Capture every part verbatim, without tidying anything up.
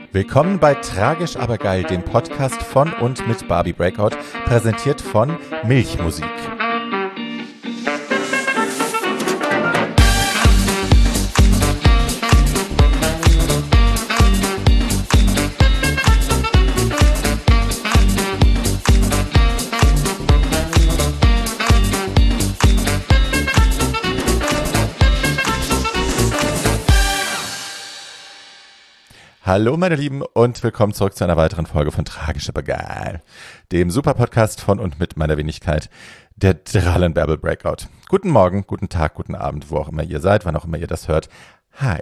Willkommen bei Tragisch aber geil, dem Podcast von und mit Barbie Breakout, präsentiert von Milchmusik. Hallo meine Lieben und willkommen zurück zu einer weiteren Folge von Tragisch aber geil, dem Super-Podcast von und mit meiner Wenigkeit, der Drallenbärbel Breakout. Guten Morgen, guten Tag, guten Abend, wo auch immer ihr seid, wann auch immer ihr das hört. Hi.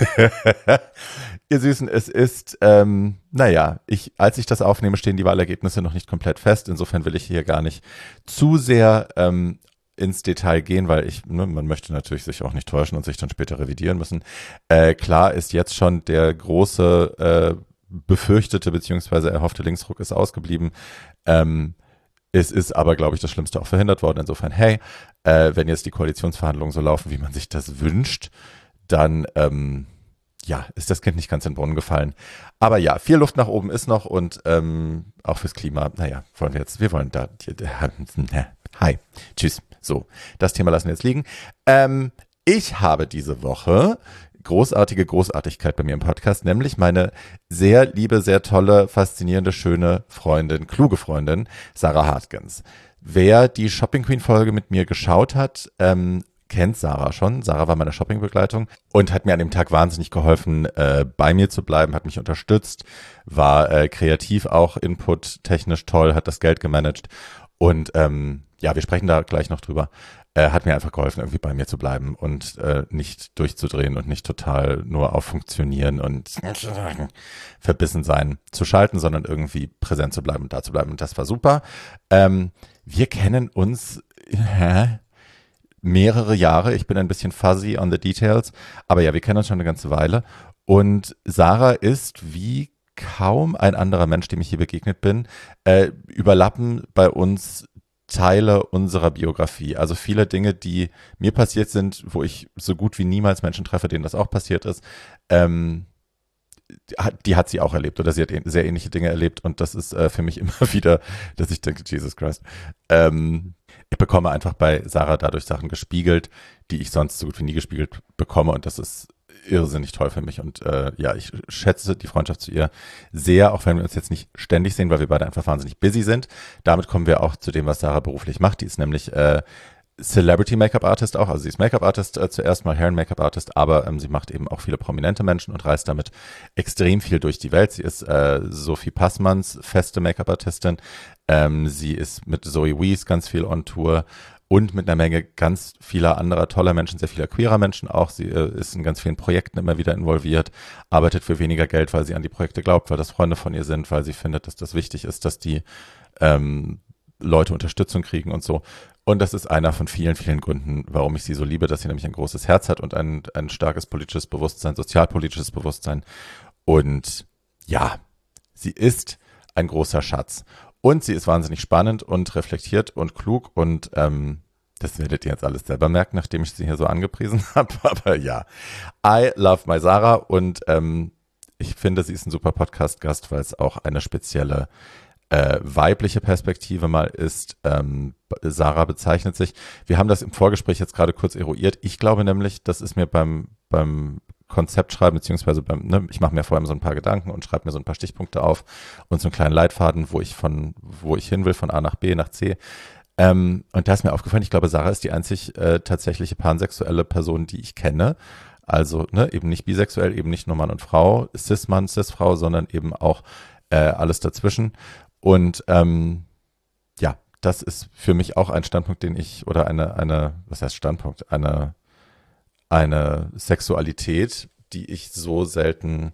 Ihr Süßen, es ist, ähm, naja, ich, als ich das aufnehme, stehen die Wahlergebnisse noch nicht komplett fest. Insofern will ich hier gar nicht zu sehr ähm, ins Detail gehen, weil ich, ne, man möchte natürlich sich auch nicht täuschen und sich dann später revidieren müssen. Äh, klar ist jetzt schon der große äh, befürchtete bzw. erhoffte Linksruck ist ausgeblieben. Ähm, es ist aber, glaube ich, das Schlimmste auch verhindert worden. Insofern, hey, äh, wenn jetzt die Koalitionsverhandlungen so laufen, wie man sich das wünscht, dann ähm, ja, ist das Kind nicht ganz in den Brunnen gefallen. Aber ja, viel Luft nach oben ist noch und ähm, auch fürs Klima, naja, wollen wir jetzt, wir wollen da, äh, hi, tschüss. So, das Thema lassen wir jetzt liegen. Ähm, ich habe diese Woche großartige Großartigkeit bei mir im Podcast, nämlich meine sehr liebe, sehr tolle, faszinierende, schöne Freundin, kluge Freundin, Sarah Hartgens. Wer die Shopping Queen Folge mit mir geschaut hat, ähm, kennt Sarah schon. Sarah war meine Shoppingbegleitung und hat mir an dem Tag wahnsinnig geholfen, äh, bei mir zu bleiben, hat mich unterstützt, war äh, kreativ auch, Input technisch toll, hat das Geld gemanagt und ähm, ja, wir sprechen da gleich noch drüber. Äh, hat mir einfach geholfen, irgendwie bei mir zu bleiben und äh, nicht durchzudrehen und nicht total nur auf Funktionieren und verbissen sein zu schalten, sondern irgendwie präsent zu bleiben und da zu bleiben. Und das war super. Ähm, wir kennen uns hä? mehrere Jahre. Ich bin ein bisschen fuzzy on the details. Aber ja, wir kennen uns schon eine ganze Weile. Und Sarah ist wie kaum ein anderer Mensch, dem ich hier begegnet bin, äh, überlappen bei uns Teile unserer Biografie. Also viele Dinge, die mir passiert sind, wo ich so gut wie niemals Menschen treffe, denen das auch passiert ist, ähm, die hat sie auch erlebt oder sie hat sehr ähnliche Dinge erlebt und das ist äh, für mich immer wieder, dass ich denke, Jesus Christ. Ähm, ich bekomme einfach bei Sarah dadurch Sachen gespiegelt, die ich sonst so gut wie nie gespiegelt bekomme und das ist irrsinnig toll für mich und äh, ja, ich schätze die Freundschaft zu ihr sehr, auch wenn wir uns jetzt nicht ständig sehen, weil wir beide einfach wahnsinnig busy sind. Damit kommen wir auch zu dem, was Sarah beruflich macht. Die ist nämlich äh, Celebrity Make-up Artist auch, also sie ist Make-up Artist äh, zuerst mal, Hair and Make-up Artist, aber ähm, sie macht eben auch viele prominente Menschen und reist damit extrem viel durch die Welt. Sie ist äh, Sophie Passmanns feste Make-up Artistin, ähm, sie ist mit Zoe Wees ganz viel on Tour und mit einer Menge ganz vieler anderer toller Menschen, sehr vieler queerer Menschen auch. Sie äh, ist in ganz vielen Projekten immer wieder involviert, arbeitet für weniger Geld, weil sie an die Projekte glaubt, weil das Freunde von ihr sind, weil sie findet, dass das wichtig ist, dass die ähm, Leute Unterstützung kriegen und so. Und das ist einer von vielen, vielen Gründen, warum ich sie so liebe, dass sie nämlich ein großes Herz hat und ein, ein starkes politisches Bewusstsein, sozialpolitisches Bewusstsein. Und ja, sie ist ein großer Schatz. Und sie ist wahnsinnig spannend und reflektiert und klug und ähm, das werdet ihr jetzt alles selber merken, nachdem ich sie hier so angepriesen habe. Aber ja, I love my Sarah und ähm, ich finde, sie ist ein super Podcast-Gast, weil es auch eine spezielle äh, weibliche Perspektive mal ist. Ähm, Sarah bezeichnet sich, wir haben das im Vorgespräch jetzt gerade kurz eruiert. Ich glaube nämlich, das ist mir beim beim Konzept schreiben, beziehungsweise beim, ne, ich mache mir vorher so ein paar Gedanken und schreibe mir so ein paar Stichpunkte auf und so einen kleinen Leitfaden, wo ich von, wo ich hin will, von A nach B nach C. Ähm, und da ist mir aufgefallen, ich glaube, Sarah ist die einzig äh, tatsächliche pansexuelle Person, die ich kenne. Also ne, eben nicht bisexuell, eben nicht nur Mann und Frau, Cis-Mann, Cis-Frau, sondern eben auch äh, alles dazwischen. Und ähm, ja, das ist für mich auch ein Standpunkt, den ich, oder eine, eine, was heißt Standpunkt, eine eine Sexualität, die ich so selten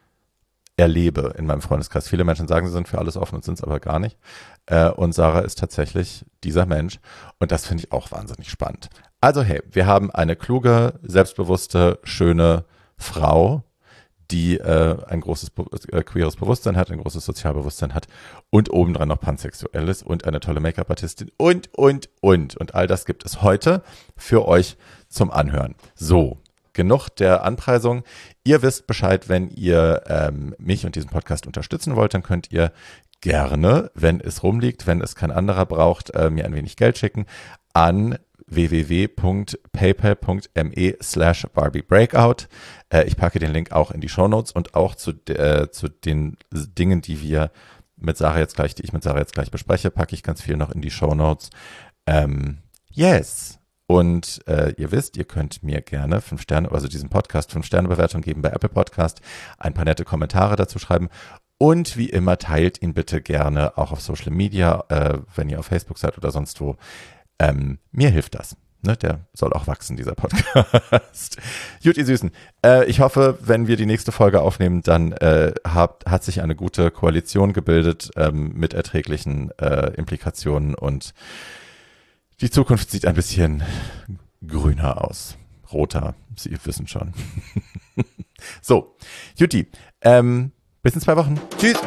erlebe in meinem Freundeskreis. Viele Menschen sagen, sie sind für alles offen und sind es aber gar nicht. Äh, und Sarah ist tatsächlich dieser Mensch. Und das finde ich auch wahnsinnig spannend. Also hey, wir haben eine kluge, selbstbewusste, schöne Frau, die äh, ein großes äh, queeres Bewusstsein hat, ein großes Sozialbewusstsein hat und obendrein noch pansexuell ist und eine tolle Make-up-Artistin und, und, und. Und all das gibt es heute für euch zum Anhören. So, genug der Anpreisung. Ihr wisst Bescheid, wenn ihr ähm, mich und diesen Podcast unterstützen wollt, dann könnt ihr gerne, wenn es rumliegt, wenn es kein anderer braucht, äh, mir ein wenig Geld schicken an www.paypal.me slash barbiebreakout. Äh, ich packe den Link auch in die Shownotes und auch zu, äh, zu den Dingen, die wir mit Sarah jetzt gleich, die ich mit Sarah jetzt gleich bespreche, packe ich ganz viel noch in die Shownotes. Ähm, yes. Und äh, ihr wisst, ihr könnt mir gerne fünf Sterne, also diesen Podcast fünf Sterne Bewertung geben bei Apple Podcast, ein paar nette Kommentare dazu schreiben und wie immer teilt ihn bitte gerne auch auf Social Media, äh, wenn ihr auf Facebook seid oder sonst wo. Ähm, mir hilft das. Ne? Der soll auch wachsen, dieser Podcast. Gut, ihr Süßen. Äh, ich hoffe, wenn wir die nächste Folge aufnehmen, dann äh, hat, hat sich eine gute Koalition gebildet ähm, mit erträglichen äh, Implikationen und die Zukunft sieht ein bisschen grüner aus. Roter, Sie wissen schon. So, Juti, ähm, bis in zwei Wochen. Tschüss.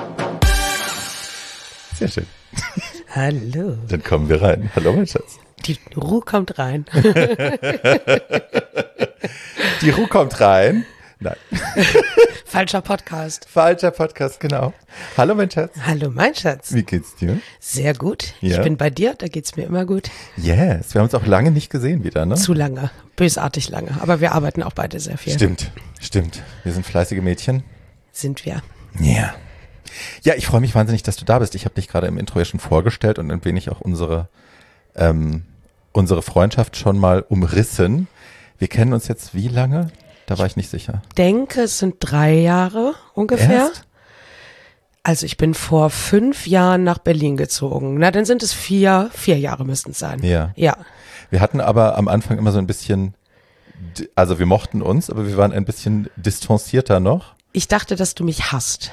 Sehr schön. Hallo. Dann kommen wir rein. Hallo, mein Schatz. Die Ruhe kommt rein. Die Ruhe kommt rein. Nein. Falscher Podcast. Falscher Podcast, genau. Hallo, mein Schatz. Hallo, mein Schatz. Wie geht's dir? Sehr gut. Ja. Ich bin bei dir, da geht's mir immer gut. Yes, wir haben uns auch lange nicht gesehen wieder, ne? Zu lange, bösartig lange. Aber wir arbeiten auch beide sehr viel. Stimmt, stimmt. Wir sind fleißige Mädchen. Sind wir. Ja. Yeah. Ja, ich freue mich wahnsinnig, dass du da bist. Ich habe dich gerade im Intro ja schon vorgestellt und ein wenig auch unsere, ähm, unsere Freundschaft schon mal umrissen. Wir kennen uns jetzt wie lange? Da war ich nicht sicher. Ich denke, es sind drei Jahre ungefähr. Erst? Also ich bin vor fünf Jahren nach Berlin gezogen. Na, dann sind es vier, vier Jahre müssten es sein. Ja. Ja. Wir hatten aber am Anfang immer so ein bisschen, also wir mochten uns, aber wir waren ein bisschen distanzierter noch. Ich dachte, dass du mich hasst.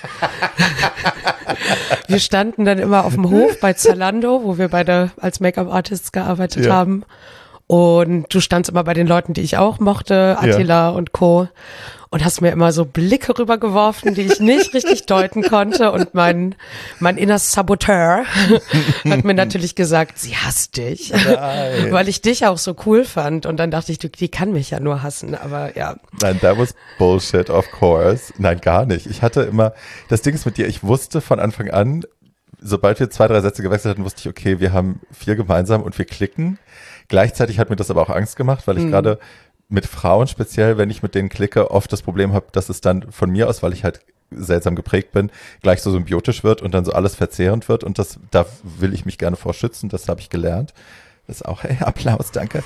Wir standen dann immer auf dem Hof bei Zalando, wo wir beide als Make-up-Artists gearbeitet Ja. haben. Und du standst immer bei den Leuten, die ich auch mochte, Attila Ja. und Co. Und hast mir immer so Blicke rübergeworfen, die ich nicht richtig deuten konnte. Und mein, mein inner Saboteur hat mir natürlich gesagt, sie hasst dich. Nein. Weil ich dich auch so cool fand. Und dann dachte ich, du, die kann mich ja nur hassen. Aber ja. Nein, that was bullshit, of course. Nein, gar nicht. Ich hatte immer, das Ding ist mit dir, ich wusste von Anfang an, sobald wir zwei, drei Sätze gewechselt hatten, wusste ich, okay, wir haben vier gemeinsam und wir klicken. Gleichzeitig hat mir das aber auch Angst gemacht, weil ich mhm. gerade mit Frauen speziell, wenn ich mit denen klicke, oft das Problem habe, dass es dann von mir aus, weil ich halt seltsam geprägt bin, gleich so symbiotisch wird und dann so alles verzehrend wird und das, da will ich mich gerne vor schützen, das habe ich gelernt. Das ist auch, hey, Applaus, danke.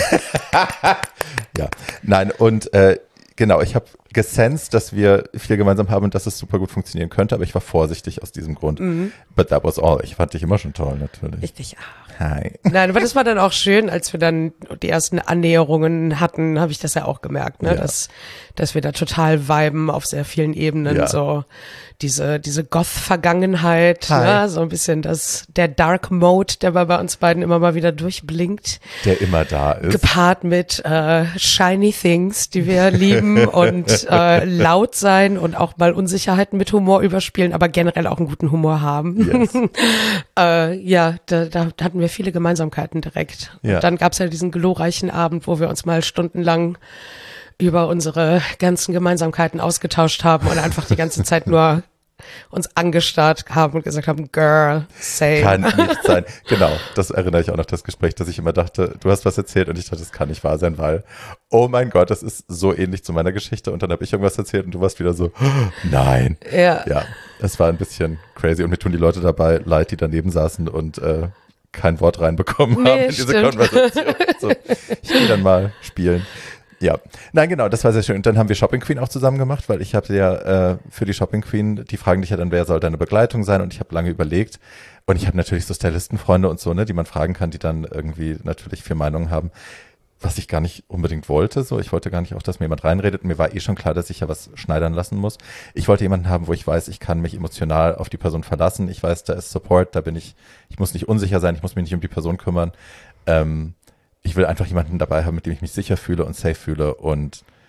Ja, nein, und äh, genau, ich habe gesensed, dass wir viel gemeinsam haben und dass es super gut funktionieren könnte, aber ich war vorsichtig aus diesem Grund. Mhm. But that was all. Ich fand dich immer schon toll, natürlich. Ich dich auch. Hi. Nein, aber das war dann auch schön, als wir dann die ersten Annäherungen hatten, habe ich das ja auch gemerkt, ne, Ja. dass dass wir da total viben auf sehr vielen Ebenen, Ja. so diese diese Goth-Vergangenheit, Hi. ne, so ein bisschen das der Dark Mode, der bei, bei uns beiden immer mal wieder durchblinkt, Der immer da ist. gepaart mit äh, shiny things, die wir lieben und äh, laut sein und auch mal Unsicherheiten mit Humor überspielen, aber generell auch einen guten Humor haben. Yes. äh, ja, da, da hatten wir viele Gemeinsamkeiten direkt. Ja. Und dann gab's ja diesen glorreichen Abend, wo wir uns mal stundenlang über unsere ganzen Gemeinsamkeiten ausgetauscht haben und einfach die ganze Zeit nur uns angestarrt haben und gesagt haben, Girl, same. Kann nicht sein. Genau, das erinnere ich auch noch, das Gespräch, dass ich immer dachte, du hast was erzählt und ich dachte, das kann nicht wahr sein, weil, oh mein Gott, das ist so ähnlich zu meiner Geschichte und dann habe ich irgendwas erzählt und du warst wieder so, nein. Ja. Ja, es war ein bisschen crazy und mir tun die Leute dabei leid, die daneben saßen und äh, kein Wort reinbekommen Nee, haben in diese stimmt. Konversation. So, ich gehe dann mal spielen. Ja, nein, genau, das war sehr schön. Und dann haben wir Shopping Queen auch zusammen gemacht, weil ich habe ja äh, für die Shopping Queen, die fragen dich ja dann, wer soll deine Begleitung sein? Und ich habe lange überlegt. Und ich habe natürlich so Stylistenfreunde und so, ne, die man fragen kann, die dann irgendwie natürlich vier Meinungen haben, was ich gar nicht unbedingt wollte. So, ich wollte gar nicht auch, dass mir jemand reinredet. Mir war eh schon klar, dass ich ja was schneidern lassen muss. Ich wollte jemanden haben, wo ich weiß, ich kann mich emotional auf die Person verlassen. Ich weiß, da ist Support, da bin ich, ich muss nicht unsicher sein, ich muss mich nicht um die Person kümmern. Ähm, Ich will einfach jemanden dabei haben, mit dem ich mich sicher fühle und safe fühle und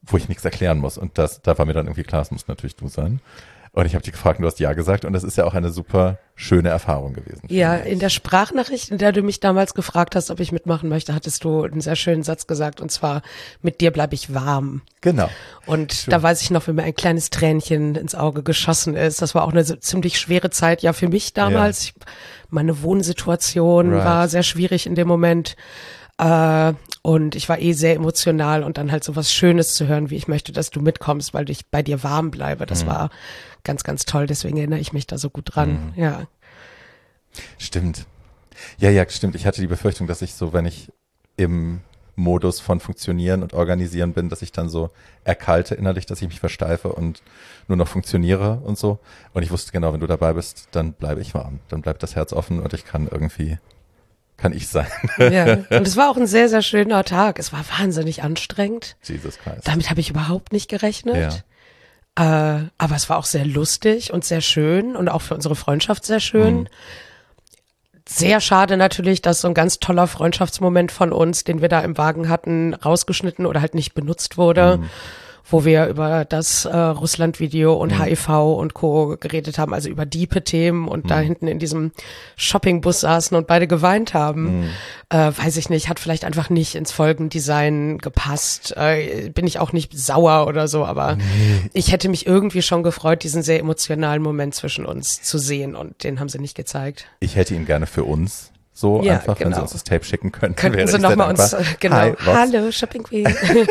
wo ich nichts erklären muss. Und das, da war mir dann irgendwie klar, es muss natürlich du sein. Und ich habe dich gefragt, du hast ja gesagt. Und das ist ja auch eine super schöne Erfahrung gewesen. Ja, in der Sprachnachricht, in der du mich damals gefragt hast, ob ich mitmachen möchte, hattest du einen sehr schönen Satz gesagt. Und zwar, mit dir bleibe ich warm. Genau. Und Schön. Da weiß ich noch, wie mir ein kleines Tränchen ins Auge geschossen ist. Das war auch eine ziemlich schwere Zeit, ja, für mich damals. Ja. Meine Wohnsituation right. war sehr schwierig in dem Moment. Äh, und ich war eh sehr emotional und dann halt so was Schönes zu hören, wie ich möchte, dass du mitkommst, weil ich bei dir warm bleibe. Das mhm. war ganz, ganz toll. Deswegen erinnere ich mich da so gut dran. Mhm. Ja. Stimmt. Ja, ja, stimmt. Ich hatte die Befürchtung, dass ich so, wenn ich im Modus von Funktionieren und Organisieren bin, dass ich dann so erkalte innerlich, dass ich mich versteife und nur noch funktioniere und so. Und ich wusste genau, wenn du dabei bist, dann bleibe ich warm. Dann bleibt das Herz offen und ich kann irgendwie, kann ich sein. Ja, und es war auch ein sehr, sehr schöner Tag. Es war wahnsinnig anstrengend. Jesus Christ. Damit habe ich überhaupt nicht gerechnet. Ja. Äh, aber es war auch sehr lustig und sehr schön und auch für unsere Freundschaft sehr schön. Mhm. Sehr schade natürlich, dass so ein ganz toller Freundschaftsmoment von uns, den wir da im Wagen hatten, rausgeschnitten oder halt nicht benutzt wurde, mhm. wo wir über das äh, Russland-Video und mhm. H I V und Co. geredet haben, also über diepe Themen und mhm. da hinten in diesem Shoppingbus saßen und beide geweint haben. Mhm. Äh, weiß ich nicht, hat vielleicht einfach nicht ins Folgendesign gepasst. Äh, bin ich auch nicht sauer oder so, aber nee. Ich hätte mich irgendwie schon gefreut, diesen sehr emotionalen Moment zwischen uns zu sehen und den haben sie nicht gezeigt. Ich hätte ihn gerne für uns. So ja, einfach, genau. wenn sie uns das Tape schicken könnten. Könnten sie nochmal uns, äh, genau, Hi, hallo, Shopping Queen.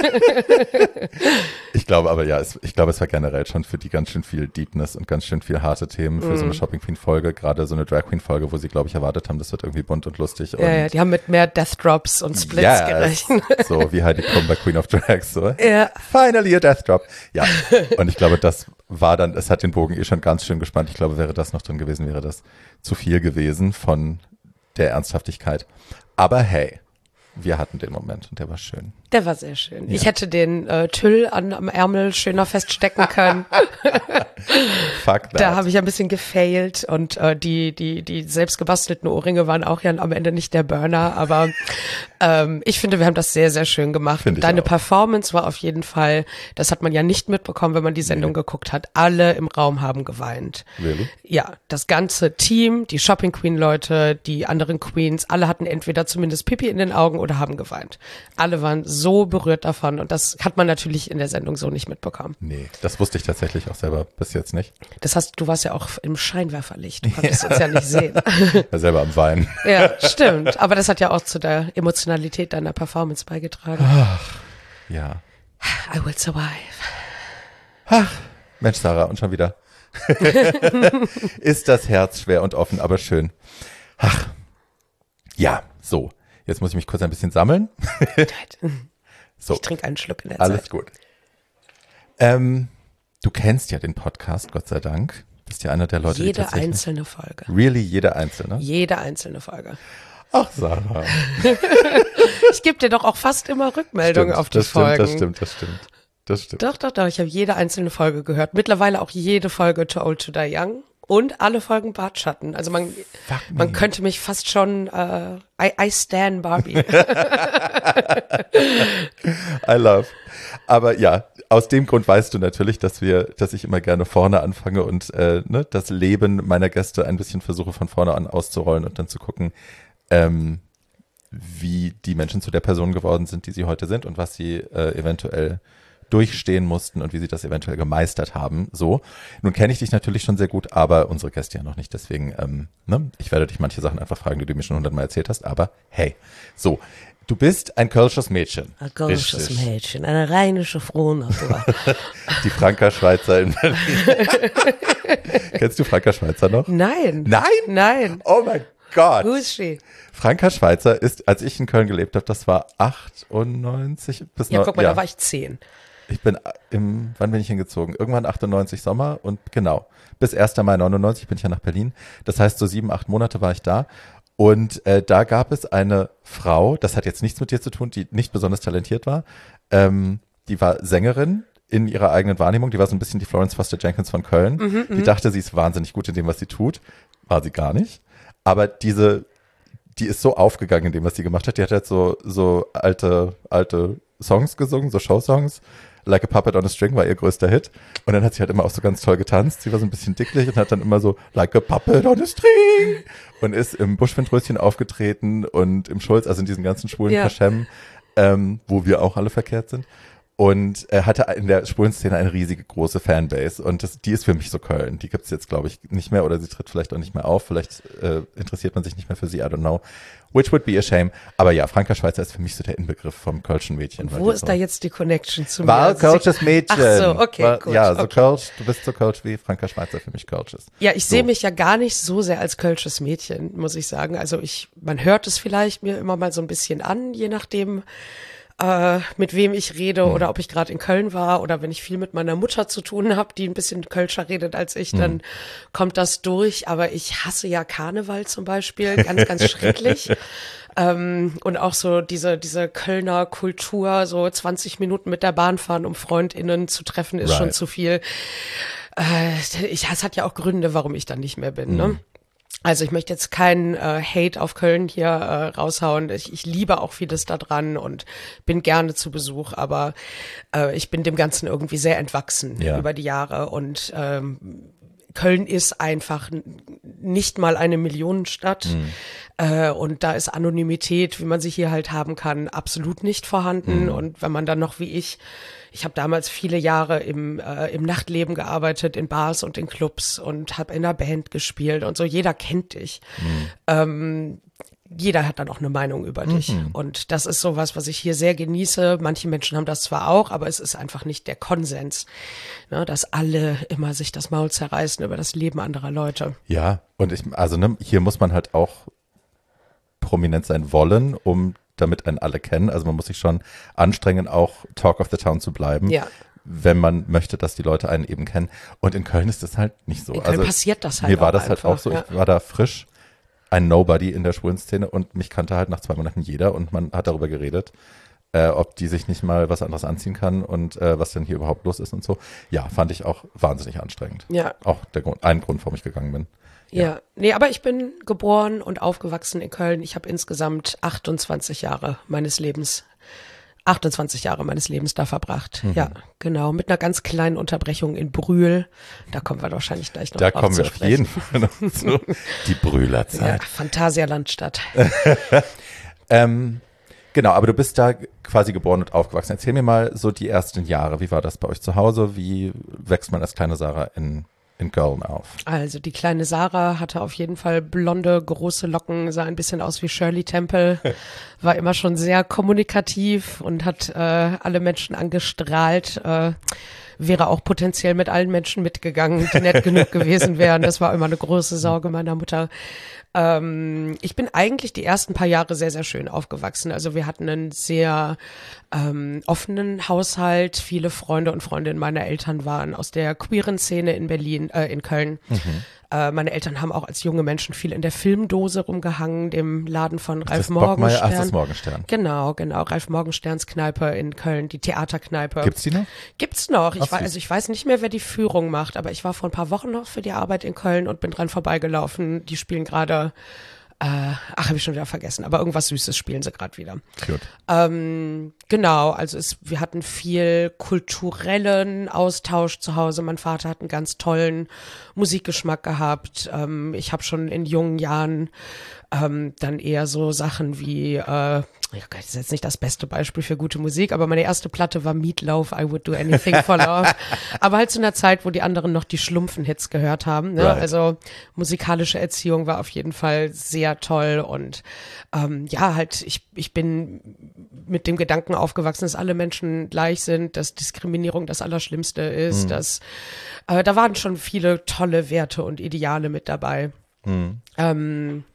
Ich glaube aber, ja, es, ich glaube, es war generell schon für die ganz schön viel Deepness und ganz schön viel harte Themen für mm. so eine Shopping Queen Folge, gerade so eine Drag Queen Folge, wo sie, glaube ich, erwartet haben, das wird irgendwie bunt und lustig. Ja, und ja, die haben mit mehr Death Drops und Splits yes, gerechnet. So wie Heidi Klum bei Queen of Drags, so. Ja. Finally a Death Drop. Ja, und ich glaube, das war dann, es hat den Bogen eh schon ganz schön gespannt. Ich glaube, wäre das noch drin gewesen, wäre das zu viel gewesen von der Ernsthaftigkeit. Aber hey, wir hatten den Moment und der war schön. Der war sehr schön. Ja. Ich hätte den äh, Tüll an, am Ärmel schöner feststecken können. Fuck that. Da habe ich ein bisschen gefailt und äh, die die die selbst gebastelten Ohrringe waren auch ja am Ende nicht der Burner, aber ähm, ich finde, wir haben das sehr, sehr schön gemacht. Find ich Deine auch. Performance war auf jeden Fall, das hat man ja nicht mitbekommen, wenn man die Sendung nee. geguckt hat. Alle im Raum haben geweint. Really? Ja, das ganze Team, die Shopping Queen Leute, die anderen Queens, alle hatten entweder zumindest Pipi in den Augen oder haben geweint. Alle waren so berührt davon und das hat man natürlich in der Sendung so nicht mitbekommen. Nee, das wusste ich tatsächlich auch selber bis jetzt nicht. Das heißt, du warst ja auch im Scheinwerferlicht, du konntest ja. uns ja nicht sehen. Ja, selber am Weinen. Ja, stimmt, aber das hat ja auch zu der Emotionalität deiner Performance beigetragen. Ach, ja. I will survive. Ach, Mensch, Sarah, und schon wieder. Ist das Herz schwer und offen, aber schön. Ach, ja, so. Jetzt muss ich mich kurz ein bisschen sammeln. So. Ich trinke einen Schluck in der Alles Zeit. gut. Ähm, du kennst ja den Podcast, Gott sei Dank. Bist ja einer der Leute, jede die tatsächlich... Jede einzelne Folge. Really, jede einzelne? Jede einzelne Folge. Ach, Sarah. Ich gebe dir doch auch fast immer Rückmeldungen stimmt, auf die das Folgen. Stimmt, das stimmt, das stimmt. Das stimmt. Doch, doch, doch. Ich habe jede einzelne Folge gehört. Mittlerweile auch jede Folge Too Old to Die Young. Und alle Folgen Bartschatten. Also man, man könnte mich fast schon, uh, I, I stan Barbie. I love. Aber ja, aus dem Grund weißt du natürlich, dass wir, dass ich immer gerne vorne anfange und äh, ne, das Leben meiner Gäste ein bisschen versuche von vorne an auszurollen und dann zu gucken, ähm, wie die Menschen zu der Person geworden sind, die sie heute sind und was sie äh, eventuell durchstehen mussten und wie sie das eventuell gemeistert haben. So, nun kenne ich dich natürlich schon sehr gut, aber unsere Gäste ja noch nicht. Deswegen, ähm, ne, ich werde dich manche Sachen einfach fragen, die du mir schon hundertmal erzählt hast. Aber hey, so, du bist ein kölsches Mädchen. Ein kölsches Mädchen, eine rheinische Frohnatur. Die Franka Schweizer in Berlin. Kennst du Franka Schweizer noch? Nein. Nein? Nein. Oh mein Gott. Who is she? Franka Schweizer ist, als ich in Köln gelebt habe, das war achtundneunzig bis Ja, noch, guck mal, ja. da war ich zehn. Ich bin im, wann bin ich hingezogen? Irgendwann achtundneunzig Sommer und genau, bis erster Mai neunundneunzig bin ich ja nach Berlin. Das heißt, so sieben, acht Monate war ich da. Und äh, da gab es eine Frau, das hat jetzt nichts mit dir zu tun, die nicht besonders talentiert war. Ähm, die war Sängerin in ihrer eigenen Wahrnehmung. Die war so ein bisschen die Florence Foster Jenkins von Köln. Mhm, die dachte, sie ist wahnsinnig gut in dem, was sie tut. War sie gar nicht. Aber diese, die ist so aufgegangen in dem, was sie gemacht hat. Die hat halt so, so alte, alte Songs gesungen, so Showsongs. Like a Puppet on a String war ihr größter Hit. Und dann hat sie halt immer auch so ganz toll getanzt. Sie war so ein bisschen dicklich und hat dann immer so Like a Puppet on a String und ist im Buschwindröschen aufgetreten und im Schulz, also in diesen ganzen schwulen Ja. Kaschem, ähm, wo wir auch alle verkehrt sind. Und er hatte in der schwulen Szene eine riesige große Fanbase und das, die ist für mich so Köln. Die gibt's jetzt, glaube ich, nicht mehr oder sie tritt vielleicht auch nicht mehr auf. Vielleicht äh, interessiert man sich nicht mehr für sie, I don't know. Which would be a shame. Aber ja, Franka Schweizer ist für mich so der Inbegriff vom Kölschen Mädchen. Wo ist so da jetzt die Connection zu mir? War Also Kölsches Mädchen. Ach so, okay, War, gut. Ja, so okay. Kölsch, du bist so Kölsch wie Franka Schweizer für mich Kölsch ist. Ja, ich so. sehe mich ja gar nicht so sehr als kölsches Mädchen, muss ich sagen. Also ich, man hört es vielleicht mir immer mal so ein bisschen an, je nachdem, äh, mit wem ich rede oder ob ich gerade in Köln war oder wenn ich viel mit meiner Mutter zu tun habe, die ein bisschen kölscher redet als ich, dann kommt das durch. Aber ich hasse ja Karneval zum Beispiel, ganz, ganz schrecklich. Ähm, und auch so diese, diese Kölner Kultur, so zwanzig Minuten mit der Bahn fahren, um FreundInnen zu treffen, ist Right. schon zu viel. Äh, ich, es hat ja auch Gründe, warum ich da nicht mehr bin, ne? Also ich möchte jetzt keinen äh, Hate auf Köln hier äh, raushauen. Ich, ich liebe auch vieles da dran und bin gerne zu Besuch, aber äh, ich bin dem Ganzen irgendwie sehr entwachsen Ja. über die Jahre und ähm, Köln ist einfach n- nicht mal eine Millionenstadt äh, und da ist Anonymität, wie man sie hier halt haben kann, absolut nicht vorhanden. Und wenn man dann noch wie ich, ich habe damals viele Jahre im, äh, im Nachtleben gearbeitet, in Bars und in Clubs und habe in einer Band gespielt und so, jeder kennt dich. Ähm, jeder hat dann auch eine Meinung über dich. Und das ist sowas, was ich hier sehr genieße. Manche Menschen haben das zwar auch, aber es ist einfach nicht der Konsens, ne, dass alle immer sich das Maul zerreißen über das Leben anderer Leute. Ja, und ich, also ne, hier muss man halt auch prominent sein wollen, um damit einen alle kennen. Also man muss sich schon anstrengen, auch Talk of the Town zu bleiben, Ja. wenn man möchte, dass die Leute einen eben kennen. Und in Köln ist das halt nicht so. In Köln also passiert das halt mir war auch das halt einfach, auch so. ja. Ich war da frisch, ein Nobody in der schwulen Szene und mich kannte halt nach zwei Monaten jeder und man hat darüber geredet, äh, ob die sich nicht mal was anderes anziehen kann und äh, was denn hier überhaupt los ist und so. Ja, fand ich auch wahnsinnig anstrengend. Ja. Auch der Grund, ein Grund, warum ich gegangen bin. Ja, nee, aber ich bin geboren und aufgewachsen in Köln. Ich habe insgesamt achtundzwanzig Jahre meines Lebens, achtundzwanzig Jahre meines Lebens da verbracht. Mhm. Ja, genau, mit einer ganz kleinen Unterbrechung in Brühl. Da kommen wir wahrscheinlich gleich noch Da drauf kommen zu wir auf sprechen. jeden Fall noch zu. Die Ja, Brühlerzeit. Phantasialandstadt. Ähm, genau, aber du bist da quasi geboren und aufgewachsen. Erzähl mir mal so die ersten Jahre. Wie war das bei euch zu Hause? Wie wächst man als kleine Sarah in, in Köln auf? Also die kleine Sarah hatte auf jeden Fall blonde, große Locken, sah ein bisschen aus wie Shirley Temple, war immer schon sehr kommunikativ und hat äh, alle Menschen angestrahlt, äh, wäre auch potenziell mit allen Menschen mitgegangen, die nett genug gewesen wären. Das war immer eine große Sorge meiner Mutter. Ähm, ich bin eigentlich die ersten paar Jahre sehr, sehr schön aufgewachsen. Also wir hatten einen sehr ähm, offenen Haushalt. Viele Freunde und Freundinnen meiner Eltern waren aus der queeren Szene in Berlin, äh, in Köln. Äh, meine Eltern haben auch als junge Menschen viel in der Filmdose rumgehangen, dem Laden von Ralf das Bockmeier, ach, das Morgenstern. ist Morgenstern. Genau, genau. Ralf Morgensterns Kneipe in Köln, die Theaterkneipe. Gibt's die noch? Gibt's noch. Ich Ach, weiß, süß. also ich weiß nicht mehr, wer die Führung macht, aber ich war vor ein paar Wochen noch für die Arbeit in Köln und bin dran vorbeigelaufen. Die spielen gerade, äh, ach, habe ich schon wieder vergessen, aber irgendwas Süßes spielen sie gerade wieder. Cute. Ähm, genau, also es, wir hatten viel kulturellen Austausch zu Hause. Mein Vater hat einen ganz tollen Musikgeschmack gehabt. Ähm, ich habe schon in jungen Jahren ähm, dann eher so Sachen wie, äh, das ist jetzt nicht das beste Beispiel für gute Musik, aber meine erste Platte war Meatloaf, I Would Do Anything for Love. Aber halt zu einer Zeit, wo die anderen noch die Schlumpfen-Hits gehört haben. Ne? Right. Also musikalische Erziehung war auf jeden Fall sehr toll und ähm, ja, halt, ich, ich bin mit dem Gedanken aufgewachsen, dass alle Menschen gleich sind, dass Diskriminierung das Allerschlimmste ist, dass äh, da waren schon viele tolle Werte und Ideale mit dabei. Ähm,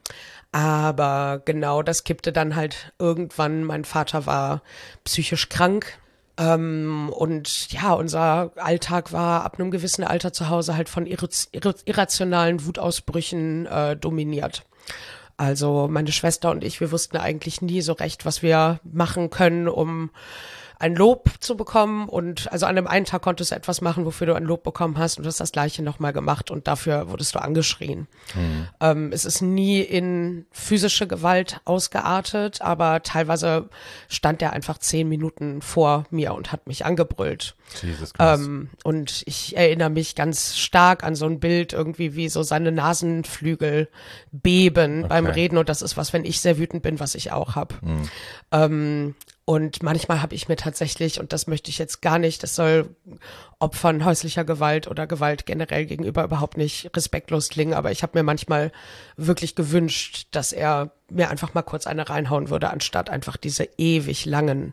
aber genau, das kippte dann halt irgendwann. Mein Vater war psychisch krank. Ähm, und ja, unser Alltag war ab einem gewissen Alter zu Hause halt von irra- irra- irrationalen Wutausbrüchen äh, dominiert. Also meine Schwester und ich, wir wussten eigentlich nie so recht, was wir machen können, um ein Lob zu bekommen und also an dem einen Tag konntest du etwas machen, wofür du ein Lob bekommen hast und du hast das Gleiche nochmal gemacht und dafür wurdest du angeschrien. Mhm. Ähm, es ist nie in physische Gewalt ausgeartet, aber teilweise stand er einfach zehn Minuten vor mir und hat mich angebrüllt. Jesus Christ. Ähm, und ich erinnere mich ganz stark an so ein Bild irgendwie, wie so seine Nasenflügel beben okay. beim Reden und das ist was, wenn ich sehr wütend bin, was ich auch habe. Mhm. Ähm, und manchmal habe ich mir tatsächlich, und das möchte ich jetzt gar nicht, das soll Opfern häuslicher Gewalt oder Gewalt generell gegenüber überhaupt nicht respektlos klingen, aber ich habe mir manchmal wirklich gewünscht, dass er mir einfach mal kurz eine reinhauen würde, anstatt einfach diese ewig langen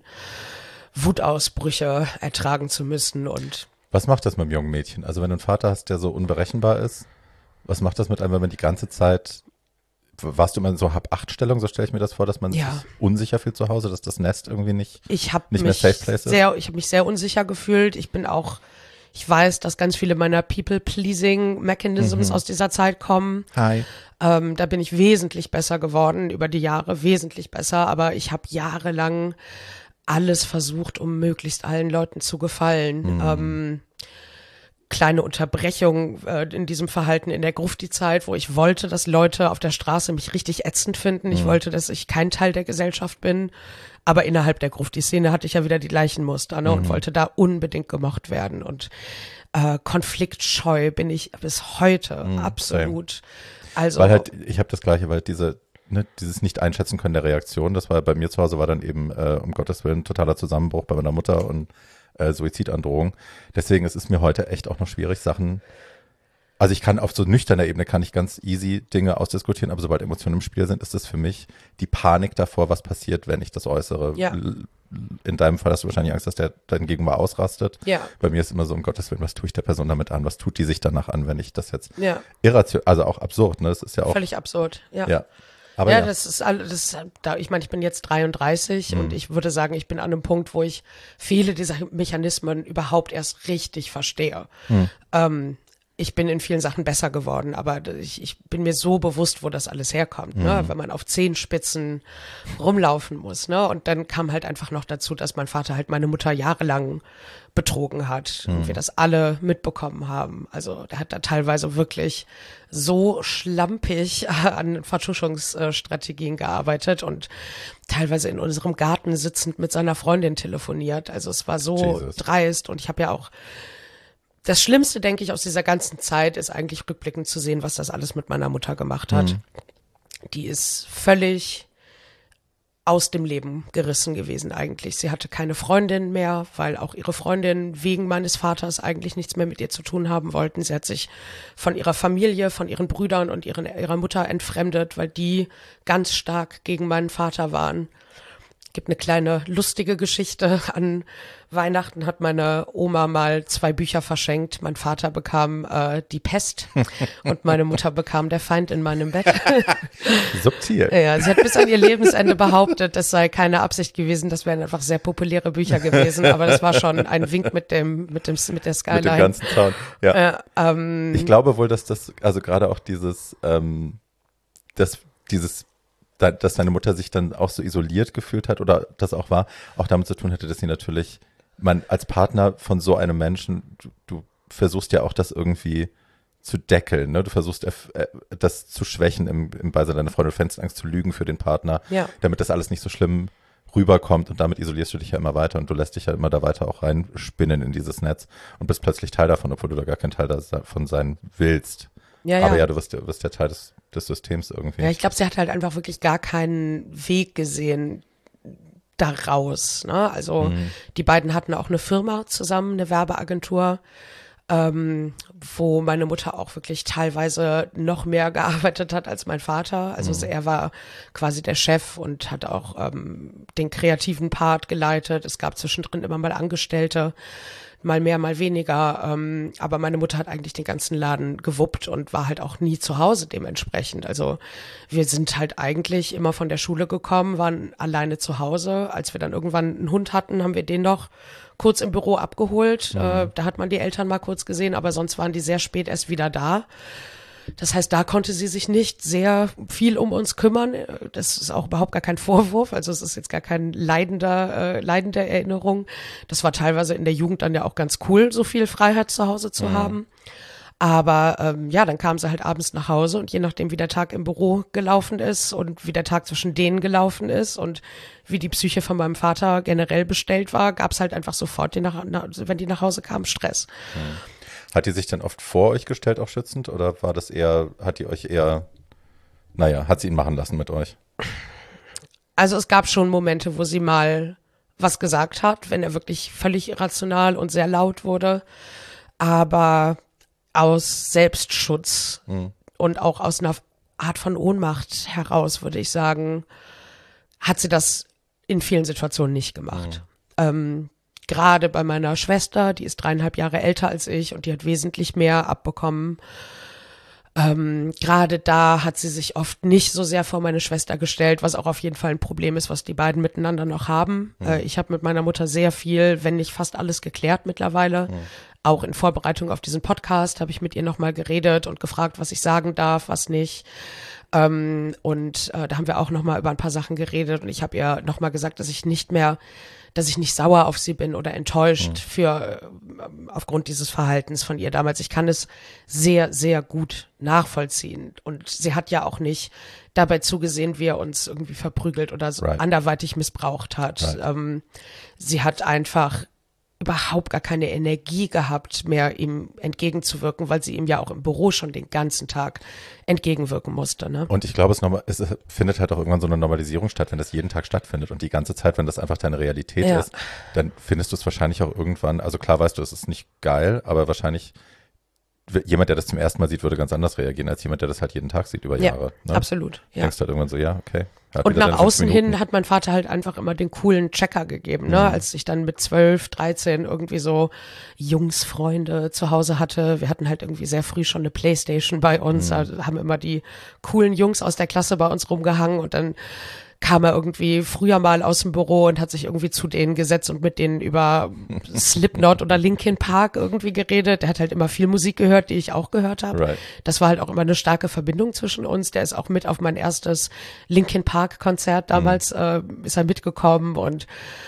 Wutausbrüche ertragen zu müssen. Und was macht das mit einem jungen Mädchen? Also wenn du einen Vater hast, der so unberechenbar ist, was macht das mit einem, wenn man die ganze Zeit, warst du immer in so Hab-Acht-Stellung, so stelle ich mir das vor, dass man ja. sich unsicher fühlt zu Hause, dass das Nest irgendwie nicht, ich hab nicht mich mehr Safe Place ist? Sehr, ich habe mich sehr unsicher gefühlt. Ich bin auch, ich weiß, dass ganz viele meiner People-Pleasing-Mechanisms mhm. aus dieser Zeit kommen. Hi. Ähm, da bin ich wesentlich besser geworden, über die Jahre wesentlich besser, aber ich habe jahrelang alles versucht, um möglichst allen Leuten zu gefallen. Mhm. Ähm, kleine Unterbrechung äh, in diesem Verhalten in der Grufti-Zeit, wo ich wollte, dass Leute auf der Straße mich richtig ätzend finden. Ich mhm. wollte, dass ich kein Teil der Gesellschaft bin. Aber innerhalb der Grufti-Szene hatte ich ja wieder die gleichen Muster, ne, mhm. und wollte da unbedingt gemocht werden. Und äh, konfliktscheu bin ich bis heute mhm, absolut. Also, weil halt, ich habe das Gleiche, weil diese Ne, dieses Nicht-Einschätzen können der Reaktion, das war bei mir zu Hause, war dann eben, äh, um Gottes Willen, totaler Zusammenbruch bei meiner Mutter und äh, Suizidandrohung. Deswegen es ist es mir heute echt auch noch schwierig, Sachen, also ich kann auf so nüchterner Ebene kann ich ganz easy Dinge ausdiskutieren, aber sobald Emotionen im Spiel sind, ist es für mich die Panik davor, was passiert, wenn ich das äußere. Ja. In deinem Fall hast du wahrscheinlich Angst, dass der dein Gegenüber ausrastet. Ja. Bei mir ist immer so, um Gottes Willen, was tue ich der Person damit an? Was tut die sich danach an, wenn ich das jetzt ja. irrational, also auch absurd, ne? Das ist ja auch. Völlig absurd, ja. Ja. Aber ja, ja, das ist alles, da, ich meine, ich bin jetzt dreiunddreißig mhm. und ich würde sagen, ich bin an einem Punkt, wo ich viele dieser Mechanismen überhaupt erst richtig verstehe. Mhm. Ähm, ich bin in vielen Sachen besser geworden, aber ich, ich bin mir so bewusst, wo das alles herkommt, mhm. ne? Wenn man auf Zehenspitzen rumlaufen muss, ne? Und dann kam halt einfach noch dazu, dass mein Vater halt meine Mutter jahrelang betrogen hat mhm. und wir das alle mitbekommen haben. Also der hat da teilweise wirklich so schlampig an Vertuschungsstrategien gearbeitet und teilweise in unserem Garten sitzend mit seiner Freundin telefoniert. Also es war so Jesus. dreist und ich habe ja auch das Schlimmste, denke ich, aus dieser ganzen Zeit ist eigentlich rückblickend zu sehen, was das alles mit meiner Mutter gemacht hat. Mhm. Die ist völlig aus dem Leben gerissen gewesen eigentlich. Sie hatte keine Freundin mehr, weil auch ihre Freundin wegen meines Vaters eigentlich nichts mehr mit ihr zu tun haben wollten. Sie hat sich von ihrer Familie, von ihren Brüdern und ihren, ihrer Mutter entfremdet, weil die ganz stark gegen meinen Vater waren. Gibt eine kleine lustige Geschichte. An Weihnachten hat meine Oma mal zwei Bücher verschenkt. Mein Vater bekam äh, die Pest und meine Mutter bekam Der Feind in meinem Bett. Subtil. Ja, sie hat bis an ihr Lebensende behauptet, das sei keine Absicht gewesen. Das wären einfach sehr populäre Bücher gewesen. Aber das war schon ein Wink mit dem, mit dem, mit der Skyline. Mit dem ganzen Zaun. Ja. Äh, ähm, ich glaube wohl, dass das, also gerade auch dieses, ähm, das, dieses dass deine Mutter sich dann auch so isoliert gefühlt hat oder das auch war, auch damit zu tun hätte, dass sie natürlich, man als Partner von so einem Menschen, du, du versuchst ja auch das irgendwie zu deckeln, ne? Du versuchst äh, das zu schwächen im, im Beisein deiner Freundin, du fängst Angst zu lügen für den Partner, ja. damit das alles nicht so schlimm rüberkommt und damit isolierst du dich ja immer weiter und du lässt dich ja immer da weiter auch reinspinnen in dieses Netz und bist plötzlich Teil davon, obwohl du da gar kein Teil davon sein willst. Ja, Aber ja, ja, du wirst, wirst ja Teil des, des Systems irgendwie. Ja, ich glaube, sie hat halt einfach wirklich gar keinen Weg gesehen daraus. Ne? Also mhm. die beiden hatten auch eine Firma zusammen, eine Werbeagentur, ähm, wo meine Mutter auch wirklich teilweise noch mehr gearbeitet hat als mein Vater. Also mhm. er war quasi der Chef und hat auch ähm, den kreativen Part geleitet. Es gab zwischendrin immer mal Angestellte. Mal mehr, mal weniger, ähm, aber meine Mutter hat eigentlich den ganzen Laden gewuppt und war halt auch nie zu Hause dementsprechend. Also wir sind halt eigentlich immer von der Schule gekommen, waren alleine zu Hause. Als wir dann irgendwann einen Hund hatten, haben wir den noch kurz im Büro abgeholt. Mhm. Äh, da hat man die Eltern mal kurz gesehen, aber sonst waren die sehr spät erst wieder da. Das heißt, da konnte sie sich nicht sehr viel um uns kümmern. Das ist auch überhaupt gar kein Vorwurf. Also es ist jetzt gar kein leidender, äh, leidende Erinnerung. Das war teilweise in der Jugend dann ja auch ganz cool, so viel Freiheit zu Hause zu mhm. haben. Aber ähm, ja, dann kam sie halt abends nach Hause und je nachdem, wie der Tag im Büro gelaufen ist und wie der Tag zwischen denen gelaufen ist und wie die Psyche von meinem Vater generell bestellt war, gab es halt einfach sofort, die nach, wenn die nach Hause kamen, Stress. Mhm. Hat die sich dann oft vor euch gestellt, auch schützend? Oder war das eher, hat die euch eher, naja, hat sie ihn machen lassen mit euch? Also es gab schon Momente, wo sie mal was gesagt hat, wenn er wirklich völlig irrational und sehr laut wurde. Aber aus Selbstschutz mhm. und auch aus einer Art von Ohnmacht heraus, würde ich sagen, hat sie das in vielen Situationen nicht gemacht. Mhm. Ähm, gerade bei meiner Schwester, die ist dreieinhalb Jahre älter als ich und die hat wesentlich mehr abbekommen. Ähm, gerade da hat sie sich oft nicht so sehr vor meine Schwester gestellt, was auch auf jeden Fall ein Problem ist, was die beiden miteinander noch haben. Mhm. Äh, ich habe mit meiner Mutter sehr viel, wenn nicht fast alles geklärt mittlerweile. Mhm. Auch in Vorbereitung auf diesen Podcast habe ich mit ihr nochmal geredet und gefragt, was ich sagen darf, was nicht. Ähm, und äh, da haben wir auch nochmal über ein paar Sachen geredet und ich habe ihr nochmal gesagt, dass ich nicht mehr, dass ich nicht sauer auf sie bin oder enttäuscht mhm. für äh, aufgrund dieses Verhaltens von ihr damals. Ich kann es sehr, sehr gut nachvollziehen. Und sie hat ja auch nicht dabei zugesehen, wie er uns irgendwie verprügelt oder so right. anderweitig missbraucht hat. Right. Ähm, sie hat einfach überhaupt gar keine Energie gehabt, mehr ihm entgegenzuwirken, weil sie ihm ja auch im Büro schon den ganzen Tag entgegenwirken musste. Ne? Und ich glaube, es, normal, es findet halt auch irgendwann so eine Normalisierung statt, wenn das jeden Tag stattfindet und die ganze Zeit, wenn das einfach deine Realität ja. ist, dann findest du es wahrscheinlich auch irgendwann, also klar weißt du, es ist nicht geil, aber wahrscheinlich jemand, der das zum ersten Mal sieht, würde ganz anders reagieren, als jemand, der das halt jeden Tag sieht über Jahre. Ja, ne? Absolut. Ja. Denkst du halt irgendwann so, ja, okay. Und nach außen hin hat mein Vater halt einfach immer den coolen Checker gegeben, ne? Mhm. Als ich dann mit zwölf, dreizehn irgendwie so Jungsfreunde zu Hause hatte. Wir hatten halt irgendwie sehr früh schon eine Playstation bei uns, mhm. also haben immer die coolen Jungs aus der Klasse bei uns rumgehangen und dann kam er irgendwie früher mal aus dem Büro und hat sich irgendwie zu denen gesetzt und mit denen über Slipknot oder Linkin Park irgendwie geredet. Der hat halt immer viel Musik gehört, die ich auch gehört habe. Right. Das war halt auch immer eine starke Verbindung zwischen uns. Der ist auch mit auf mein erstes Linkin Park Konzert damals, mhm. äh, ist er mitgekommen und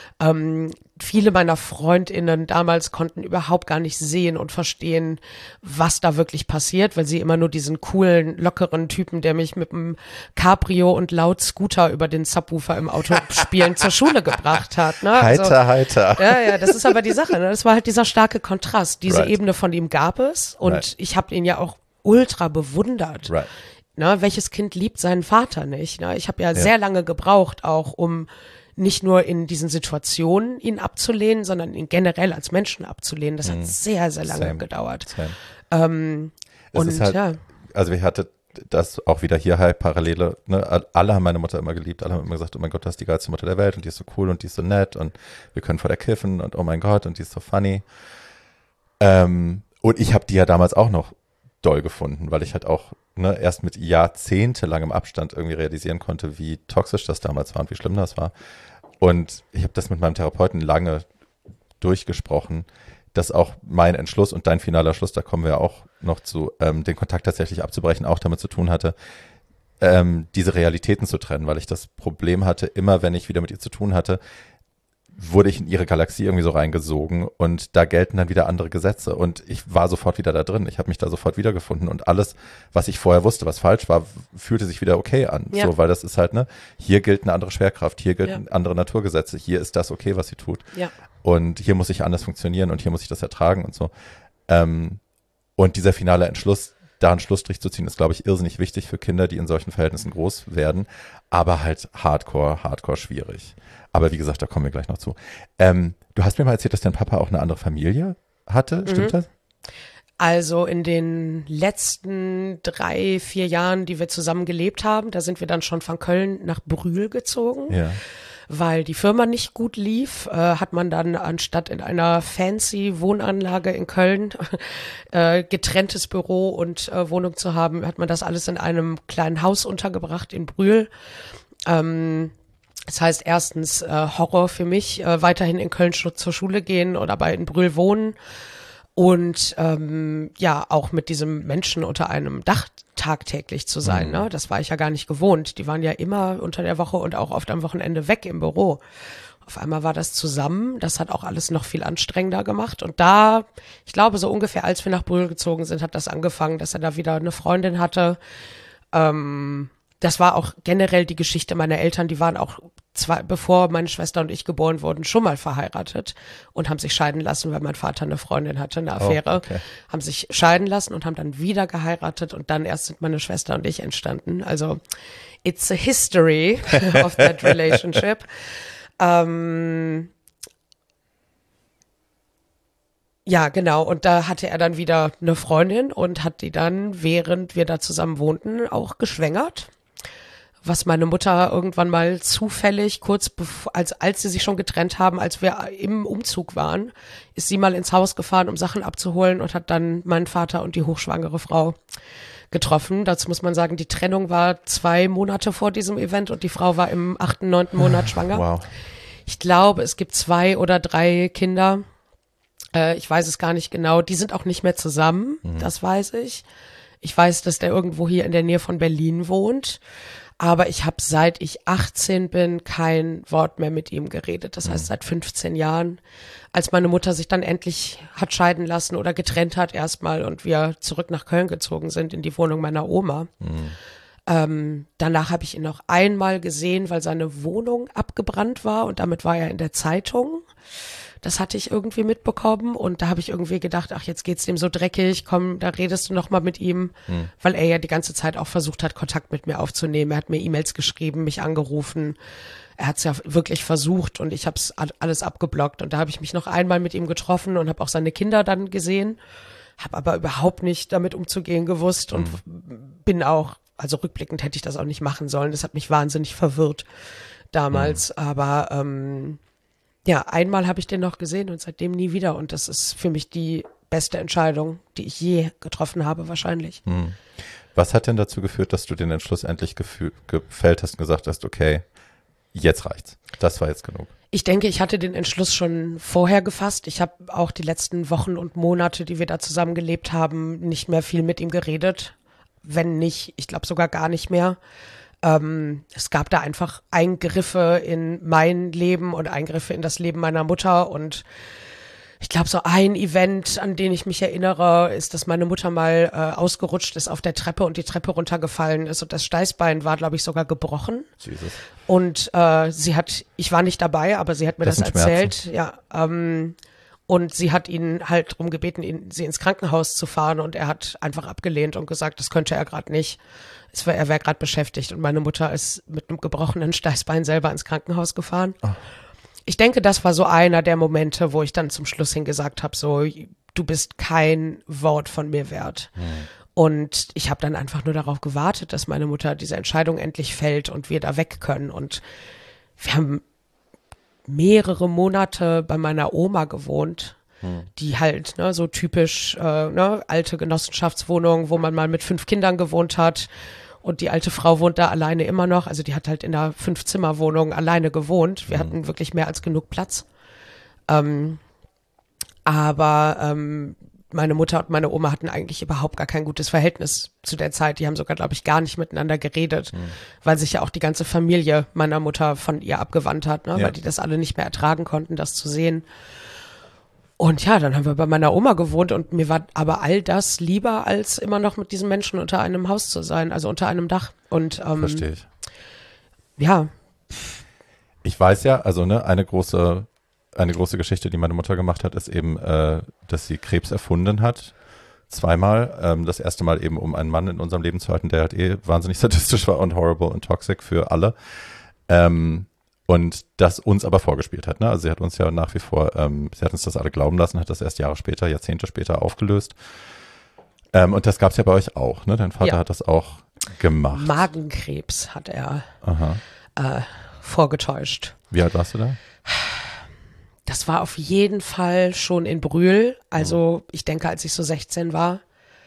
ähm, viele meiner FreundInnen damals konnten überhaupt gar nicht sehen und verstehen, was da wirklich passiert, weil sie immer nur diesen coolen, lockeren Typen, der mich mit einem Cabrio und laut Scooter über den Subwoofer im Auto spielen zur Schule gebracht hat. Ne? Heiter, also, heiter. Ja, ja, das ist aber die Sache. Ne? Das war halt dieser starke Kontrast. Diese right. Ebene von ihm gab es und right. ich habe ihn ja auch ultra bewundert. Right. Ne? Welches Kind liebt seinen Vater nicht? Ne? Ich habe ja, ja sehr lange gebraucht, auch um nicht nur in diesen Situationen ihn abzulehnen, sondern ihn generell als Menschen abzulehnen. Das hat mm. sehr, sehr lange Same. gedauert. Same. Ähm, und ist halt, ja. Also ich hatte das auch wieder hier halt Parallele. Ne? Alle haben meine Mutter immer geliebt. Alle haben immer gesagt, oh mein Gott, das ist die geilste Mutter der Welt und die ist so cool und die ist so nett und wir können vor der kiffen und oh mein Gott und die ist so funny. Ähm, und ich habe die ja damals auch noch doll gefunden, weil ich halt auch ne, erst mit jahrzehntelangem Abstand irgendwie realisieren konnte, wie toxisch das damals war und wie schlimm das war. Und ich habe das mit meinem Therapeuten lange durchgesprochen, dass auch mein Entschluss und dein finaler Schluss, da kommen wir auch noch zu, ähm, den Kontakt tatsächlich abzubrechen, auch damit zu tun hatte, ähm, diese Realitäten zu trennen, weil ich das Problem hatte, immer wenn ich wieder mit ihr zu tun hatte, wurde ich in ihre Galaxie irgendwie so reingesogen und da gelten dann wieder andere Gesetze und ich war sofort wieder da drin. Ich habe mich da sofort wiedergefunden und alles, was ich vorher wusste, was falsch war, fühlte sich wieder okay an. Ja. So, weil das ist halt, ne, hier gilt eine andere Schwerkraft, hier gelten ja. andere Naturgesetze, hier ist das okay, was sie tut. Ja. Und hier muss ich anders funktionieren und hier muss ich das ertragen und so. Ähm, und dieser finale Entschluss, da einen Schlussstrich zu ziehen, ist, glaube ich, irrsinnig wichtig für Kinder, die in solchen Verhältnissen groß werden, aber halt hardcore, hardcore schwierig. Aber wie gesagt, da kommen wir gleich noch zu. Ähm, du hast mir mal erzählt, dass dein Papa auch eine andere Familie hatte, stimmt mhm. das? Also in den letzten drei, vier Jahren, die wir zusammen gelebt haben, da sind wir dann schon von Köln nach Brühl gezogen. Ja. Weil die Firma nicht gut lief, äh, hat man dann anstatt in einer fancy Wohnanlage in Köln äh, getrenntes Büro und äh, Wohnung zu haben, hat man das alles in einem kleinen Haus untergebracht in Brühl. Ähm, das heißt erstens äh, Horror für mich, äh, weiterhin in Köln zur Schule gehen oder bei in Brühl wohnen. Und ähm, ja, auch mit diesem Menschen unter einem Dach tagtäglich zu sein, Mhm. ne? Das war ich ja gar nicht gewohnt. Die waren ja immer unter der Woche und auch oft am Wochenende weg im Büro. Auf einmal war das zusammen. Das hat auch alles noch viel anstrengender gemacht. Und da, ich glaube, so ungefähr, als wir nach Brühl gezogen sind, hat das angefangen, dass er da wieder eine Freundin hatte. Ähm, das war auch generell die Geschichte meiner Eltern. Die waren auch zwei, bevor meine Schwester und ich geboren wurden, schon mal verheiratet und haben sich scheiden lassen, weil mein Vater eine Freundin hatte, eine Affäre. Oh, okay. Haben sich scheiden lassen und haben dann wieder geheiratet und dann erst sind meine Schwester und ich entstanden. Also, it's a history of that relationship. Ähm, ja, genau. Und da hatte er dann wieder eine Freundin und hat die dann, während wir da zusammen wohnten, auch geschwängert. Was meine Mutter irgendwann mal zufällig, kurz bevor, als, als sie sich schon getrennt haben, als wir im Umzug waren, ist sie mal ins Haus gefahren, um Sachen abzuholen und hat dann meinen Vater und die hochschwangere Frau getroffen. Dazu muss man sagen, die Trennung war zwei Monate vor diesem Event und die Frau war im achten, neunten Monat schwanger. Wow. Ich glaube, es gibt zwei oder drei Kinder. Äh, ich weiß es gar nicht genau. Die sind auch nicht mehr zusammen, mhm. Das weiß ich. Ich weiß, dass der irgendwo hier in der Nähe von Berlin wohnt. Aber ich habe, seit ich achtzehn bin, kein Wort mehr mit ihm geredet. Das heißt, seit fünfzehn Jahren, als meine Mutter sich dann endlich hat scheiden lassen oder getrennt hat erstmal und wir zurück nach Köln gezogen sind, in die Wohnung meiner Oma. Mhm. Ähm, danach habe ich ihn noch einmal gesehen, weil seine Wohnung abgebrannt war und damit war er in der Zeitung. Das hatte ich irgendwie mitbekommen und da habe ich irgendwie gedacht, ach, jetzt geht's dem so dreckig, komm, da redest du noch mal mit ihm, hm. weil er ja die ganze Zeit auch versucht hat, Kontakt mit mir aufzunehmen. Er hat mir E-Mails geschrieben, mich angerufen. Er hat's ja wirklich versucht und ich habe es alles abgeblockt und da habe ich mich noch einmal mit ihm getroffen und habe auch seine Kinder dann gesehen, habe aber überhaupt nicht damit umzugehen gewusst und hm. bin auch, also rückblickend hätte ich das auch nicht machen sollen. Das hat mich wahnsinnig verwirrt damals, hm. aber ähm, ja, einmal habe ich den noch gesehen und seitdem nie wieder. Und das ist für mich die beste Entscheidung, die ich je getroffen habe, wahrscheinlich. Hm. Was hat denn dazu geführt, dass du den Entschluss endlich gefü- gefällt hast und gesagt hast, okay, jetzt reicht's. Das war jetzt genug. Ich denke, ich hatte den Entschluss schon vorher gefasst. Ich habe auch die letzten Wochen und Monate, die wir da zusammen gelebt haben, nicht mehr viel mit ihm geredet. Wenn nicht, ich glaube sogar gar nicht mehr. Ähm, es gab da einfach Eingriffe in mein Leben und Eingriffe in das Leben meiner Mutter und ich glaube, so ein Event, an den ich mich erinnere, ist, dass meine Mutter mal äh, ausgerutscht ist auf der Treppe und die Treppe runtergefallen ist und das Steißbein war, glaube ich, sogar gebrochen. Jesus. Und äh, sie hat, ich war nicht dabei, aber sie hat mir das, das erzählt, Schmerzen. ja. Ähm, und sie hat ihn halt darum gebeten, ihn, sie ins Krankenhaus zu fahren und er hat einfach abgelehnt und gesagt, das könnte er gerade nicht. Es war, er wäre gerade beschäftigt und meine Mutter ist mit einem gebrochenen Steißbein selber ins Krankenhaus gefahren. Oh. Ich denke, das war so einer der Momente, wo ich dann zum Schluss hin gesagt habe, so, du bist kein Wort von mir wert. Hm. Und ich habe dann einfach nur darauf gewartet, dass meine Mutter diese Entscheidung endlich fällt und wir da weg können. Und wir haben mehrere Monate bei meiner Oma gewohnt, hm. die halt ne, so typisch äh, ne, alte Genossenschaftswohnung, wo man mal mit fünf Kindern gewohnt hat. Und die alte Frau wohnt da alleine immer noch. Also die hat halt in einer Fünf-Zimmer-Wohnung alleine gewohnt. Wir mhm. hatten wirklich mehr als genug Platz. Ähm, aber ähm, meine Mutter und meine Oma hatten eigentlich überhaupt gar kein gutes Verhältnis zu der Zeit. Die haben sogar, glaube ich, gar nicht miteinander geredet, mhm. weil sich ja auch die ganze Familie meiner Mutter von ihr abgewandt hat, ne? Ja. Weil die das alle nicht mehr ertragen konnten, das zu sehen. Und ja, dann haben wir bei meiner Oma gewohnt und mir war aber all das lieber, als immer noch mit diesen Menschen unter einem Haus zu sein, also unter einem Dach. Und ähm, verstehe ich. Ja. Ich weiß ja, also ne, eine große, eine große Geschichte, die meine Mutter gemacht hat, ist eben, äh, dass sie Krebs erfunden hat. Zweimal. Ähm, das erste Mal eben, um einen Mann in unserem Leben zu halten, der halt eh wahnsinnig sadistisch war und horrible und toxic für alle. Ähm, Und das uns aber vorgespielt hat. Ne? Also sie hat uns ja nach wie vor, ähm, sie hat uns das alle glauben lassen, hat das erst Jahre später, Jahrzehnte später aufgelöst. Ähm, und das gab es ja bei euch auch. Ne? Dein Vater ja. hat das auch gemacht. Magenkrebs hat er Aha. Äh, vorgetäuscht. Wie alt warst du da? Das war auf jeden Fall schon in Brühl. Also ich denke, als ich so sechzehn war.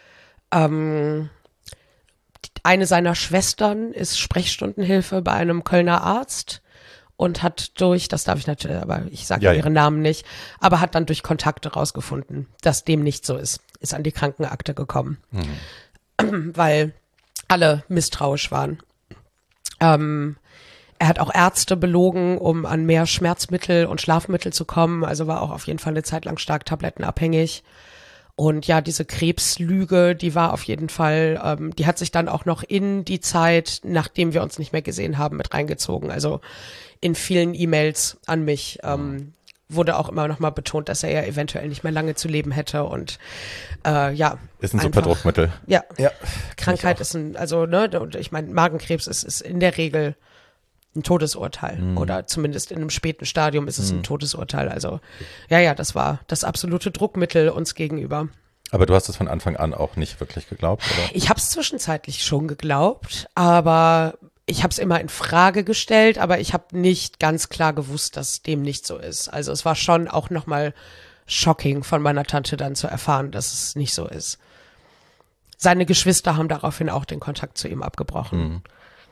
Ähm, eine seiner Schwestern ist Sprechstundenhilfe bei einem Kölner Arzt. und hat durch, das darf ich natürlich, aber ich sage ja, ihren ja. Namen nicht, aber hat dann durch Kontakte rausgefunden, dass dem nicht so ist. Ist an die Krankenakte gekommen, mhm. weil alle misstrauisch waren. Ähm, er hat auch Ärzte belogen, um an mehr Schmerzmittel und Schlafmittel zu kommen, also war auch auf jeden Fall eine Zeit lang stark tablettenabhängig. Und ja, diese Krebslüge, die war auf jeden Fall, ähm, die hat sich dann auch noch in die Zeit, nachdem wir uns nicht mehr gesehen haben, mit reingezogen. Also in vielen E-Mails an mich ähm, wurde auch immer noch mal betont, dass er ja eventuell nicht mehr lange zu leben hätte und äh, ja. Ist ein einfach, super Druckmittel. Ja, ja Krankheit ist ein, also ne, und ich meine, Magenkrebs ist, ist in der Regel ein Todesurteil mhm. oder zumindest in einem späten Stadium ist es mhm. ein Todesurteil. Also ja, ja, das war das absolute Druckmittel uns gegenüber. Aber du hast es von Anfang an auch nicht wirklich geglaubt, oder? Ich habe es zwischenzeitlich schon geglaubt, aber ich habe es immer in Frage gestellt, aber ich habe nicht ganz klar gewusst, dass dem nicht so ist. Also es war schon auch nochmal shocking von meiner Tante dann zu erfahren, dass es nicht so ist. Seine Geschwister haben daraufhin auch den Kontakt zu ihm abgebrochen. Mhm.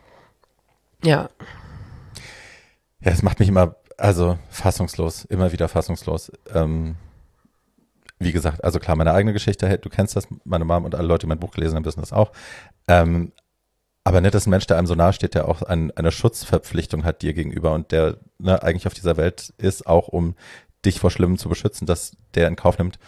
Ja. Ja, es macht mich immer, also fassungslos, immer wieder fassungslos. Ähm, wie gesagt, also klar, meine eigene Geschichte, du kennst das, meine Mom und alle Leute, die mein Buch gelesen haben, wissen das auch. Ähm, aber nicht, dass ein Mensch, der einem so nahe steht, der auch ein, eine Schutzverpflichtung hat dir gegenüber und der ne, eigentlich auf dieser Welt ist, auch um dich vor Schlimmem zu beschützen, dass der in Kauf nimmt,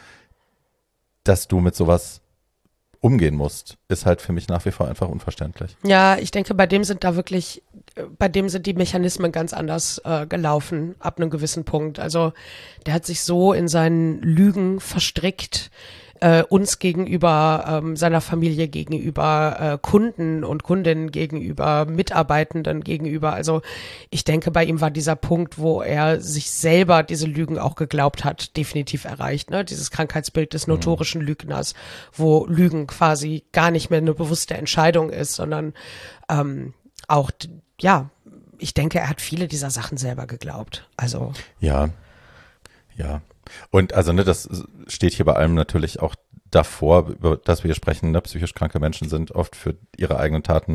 dass du mit sowas umgehen musst, ist halt für mich nach wie vor einfach unverständlich. Ja, ich denke, bei dem sind da wirklich, bei dem sind die Mechanismen ganz anders äh, gelaufen, ab einem gewissen Punkt. Also der hat sich so in seinen Lügen verstrickt, äh, uns gegenüber, ähm, seiner Familie gegenüber, äh, Kunden und Kundinnen gegenüber, Mitarbeitenden gegenüber. Also ich denke, bei ihm war dieser Punkt, wo er sich selber diese Lügen auch geglaubt hat, definitiv erreicht. Ne? Dieses Krankheitsbild des notorischen Lügners, wo Lügen quasi gar nicht mehr eine bewusste Entscheidung ist, sondern ähm, auch, ja, ich denke, er hat viele dieser Sachen selber geglaubt. Also ja, ja. Und also ne, das steht hier bei allem natürlich auch davor, über das wir hier sprechen. Ne? Psychisch kranke Menschen sind oft für ihre eigenen Taten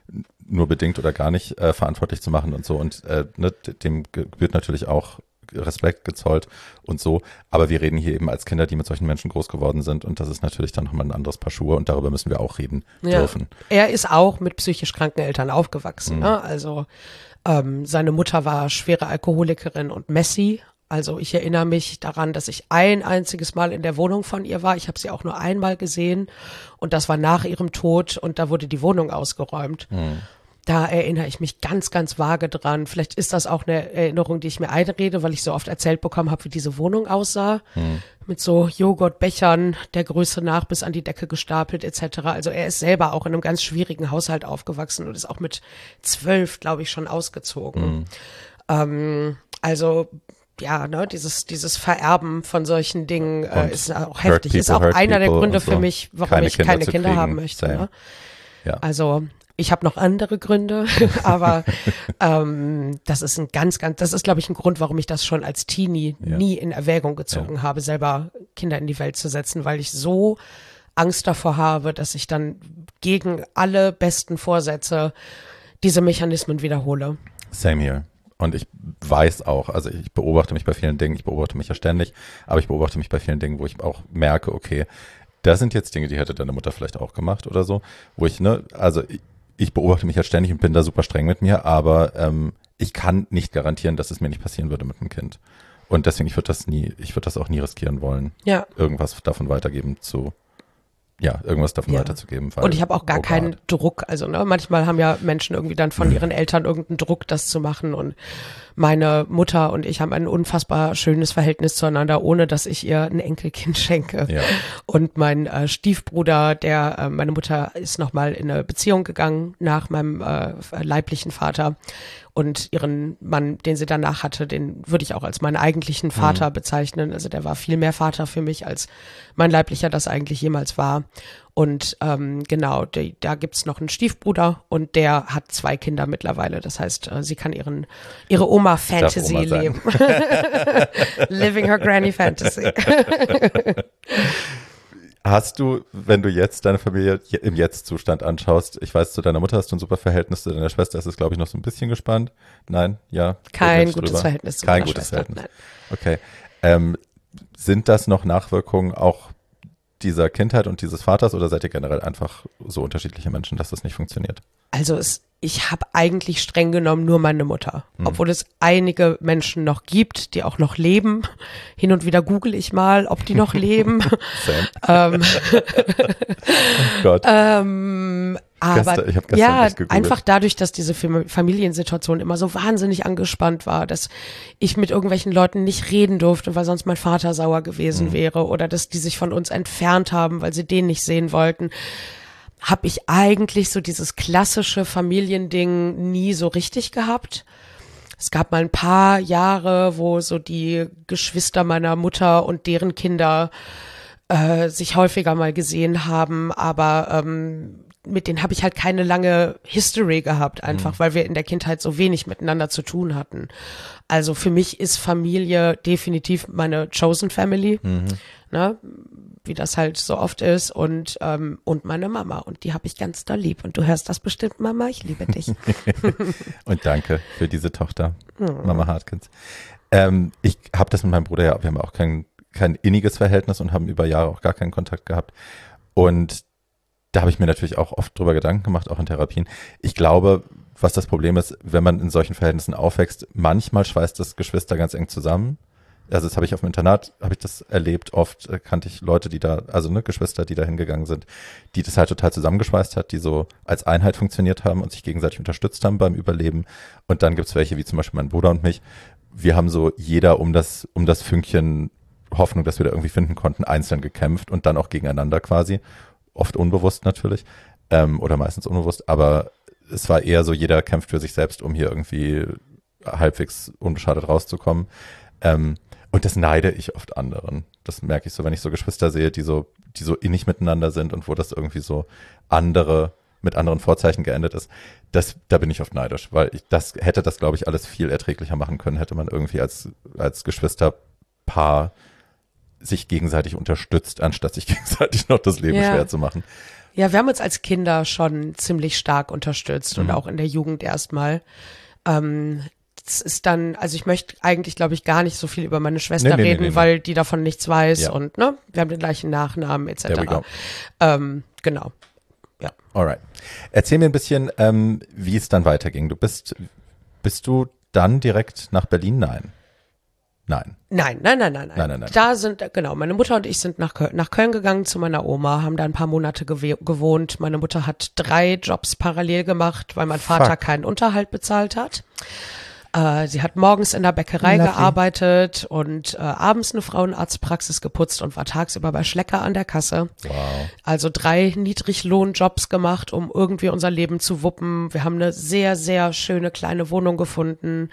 nur bedingt oder gar nicht äh, verantwortlich zu machen und so. Und äh, ne, dem gebührt natürlich auch Respekt gezollt und so. Aber wir reden hier eben als Kinder, die mit solchen Menschen groß geworden sind. Und das ist natürlich dann nochmal ein anderes Paar Schuhe. Und darüber müssen wir auch reden ja. dürfen. Er ist auch mit psychisch kranken Eltern aufgewachsen. Mhm. Ne? Also ähm, seine Mutter war schwere Alkoholikerin und Messi. Also ich erinnere mich daran, dass ich ein einziges Mal in der Wohnung von ihr war. Ich habe sie auch nur einmal gesehen und das war nach ihrem Tod und da wurde die Wohnung ausgeräumt. Mhm. Da erinnere ich mich ganz, ganz vage dran. Vielleicht ist das auch eine Erinnerung, die ich mir einrede, weil ich so oft erzählt bekommen habe, wie diese Wohnung aussah. Mhm. Mit so Joghurtbechern der Größe nach bis an die Decke gestapelt et cetera. Also er ist selber auch in einem ganz schwierigen Haushalt aufgewachsen und ist auch mit zwölf, glaube ich, schon ausgezogen. Mhm. Ähm, also ja, ne, dieses, dieses Vererben von solchen Dingen äh, ist auch heftig. People, ist auch einer der Gründe so. für mich, warum keine ich Kinder keine Kinder kriegen. haben möchte. Ne? Ja. Also ich habe noch andere Gründe, aber ähm, das ist ein ganz, ganz, das ist, glaube ich, ein Grund, warum ich das schon als Teenie ja. nie in Erwägung gezogen ja. habe, selber Kinder in die Welt zu setzen, weil ich so Angst davor habe, dass ich dann gegen alle besten Vorsätze diese Mechanismen wiederhole. Same here. Und ich weiß auch, also ich beobachte mich bei vielen Dingen, ich beobachte mich ja ständig, aber ich beobachte mich bei vielen Dingen, wo ich auch merke, okay, das sind jetzt Dinge, die hätte deine Mutter vielleicht auch gemacht oder so, wo ich, ne, also ich, ich beobachte mich ja ständig und bin da super streng mit mir, aber ähm, ich kann nicht garantieren, dass es mir nicht passieren würde mit einem Kind. Und deswegen, ich würde das nie, ich würde das auch nie riskieren wollen, ja. irgendwas davon weitergeben zu ja, irgendwas davon ja. weiterzugeben. Weil, und ich habe auch gar oh keinen God. Druck. Also ne, manchmal haben ja Menschen irgendwie dann von ihren Eltern irgendeinen Druck, das zu machen. Und meine Mutter und ich haben ein unfassbar schönes Verhältnis zueinander, ohne dass ich ihr ein Enkelkind schenke. Ja. Und mein äh, Stiefbruder, der, äh, meine Mutter ist nochmal in eine Beziehung gegangen nach meinem äh, leiblichen Vater. Und ihren Mann, den sie danach hatte, den würde ich auch als meinen eigentlichen Vater mhm. bezeichnen. Also der war viel mehr Vater für mich, als mein leiblicher das eigentlich jemals war. Und ähm, genau, die, da gibt's noch einen Stiefbruder und der hat zwei Kinder mittlerweile. Das heißt, äh, sie kann ihren ihre Oma-Fantasy Oma leben. Living her Granny Fantasy. Hast du, wenn du jetzt deine Familie im Jetzt-Zustand anschaust, ich weiß, zu deiner Mutter hast du ein super Verhältnis, zu deiner Schwester ist es, glaube ich, noch so ein bisschen gespannt. Nein, ja. Kein gutes drüber. Verhältnis zu Kein meiner gutes Schwester. Verhältnis. Nein. Okay. Ähm, sind das noch Nachwirkungen auch dieser Kindheit und dieses Vaters oder seid ihr generell einfach so unterschiedliche Menschen, dass das nicht funktioniert? Also es, ich habe eigentlich streng genommen nur meine Mutter, Hm. obwohl es einige Menschen noch gibt, die auch noch leben. Hin und wieder google ich mal, ob die noch leben. ähm, Oh Gott. ähm, aber Gestern- ich hab gestern ja, echt gegoogelt. einfach dadurch, dass diese Fam- Familiensituation immer so wahnsinnig angespannt war, dass ich mit irgendwelchen Leuten nicht reden durfte, weil sonst mein Vater sauer gewesen Mhm. wäre oder dass die sich von uns entfernt haben, weil sie den nicht sehen wollten, habe ich eigentlich so dieses klassische Familiending nie so richtig gehabt. Es gab mal ein paar Jahre, wo so die Geschwister meiner Mutter und deren Kinder äh, sich häufiger mal gesehen haben, aber ähm, mit denen habe ich halt keine lange History gehabt, einfach Mhm. weil wir in der Kindheit so wenig miteinander zu tun hatten. Also für mich ist Familie definitiv meine Chosen Family, Mhm. ne? Wie das halt so oft ist und ähm, und meine Mama und die habe ich ganz doll lieb und du hörst das bestimmt, Mama, ich liebe dich. Und danke für diese Tochter, Mama Hartkins. Ähm, ich habe das mit meinem Bruder ja, wir haben auch kein, kein inniges Verhältnis und haben über Jahre auch gar keinen Kontakt gehabt. Und da habe ich mir natürlich auch oft drüber Gedanken gemacht, auch in Therapien. Ich glaube, was das Problem ist, wenn man in solchen Verhältnissen aufwächst, manchmal schweißt das Geschwister ganz eng zusammen. Also das habe ich auf dem Internat, habe ich das erlebt. Oft äh, kannte ich Leute, die da, also ne, Geschwister, die da hingegangen sind, die das halt total zusammengeschweißt hat, die so als Einheit funktioniert haben und sich gegenseitig unterstützt haben beim Überleben. Und dann gibt's welche, wie zum Beispiel mein Bruder und mich. Wir haben so jeder um das, um das Fünkchen Hoffnung, dass wir da irgendwie finden konnten, einzeln gekämpft und dann auch gegeneinander quasi. Oft unbewusst natürlich, ähm, oder meistens unbewusst, aber es war eher so, jeder kämpft für sich selbst, um hier irgendwie halbwegs unbeschadet rauszukommen. Ähm, und das neide ich oft anderen. Das merke ich so, wenn ich so Geschwister sehe, die so, die so innig miteinander sind und wo das irgendwie so andere, mit anderen Vorzeichen geendet ist. Das, da bin ich oft neidisch, weil ich das, hätte das, glaube ich, alles viel erträglicher machen können, hätte man irgendwie als, als Geschwisterpaar sich gegenseitig unterstützt, anstatt sich gegenseitig noch das Leben Ja. schwer zu machen. Ja, wir haben uns als Kinder schon ziemlich stark unterstützt und Mhm. auch in der Jugend erstmal. Ähm, das ist dann, also ich möchte eigentlich, glaube ich, gar nicht so viel über meine Schwester Nee, nee, nee, reden, nee, nee. weil die davon nichts weiß Ja. und ne, wir haben den gleichen Nachnamen et There we cetera. go. Ähm, genau. Alright. Erzähl mir ein bisschen, ähm, wie es dann weiterging. Du bist, bist du dann direkt nach Berlin? Nein. Nein. Nein, nein, nein, nein, nein. Nein, nein, nein. Da sind, genau, meine Mutter und ich sind nach Köln, nach Köln gegangen zu meiner Oma, haben da ein paar Monate gewe- gewohnt. Meine Mutter hat drei Jobs parallel gemacht, weil mein Vater Fuck. keinen Unterhalt bezahlt hat. Äh, sie hat morgens in der Bäckerei Lovely. gearbeitet und äh, abends eine Frauenarztpraxis geputzt und war tagsüber bei Schlecker an der Kasse. Wow. Also drei Niedriglohnjobs gemacht, um irgendwie unser Leben zu wuppen. Wir haben eine sehr, sehr schöne kleine Wohnung gefunden.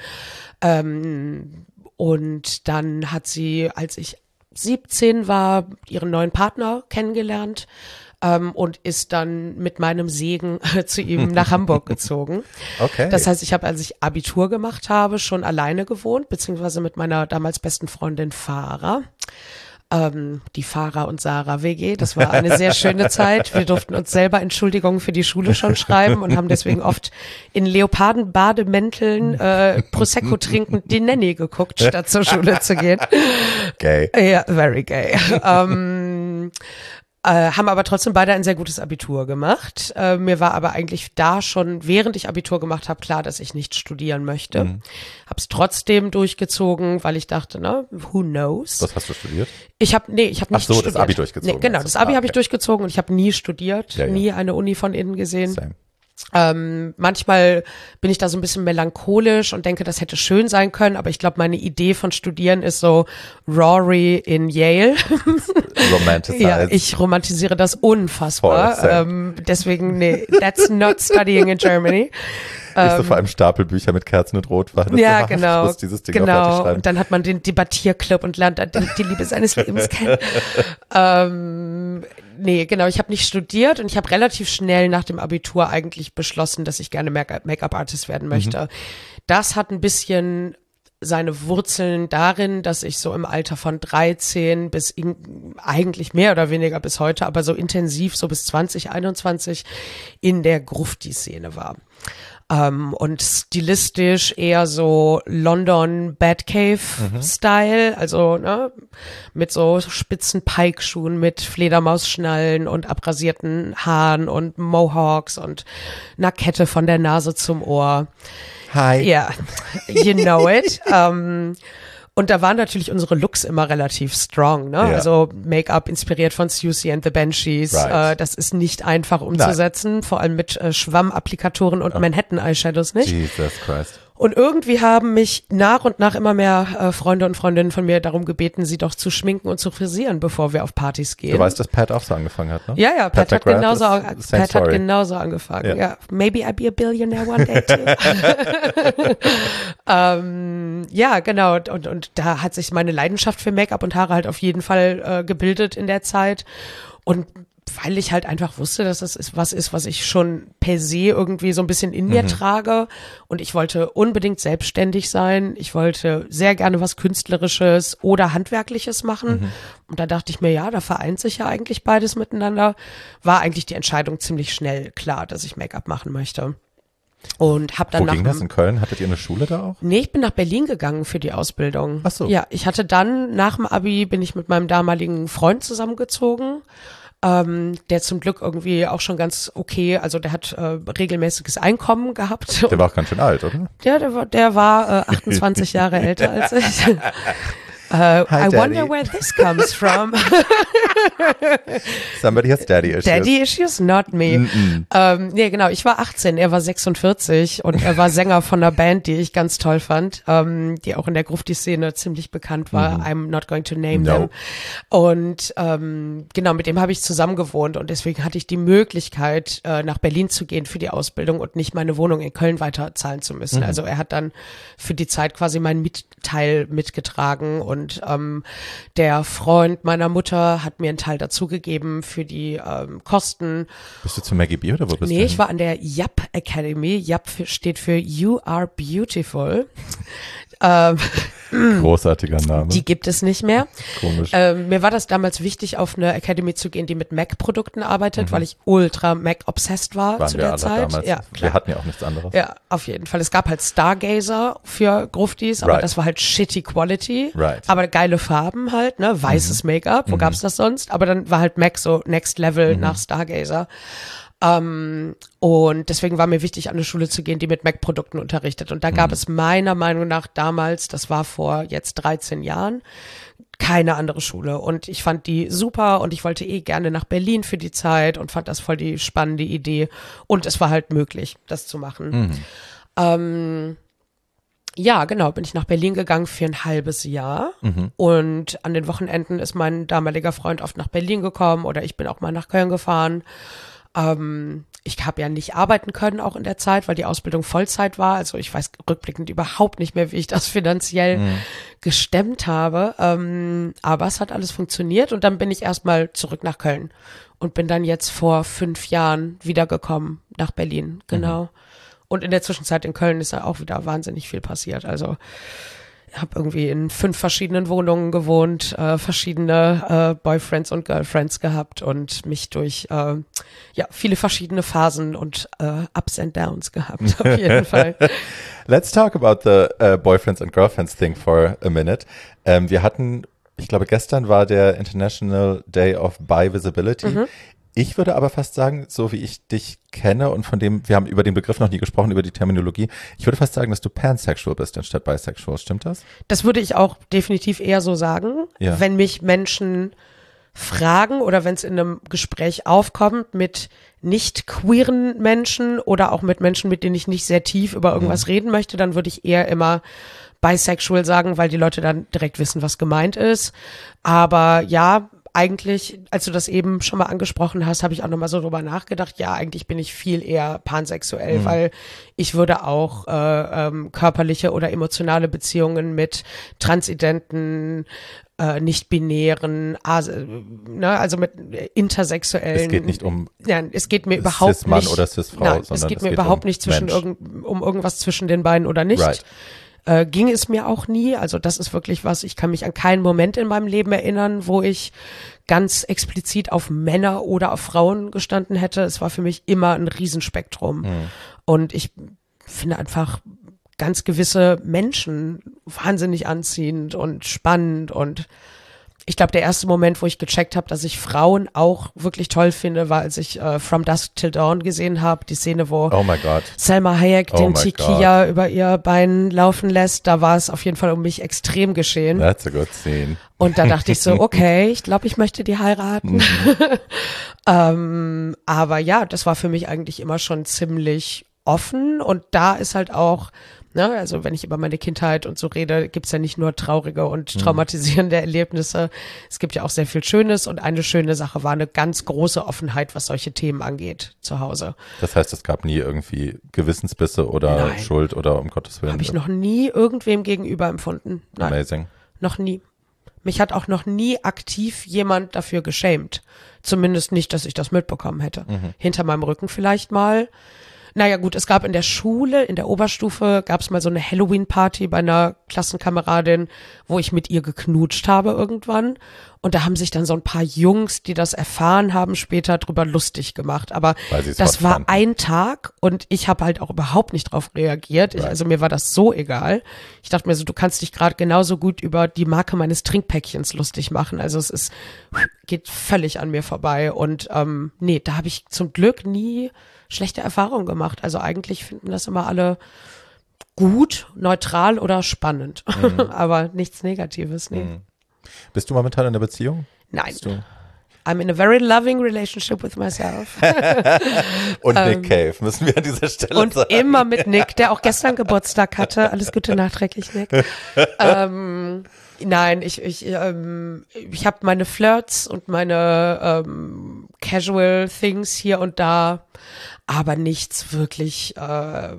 Ähm, und dann hat sie, als ich siebzehn war, ihren neuen Partner kennengelernt ähm, und ist dann mit meinem Segen zu ihm nach Hamburg gezogen. Okay. Das heißt, ich habe, als ich Abitur gemacht habe, schon alleine gewohnt, beziehungsweise mit meiner damals besten Freundin Farah. Ähm, die Farah und Sarah W G. Das war eine sehr schöne Zeit. Wir durften uns selber Entschuldigungen für die Schule schon schreiben und haben deswegen oft in Leopardenbademänteln äh, Prosecco trinkend die Nanny geguckt, statt zur Schule zu gehen. Gay. Ja, very gay. ähm, äh, haben aber trotzdem beide ein sehr gutes Abitur gemacht. Äh, mir war aber eigentlich da schon, während ich Abitur gemacht habe, klar, dass ich nicht studieren möchte. Mhm. Habe es trotzdem durchgezogen, weil ich dachte, na, who knows? Was hast du studiert? Ich habe nee, ich habe Ach nicht so, das studiert. Abi durchgezogen Nee, genau, hast du. das Abi Ah, habe ich okay. durchgezogen und ich habe nie studiert, Ja, ja. nie eine Uni von innen gesehen. Same. Ähm, manchmal bin ich da so ein bisschen melancholisch und denke, das hätte schön sein können, aber ich glaube, meine Idee von Studieren ist so Rory in Yale. Romanticized. Ja, ich romantisiere das unfassbar. Voll, same. ähm, deswegen, nee, that's not studying in Germany. Ich so vor allem Stapelbücher mit Kerzen und Rotwein. Ja, so, Ich genau. muss dieses Ding auch fertig Genau. schreiben. Und dann hat man den Debattierclub und lernt dann die, die Liebe seines Lebens kennen. ähm, nee, genau. Ich habe nicht studiert und ich habe relativ schnell nach dem Abitur eigentlich beschlossen, dass ich gerne Make- Make-up-Artist werden möchte. Das hat ein bisschen seine Wurzeln darin, dass ich so im Alter von dreizehn bis in, eigentlich mehr oder weniger bis heute, aber so intensiv so bis zwanzig einundzwanzig in der Grufti-Szene war. Um, und stilistisch eher so London Batcave-Style, mhm. also ne, mit so spitzen Pike-Schuhen, mit Fledermausschnallen und abrasierten Haaren und Mohawks und einer Kette von der Nase zum Ohr. Hi. Ja, yeah, you know it. um, Und da waren natürlich unsere Looks immer relativ strong, ne? Ja. Also Make-up inspiriert von Siouxsie and the Banshees. Right. Äh, das ist nicht einfach umzusetzen, Nein. vor allem mit äh, Schwammapplikatoren und oh. Manhattan-Eyeshadows nicht. Jesus Christ. Und irgendwie haben mich nach und nach immer mehr äh, Freunde und Freundinnen von mir darum gebeten, sie doch zu schminken und zu frisieren, bevor wir auf Partys gehen. Du weißt, dass Pat auch so angefangen hat, ne? Ja, ja, Pat, Pat hat, genauso, Pat hat genauso angefangen. Ja. Yeah. Maybe I'll be a billionaire one day too. ähm, ja, genau. Und, und da hat sich meine Leidenschaft für Make-up und Haare halt auf jeden Fall äh, gebildet in der Zeit. Und weil ich halt einfach wusste, dass das ist, was ist, was ich schon per se irgendwie so ein bisschen in mir mhm. trage. Und ich wollte unbedingt selbstständig sein. Ich wollte sehr gerne was Künstlerisches oder Handwerkliches machen. Mhm. Und da dachte ich mir, ja, da vereint sich ja eigentlich beides miteinander. War eigentlich die Entscheidung ziemlich schnell klar, dass ich Make-up machen möchte. Und hab dann Wo nach ging das in Köln? Hattet ihr eine Schule da auch? Nee, ich bin nach Berlin gegangen für die Ausbildung. Ach so. Ja, ich hatte dann, nach dem Abi bin ich mit meinem damaligen Freund zusammengezogen. Ähm, der zum Glück irgendwie auch schon ganz okay, also der hat äh, regelmäßiges Einkommen gehabt. Der war auch ganz schön alt, oder? Ja, der war, der war äh, achtundzwanzig Jahre älter als ich. Uh, Hi, I Daddy. wonder where this comes from. Somebody has daddy issues. Daddy issues, not me. Ähm, nee, genau, ich war achtzehn, er war sechsundvierzig und er war Sänger von einer Band, die ich ganz toll fand, ähm, die auch in der Grufti-Szene ziemlich bekannt war. Mhm. I'm not going to name no. them. Und ähm, genau, mit dem habe ich zusammen gewohnt und deswegen hatte ich die Möglichkeit, äh, nach Berlin zu gehen für die Ausbildung und nicht meine Wohnung in Köln weiter zahlen zu müssen. Mhm. Also er hat dann für die Zeit quasi meinen Mietteil mitgetragen und Und ähm, der Freund meiner Mutter hat mir einen Teil dazugegeben für die ähm, Kosten. Bist du zu Maggie B oder wo bist nee, du? Nee, ich war an der Yup Academy. Yup steht für You Are Beautiful. ähm, Großartiger Name. Die gibt es nicht mehr. Komisch. Ähm, mir war das damals wichtig, auf eine Academy zu gehen, die mit Mac-Produkten arbeitet, mhm. weil ich ultra Mac-obsessed war Waren zu wir der alle Zeit. Damals. Ja, wir hatten ja auch nichts anderes. Ja, auf jeden Fall. Es gab halt Stargazer für Gruftis, aber right. das war halt shitty Quality. Right. Aber geile Farben halt, ne? Weißes mhm. Make-up, wo mhm. gab's das sonst? Aber dann war halt Mac so Next Level mhm. nach Stargazer. Um, und deswegen war mir wichtig, an eine Schule zu gehen, die mit Mac-Produkten unterrichtet. Und da gab mhm. es meiner Meinung nach damals, das war vor jetzt dreizehn Jahren, keine andere Schule. Und ich fand die super und ich wollte eh gerne nach Berlin für die Zeit und fand das voll die spannende Idee. Und es war halt möglich, das zu machen. Mhm. Um, ja, genau, bin ich nach Berlin gegangen für ein halbes Jahr. Mhm. Und an den Wochenenden ist mein damaliger Freund oft nach Berlin gekommen oder ich bin auch mal nach Köln gefahren. Ähm, ich habe ja nicht arbeiten können auch in der Zeit, weil die Ausbildung Vollzeit war. Also ich weiß rückblickend überhaupt nicht mehr, wie ich das finanziell mhm. gestemmt habe. Ähm, aber es hat alles funktioniert und dann bin ich erstmal zurück nach Köln und bin dann jetzt vor fünf Jahren wiedergekommen nach Berlin. Genau. Mhm. Und in der Zwischenzeit in Köln ist ja auch wieder wahnsinnig viel passiert. Also ich habe irgendwie in fünf verschiedenen Wohnungen gewohnt, äh, verschiedene äh, Boyfriends und Girlfriends gehabt und mich durch äh, ja viele verschiedene Phasen und äh, Ups and Downs gehabt, auf jeden Fall. Let's talk about the uh, Boyfriends and Girlfriends thing for a minute. Ähm, wir hatten, ich glaube gestern war der International Day of Bi Visibility. Mhm. Ich würde aber fast sagen, so wie ich dich kenne und von dem, wir haben über den Begriff noch nie gesprochen, über die Terminologie, ich würde fast sagen, dass du pansexual bist anstatt bisexual. Stimmt das? Das würde ich auch definitiv eher so sagen, ja. Wenn mich Menschen fragen oder wenn es in einem Gespräch aufkommt mit nicht queeren Menschen oder auch mit Menschen, mit denen ich nicht sehr tief über irgendwas mhm. reden möchte, dann würde ich eher immer bisexual sagen, weil die Leute dann direkt wissen, was gemeint ist. Aber ja, eigentlich, als du das eben schon mal angesprochen hast, habe ich auch nochmal so drüber nachgedacht. Ja, eigentlich bin ich viel eher pansexuell, mhm. weil ich würde auch äh, ähm, körperliche oder emotionale Beziehungen mit transidenten, äh, nicht-binären, as- ne, also mit intersexuellen. Es geht nicht um ja, es geht mir überhaupt Cis-Mann nicht, oder Cis-Frau, nein, sondern es geht es mir geht überhaupt um nicht zwischen Mensch. irgend, um irgendwas zwischen den beiden oder nicht. Right. Äh, ging es mir auch nie. Also das ist wirklich was, ich kann mich an keinen Moment in meinem Leben erinnern, wo ich ganz explizit auf Männer oder auf Frauen gestanden hätte. Es war für mich immer ein Riesenspektrum. Mhm. Und ich finde einfach ganz gewisse Menschen wahnsinnig anziehend und spannend. Und ich glaube, der erste Moment, wo ich gecheckt habe, dass ich Frauen auch wirklich toll finde, war, als ich äh, From Dusk Till Dawn gesehen habe. Die Szene, wo oh my God. Salma Hayek oh den Tequila über ihr Bein laufen lässt. Da war es auf jeden Fall um mich extrem geschehen. That's a good scene. Und da dachte ich so, okay, ich glaube, ich möchte die heiraten. Mhm. ähm, aber ja, das war für mich eigentlich immer schon ziemlich offen. Und da ist halt auch, ne, also wenn ich über meine Kindheit und so rede, gibt's ja nicht nur traurige und traumatisierende Erlebnisse. Es gibt ja auch sehr viel Schönes, und eine schöne Sache war eine ganz große Offenheit, was solche Themen angeht, zu Hause. Das heißt, es gab nie irgendwie Gewissensbisse oder Nein. Schuld oder um Gottes Willen? Habe ich noch nie irgendwem gegenüber empfunden. Nein. Amazing. Noch nie. Mich hat auch noch nie aktiv jemand dafür geschämt. Zumindest nicht, dass ich das mitbekommen hätte. Mhm. Hinter meinem Rücken vielleicht mal. Naja gut, es gab in der Schule, in der Oberstufe, gab es mal so eine Halloween-Party bei einer Klassenkameradin, wo ich mit ihr geknutscht habe irgendwann. Und da haben sich dann so ein paar Jungs, die das erfahren haben, später drüber lustig gemacht. Aber das war ein Tag und ich habe halt auch überhaupt nicht drauf reagiert. Ich, also mir war das so egal. Ich dachte mir so, du kannst dich gerade genauso gut über die Marke meines Trinkpäckchens lustig machen. Also es ist, geht völlig an mir vorbei. Und ähm, nee, da habe ich zum Glück nie schlechte Erfahrungen gemacht. Also eigentlich finden das immer alle gut, neutral oder spannend. Mhm. Aber nichts Negatives, nee. Mhm. Bist du momentan in einer Beziehung? Nein. I'm in a very loving relationship with myself. Und Nick ähm, Cave, müssen wir an dieser Stelle und sagen. Und immer mit Nick, der auch gestern Geburtstag hatte. Alles Gute nachträglich, Nick. ähm, nein, ich ich ähm, ich habe meine Flirts und meine ähm, Casual Things hier und da, aber nichts wirklich äh,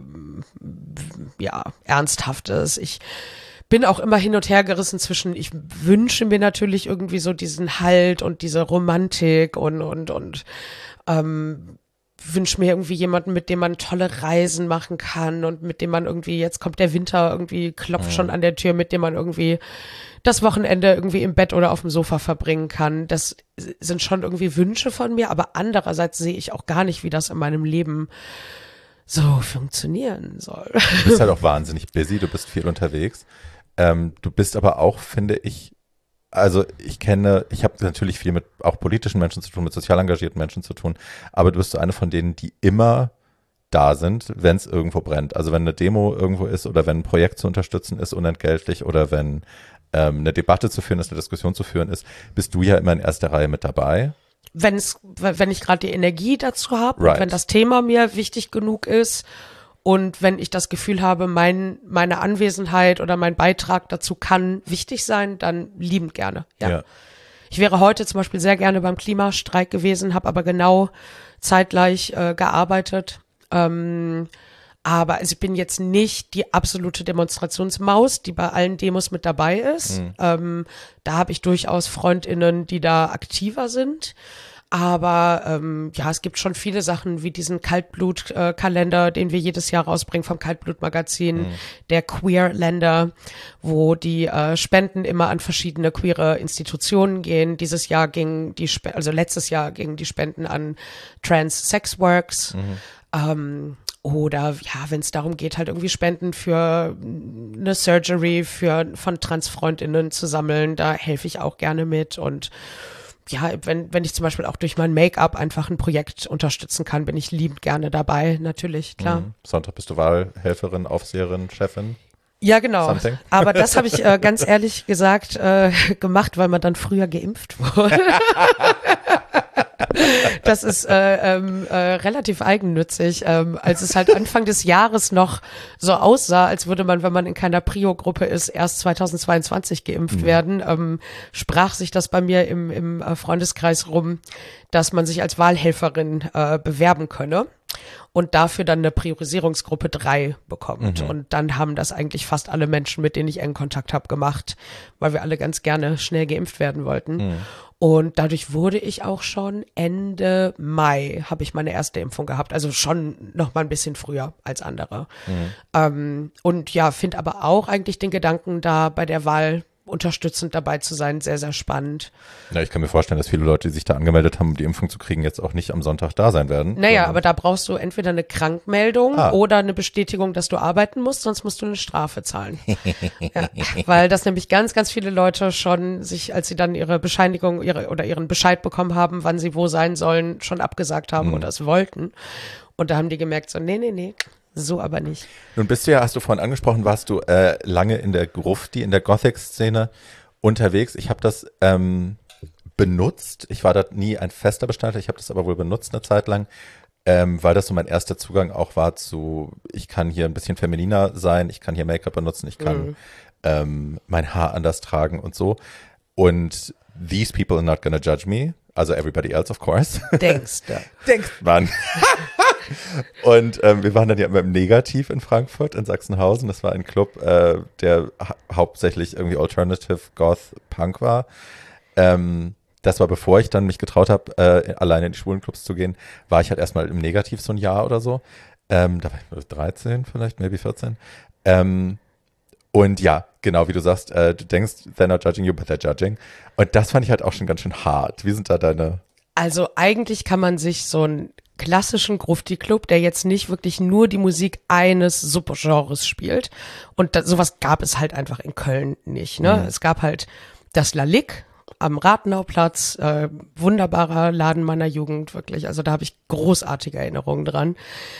ja Ernsthaftes. Ich bin auch immer hin und her gerissen zwischen, ich wünsche mir natürlich irgendwie so diesen Halt und diese Romantik und und und ähm, wünsche mir irgendwie jemanden, mit dem man tolle Reisen machen kann und mit dem man irgendwie, jetzt kommt der Winter, irgendwie klopft mhm. schon an der Tür, mit dem man irgendwie das Wochenende irgendwie im Bett oder auf dem Sofa verbringen kann. Das sind schon irgendwie Wünsche von mir, aber andererseits sehe ich auch gar nicht, wie das in meinem Leben so funktionieren soll. Du bist halt auch wahnsinnig busy, du bist viel unterwegs. Ähm, du bist aber auch, finde ich, also ich kenne, ich habe natürlich viel mit auch politischen Menschen zu tun, mit sozial engagierten Menschen zu tun, aber du bist so eine von denen, die immer da sind, wenn es irgendwo brennt. Also wenn eine Demo irgendwo ist oder wenn ein Projekt zu unterstützen ist, unentgeltlich, oder wenn ähm, eine Debatte zu führen ist, eine Diskussion zu führen ist, bist du ja immer in erster Reihe mit dabei. Wenn es, wenn ich gerade die Energie dazu habe, right. wenn das Thema mir wichtig genug ist und wenn ich das Gefühl habe, mein, meine Anwesenheit oder mein Beitrag dazu kann wichtig sein, dann liebend gerne. Ja. ja. Ich wäre heute zum Beispiel sehr gerne beim Klimastreik gewesen, habe aber genau zeitgleich äh, gearbeitet. Ähm, aber also ich bin jetzt nicht die absolute Demonstrationsmaus, die bei allen Demos mit dabei ist. Mhm. Ähm, da habe ich durchaus FreundInnen, die da aktiver sind. Aber ähm, ja, es gibt schon viele Sachen wie diesen Kaltblut-Kalender, äh, den wir jedes Jahr rausbringen vom Kaltblut-Magazin, mhm. der Queer-Länder, wo die äh, Spenden immer an verschiedene queere Institutionen gehen. Dieses Jahr ging die, Sp- also letztes Jahr gingen die Spenden an Trans Sex Works. Mhm. Ähm, oder ja, wenn es darum geht, halt irgendwie Spenden für eine Surgery für von Transfreundinnen zu sammeln, da helfe ich auch gerne mit. Und ja, wenn wenn ich zum Beispiel auch durch mein Make-up einfach ein Projekt unterstützen kann, bin ich liebend gerne dabei, natürlich, klar. Mhm. Sonntag bist du Wahlhelferin, Aufseherin, Chefin? Ja, genau. Something. Aber das habe ich äh, ganz ehrlich gesagt äh, gemacht, weil man dann früher geimpft wurde. Das ist äh, ähm, äh, relativ eigennützig, ähm, als es halt Anfang des Jahres noch so aussah, als würde man, wenn man in keiner Prio-Gruppe ist, erst zweitausendzweiundzwanzig geimpft mhm. werden, ähm, sprach sich das bei mir im, im äh, Freundeskreis rum, dass man sich als Wahlhelferin äh, bewerben könne. und dafür dann eine Priorisierungsgruppe drei bekommt. Mhm. Und dann haben das eigentlich fast alle Menschen, mit denen ich engen Kontakt habe, gemacht, weil wir alle ganz gerne schnell geimpft werden wollten. Mhm. Und dadurch wurde ich auch schon Ende Mai, habe ich meine erste Impfung gehabt. Also schon noch mal ein bisschen früher als andere. Mhm. Ähm, und ja, finde aber auch eigentlich den Gedanken da bei der Wahl unterstützend dabei zu sein, sehr, sehr spannend. Ja, ich kann mir vorstellen, dass viele Leute, die sich da angemeldet haben, um die Impfung zu kriegen, jetzt auch nicht am Sonntag da sein werden. Naja, aber da brauchst du entweder eine Krankmeldung ah. oder eine Bestätigung, dass du arbeiten musst, sonst musst du eine Strafe zahlen. Ja, weil das nämlich ganz, ganz viele Leute schon sich, als sie dann ihre Bescheinigung ihre, oder ihren Bescheid bekommen haben, wann sie wo sein sollen, schon abgesagt haben mhm. oder es wollten. Und da haben die gemerkt, so nee, nee, nee. So aber nicht. Nun bist du ja, hast du vorhin angesprochen, warst du äh, lange in der Grufti, in der Gothic-Szene unterwegs. Ich habe das ähm, benutzt. Ich war da nie ein fester Bestandteil. Ich habe das aber wohl benutzt eine Zeit lang, ähm, weil das so mein erster Zugang auch war zu, ich kann hier ein bisschen femininer sein, ich kann hier Make-up benutzen, ich kann mhm. ähm, mein Haar anders tragen und so. Und these people are not gonna judge me. Also everybody else, of course. Denkst du. Denkst man. Und ähm, wir waren dann ja immer im Negativ in Frankfurt, in Sachsenhausen. Das war ein Club, äh, der ha- hauptsächlich irgendwie Alternative Goth Punk war. Ähm, das war, bevor ich dann mich getraut habe, äh, alleine in die schwulen Clubs zu gehen, war ich halt erstmal im Negativ so ein Jahr oder so. Ähm, da war ich dreizehn vielleicht, maybe vierzehn. Ähm, und ja, genau wie du sagst, äh, du denkst, they're not judging you, but they're judging. Und das fand ich halt auch schon ganz schön hart. Wie sind da deine... Also eigentlich kann man sich so ein klassischen Grufti-Club, der jetzt nicht wirklich nur die Musik eines Subgenres spielt. Und da, sowas gab es halt einfach in Köln nicht. Ne? Mhm. Es gab halt das Lalique am Rathenauplatz, äh, wunderbarer Laden meiner Jugend, wirklich. Also da habe ich großartige Erinnerungen dran.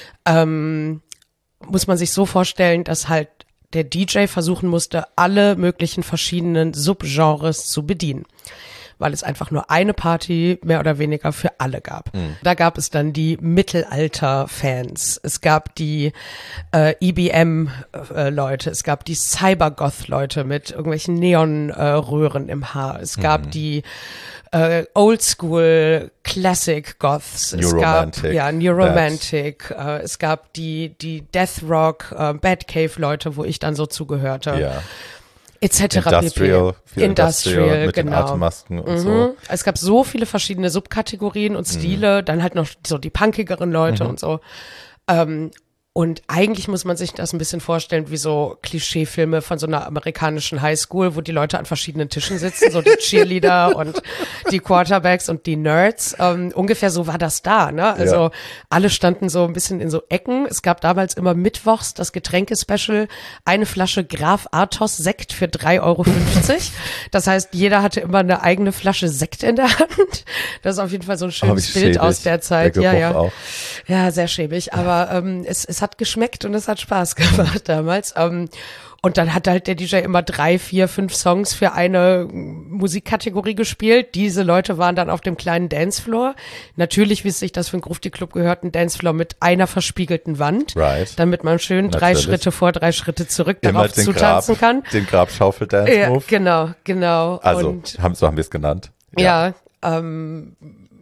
Ähm, muss man sich so vorstellen, dass halt der D J versuchen musste, alle möglichen verschiedenen Subgenres zu bedienen, weil es einfach nur eine Party mehr oder weniger für alle gab. Mhm. Da gab es dann die Mittelalter-Fans, es gab die äh, E B M-Leute, es gab die Cybergoth-Leute mit irgendwelchen Neonröhren äh, im Haar, es gab mhm. die äh, Oldschool Classic Goths, New es Romantic, gab ja New Romantic, äh, es gab die die Death Rock, äh, Batcave-Leute, wo ich dann so zugehörte. Ja. Etc. Industrial, Industrial, Industrial, mit genau. den Atemmasken und mhm. so. Es gab so viele verschiedene Subkategorien und Stile, mhm. dann halt noch so die punkigeren Leute mhm. und so. Ähm, und eigentlich muss man sich das ein bisschen vorstellen wie so Klischeefilme von so einer amerikanischen Highschool, wo die Leute an verschiedenen Tischen sitzen, so die Cheerleader und die Quarterbacks und die Nerds. Ähm, ungefähr so war das da, ne? Also ja. alle standen so ein bisschen in so Ecken. Es gab damals immer mittwochs das Getränkespecial, eine Flasche Graf Artos Sekt für drei Euro fünfzig. Das heißt, jeder hatte immer eine eigene Flasche Sekt in der Hand. Das ist auf jeden Fall so ein schönes oh, Bild schäbig. Aus der Zeit. Der ja, ja. Auch. Ja, sehr schäbig. Aber ähm, es, es hat geschmeckt und es hat Spaß gemacht damals. Um, und dann hat halt der D J immer drei, vier, fünf Songs für eine Musikkategorie gespielt. Diese Leute waren dann auf dem kleinen Dancefloor. Natürlich, wie es sich das für einen Grufti-Club gehört, ein Dancefloor mit einer verspiegelten Wand, right. damit man schön Natürlich. drei Schritte vor, drei Schritte zurück immer darauf zutanzen kann. Den Grabschaufel-Dance-Move. Ja, genau, genau. Also, und, haben, so haben wir es genannt. Ja, ja ähm,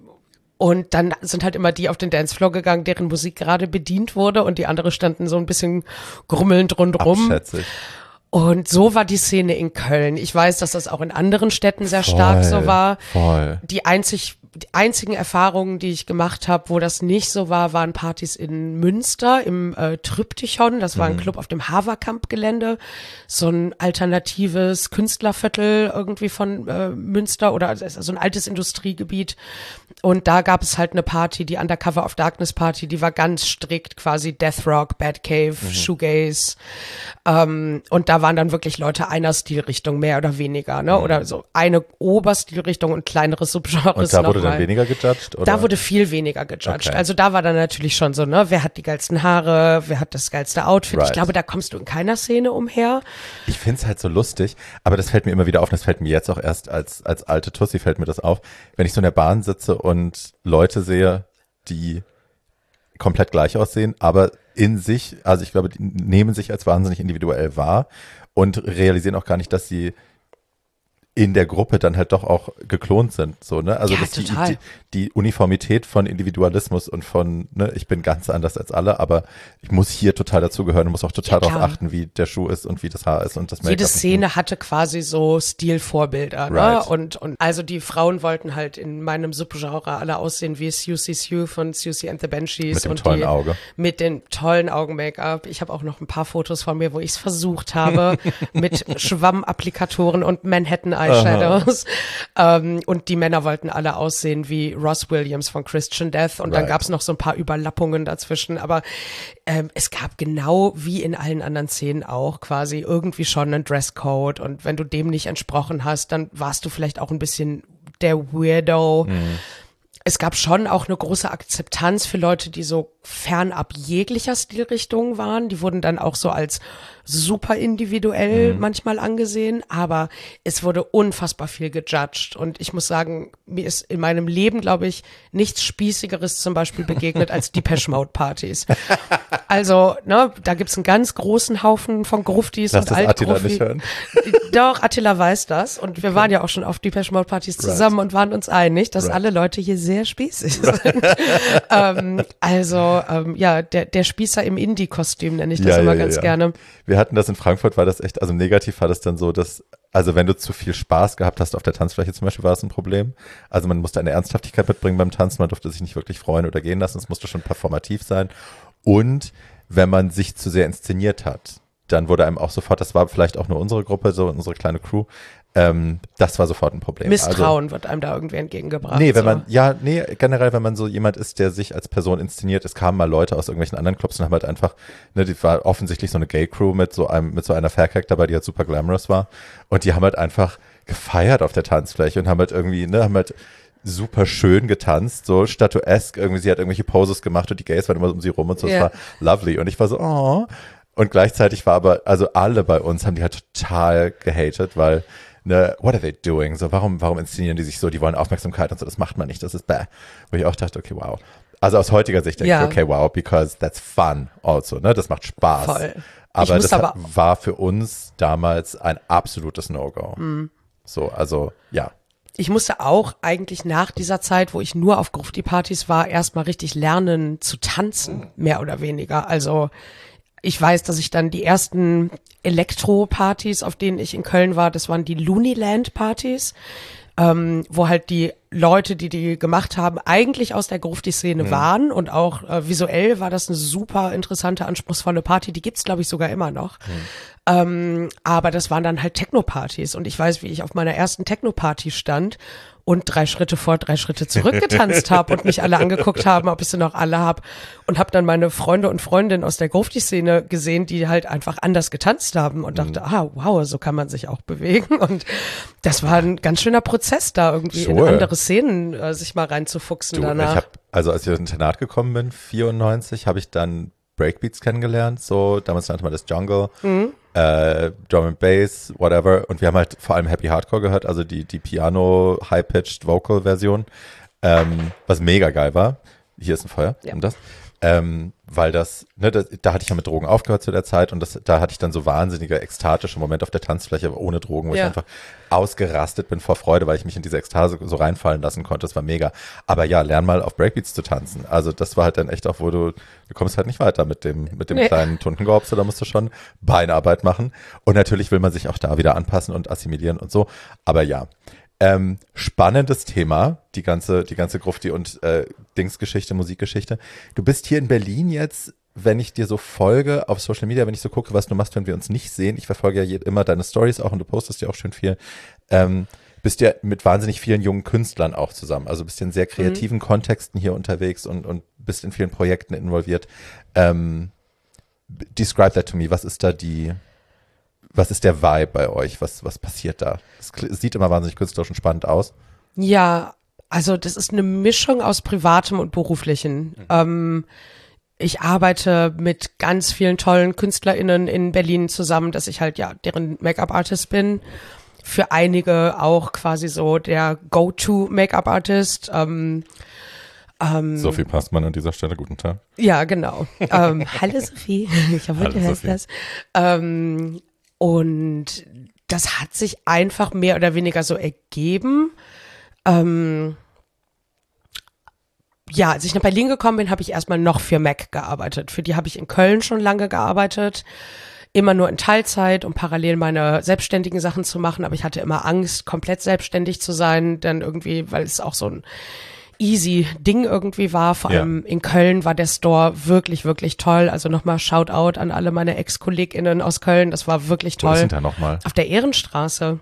und dann sind halt immer die auf den Dancefloor gegangen, deren Musik gerade bedient wurde und die andere standen so ein bisschen grummelnd rundrum. Abschätzig. Und so war die Szene in Köln. Ich weiß, dass das auch in anderen Städten sehr voll, stark so war. Voll. Die einzig Die einzigen Erfahrungen, die ich gemacht habe, wo das nicht so war, waren Partys in Münster im äh, Triptychon. Das war ein Club auf dem Haverkamp-Gelände. So ein alternatives Künstlerviertel irgendwie von äh, Münster oder also so ein altes Industriegebiet. Und da gab es halt eine Party, die Undercover of Darkness Party, die war ganz strikt quasi Death Rock, Batcave, mhm. Shoegaze. Ähm, und da waren dann wirklich Leute einer Stilrichtung, mehr oder weniger, ne? Mhm. Oder so eine Oberstilrichtung und kleinere Subgenres. Und da wurde dann weniger gejudged? Oder? Da wurde viel weniger gejudged. Okay. Also da war dann natürlich schon so, ne, wer hat die geilsten Haare, wer hat das geilste Outfit. Right. Ich glaube, da kommst du in keiner Szene umher. Ich find's halt so lustig, aber das fällt mir immer wieder auf, das fällt mir jetzt auch erst als, als alte Tussi fällt mir das auf, wenn ich so in der Bahn sitze und Leute sehe, die komplett gleich aussehen, aber in sich, also ich glaube, die nehmen sich als wahnsinnig individuell wahr und realisieren auch gar nicht, dass sie in der Gruppe dann halt doch auch geklont sind, so, ne? Also Ja, dass die, total. die, die Uniformität von Individualismus und von, ne, ich bin ganz anders als alle, aber ich muss hier total dazugehören und muss auch total Ja, darauf klar. achten, wie der Schuh ist und wie das Haar ist und das Make-up. Jede und- Szene hatte quasi so Stilvorbilder, ne? Right. Und, und also die Frauen wollten halt in meinem Subgenre alle aussehen wie Susie Sue von Susie and the Banshees. Mit dem und tollen die, Auge. Mit den tollen Augen-Make-up. Ich habe auch noch ein paar Fotos von mir, wo ich es versucht habe, mit Schwammapplikatoren und Manhattan-Eyeshadows. Ähm, und die Männer wollten alle aussehen wie Ross Williams von Christian Death. Und dann Right. gab es noch so ein paar Überlappungen dazwischen. Aber ähm, es gab genau wie in allen anderen Szenen auch quasi irgendwie schon einen Dresscode. Und wenn du dem nicht entsprochen hast, dann warst du vielleicht auch ein bisschen der Weirdo. Mhm. Es gab schon auch eine große Akzeptanz für Leute, die so fernab jeglicher Stilrichtung waren. Die wurden dann auch so als super individuell Mhm. manchmal angesehen, aber es wurde unfassbar viel gejudged. Und ich muss sagen, mir ist in meinem Leben, glaube ich, nichts Spießigeres zum Beispiel begegnet als Depeche Mode Partys. Also, ne, da gibt's einen ganz großen Haufen von Gruftis Lass und das Attila Altgrufti. nicht hören. Doch, Attila weiß das. Und wir waren ja auch schon auf Depeche Mode Partys zusammen und waren uns einig, dass Right. alle Leute hier sehr spießig sind. ähm, also, ähm, ja, der, der Spießer im Indie-Kostüm nenne ich das Ja, immer ja, ja, ganz ja. gerne. Wir hatten das in Frankfurt, war das echt, also negativ war das dann so, dass, also wenn du zu viel Spaß gehabt hast auf der Tanzfläche zum Beispiel, war es ein Problem. Also man musste eine Ernsthaftigkeit mitbringen beim Tanzen, man durfte sich nicht wirklich freuen oder gehen lassen, es musste schon performativ sein. Und wenn man sich zu sehr inszeniert hat, dann wurde einem auch sofort, das war vielleicht auch nur unsere Gruppe, so unsere kleine Crew, ähm, das war sofort ein Problem. Misstrauen wird einem da irgendwie entgegengebracht. Nee, wenn so. man, ja, nee, generell, wenn man so jemand ist, der sich als Person inszeniert, es kamen mal Leute aus irgendwelchen anderen Clubs und haben halt einfach, ne, die war offensichtlich so eine Gay-Crew mit so einem, mit so einer Faircrack dabei, die halt super glamorous war. Und die haben halt einfach gefeiert auf der Tanzfläche und haben halt irgendwie, ne, haben halt super schön getanzt, so statuesk, irgendwie, sie hat irgendwelche Poses gemacht und die Gays waren immer um sie rum und so, es Ja. war lovely. Und ich war so, oh. Und gleichzeitig war aber, also alle bei uns haben die halt total gehatet, weil, ne, what are they doing? So, warum, warum inszenieren die sich so? Die wollen Aufmerksamkeit und so, das macht man nicht, das ist bäh. Wo ich auch dachte, okay, wow. Also aus heutiger Sicht denke Ja. ich, okay, wow, because that's fun also, ne, das macht Spaß. Voll. Ich Aber muss das aber- hat, war für uns damals ein absolutes No-Go. Mhm. So, also, ja. Ich musste auch eigentlich nach dieser Zeit, wo ich nur auf Grufti-Partys war, erstmal richtig lernen zu tanzen, mehr oder weniger. Also ich weiß, dass ich dann die ersten Elektro-Partys, auf denen ich in Köln war, das waren die Looniland-Partys, ähm, wo halt die Leute, die die gemacht haben, eigentlich aus der Grufti-Szene waren und auch äh, visuell war das eine super interessante, anspruchsvolle Party, die gibt's, glaube ich, sogar immer noch. Ähm, aber das waren dann halt Techno-Partys und ich weiß, wie ich auf meiner ersten Techno-Party stand und drei Schritte vor, drei Schritte zurück getanzt habe und mich alle angeguckt haben, ob ich sie noch alle hab und habe dann meine Freunde und Freundinnen aus der Grufti-Szene gesehen, die halt einfach anders getanzt haben und dachte, ah, wow, so kann man sich auch bewegen und das war ein ganz schöner Prozess da irgendwie in Sure. andere Szenen äh, sich mal reinzufuchsen Du, danach. ich hab, also als ich ins Internat gekommen bin, vierundneunzig, habe ich dann Breakbeats kennengelernt, so, damals nannte man das Jungle, Mhm. äh, Drum and Bass, whatever, und wir haben halt vor allem Happy Hardcore gehört, also die, die Piano High-Pitched Vocal Version, ähm, was mega geil war. Hier ist ein Feuer, Ja. um das. Ähm, weil das, ne, das, da hatte ich ja mit Drogen aufgehört zu der Zeit und das, da hatte ich dann so wahnsinnige ekstatische Momente auf der Tanzfläche ohne Drogen, wo ich Ja. einfach ausgerastet bin vor Freude, weil ich mich in diese Ekstase so reinfallen lassen konnte. Das war mega. Aber ja, lern mal auf Breakbeats zu tanzen. Also das war halt dann echt auch, wo du, du kommst halt nicht weiter mit dem, mit dem Nee. kleinen Tuntengorbs, da musst du schon Beinarbeit machen. Und natürlich will man sich auch da wieder anpassen und assimilieren und so. Aber ja. Ähm, spannendes Thema, die ganze, die ganze Grufti- und äh, Dingsgeschichte, Musikgeschichte. Du bist hier in Berlin jetzt, wenn ich dir so folge auf Social Media, wenn ich so gucke, was du machst, wenn wir uns nicht sehen. Ich verfolge ja je, immer deine Stories auch und du postest ja auch schön viel. Ähm, bist ja mit wahnsinnig vielen jungen Künstlern auch zusammen. Also bist in sehr kreativen mhm. Kontexten hier unterwegs und, und bist in vielen Projekten involviert. Ähm, describe that to me. Was ist da die... Was ist der Vibe bei euch? Was, was passiert da? Es sieht immer wahnsinnig künstlerisch und spannend aus. Ja, also das ist eine Mischung aus Privatem und Beruflichen. Mhm. Ähm, ich arbeite mit ganz vielen tollen KünstlerInnen in Berlin zusammen, dass ich halt ja deren Make-up-Artist bin. Für einige auch quasi so der Go-To-Make-up-Artist. Ähm, Ähm, Sophie Passmann an dieser Stelle, guten Tag. Ja, genau. ähm, hallo Sophie, ich hoffe, hallo, du hörst Sophie. das. Ähm, und das hat sich einfach mehr oder weniger so ergeben. Ähm, ja, als ich nach Berlin gekommen bin, habe ich erstmal noch für Mac gearbeitet. Für die habe ich in Köln schon lange gearbeitet. Immer nur in Teilzeit, um parallel meine selbstständigen Sachen zu machen. Aber ich hatte immer Angst, komplett selbstständig zu sein. Dann irgendwie, weil es auch so ein easy Ding irgendwie war. Vor Ja. allem in Köln war der Store wirklich, wirklich toll. Also nochmal Shoutout an alle meine Ex-KollegInnen aus Köln. Das war wirklich Wo ist toll. denn da nochmal? Auf der Ehrenstraße.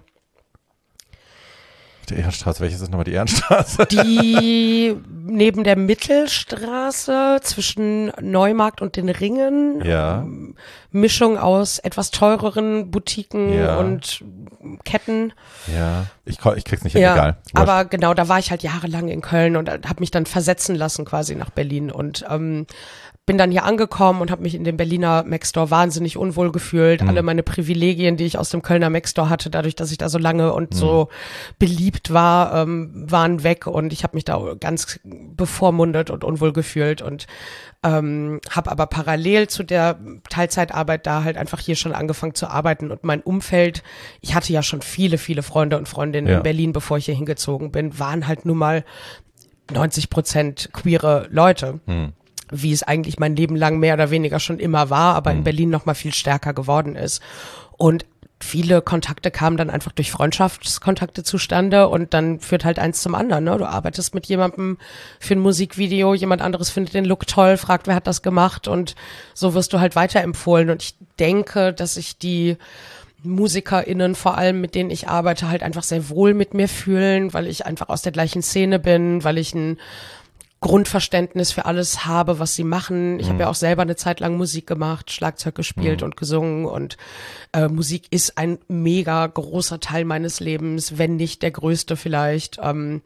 Die Ehrenstraße, welches ist nochmal die Ehrenstraße? Die neben der Mittelstraße zwischen Neumarkt und den Ringen. Ja. Mischung aus etwas teureren Boutiquen Ja. und Ketten. Ja, ich, ko- ich krieg's nicht hin, Ja, egal. Wurscht. aber genau, da war ich halt jahrelang in Köln und habe mich dann versetzen lassen quasi nach Berlin und ähm, bin dann hier angekommen und habe mich in dem Berliner Mac Store wahnsinnig unwohl gefühlt. Mhm. Alle meine Privilegien, die ich aus dem Kölner Mac Store hatte, dadurch, dass ich da so lange und so beliebt war, ähm, waren weg und ich habe mich da ganz bevormundet und unwohl gefühlt und ähm, habe aber parallel zu der Teilzeitarbeit da halt einfach hier schon angefangen zu arbeiten und mein Umfeld, ich hatte ja schon viele, viele Freunde und Freundinnen Ja. in Berlin, bevor ich hier hingezogen bin, waren halt nun mal neunzig Prozent queere Leute. Hm. Wie es eigentlich mein Leben lang mehr oder weniger schon immer war, aber in Berlin noch mal viel stärker geworden ist. Und viele Kontakte kamen dann einfach durch Freundschaftskontakte zustande und dann führt halt eins zum anderen. Ne? Du arbeitest mit jemandem für ein Musikvideo, jemand anderes findet den Look toll, fragt, wer hat das gemacht und so wirst du halt weiterempfohlen. Und ich denke, dass ich die MusikerInnen vor allem, mit denen ich arbeite, halt einfach sehr wohl mit mir fühlen, weil ich einfach aus der gleichen Szene bin, weil ich ein Grundverständnis für alles habe, was sie machen. Ich habe ja auch selber eine Zeit lang Musik gemacht, Schlagzeug gespielt Mhm. und gesungen und äh, Musik ist ein mega großer Teil meines Lebens, wenn nicht der größte vielleicht. Ähm,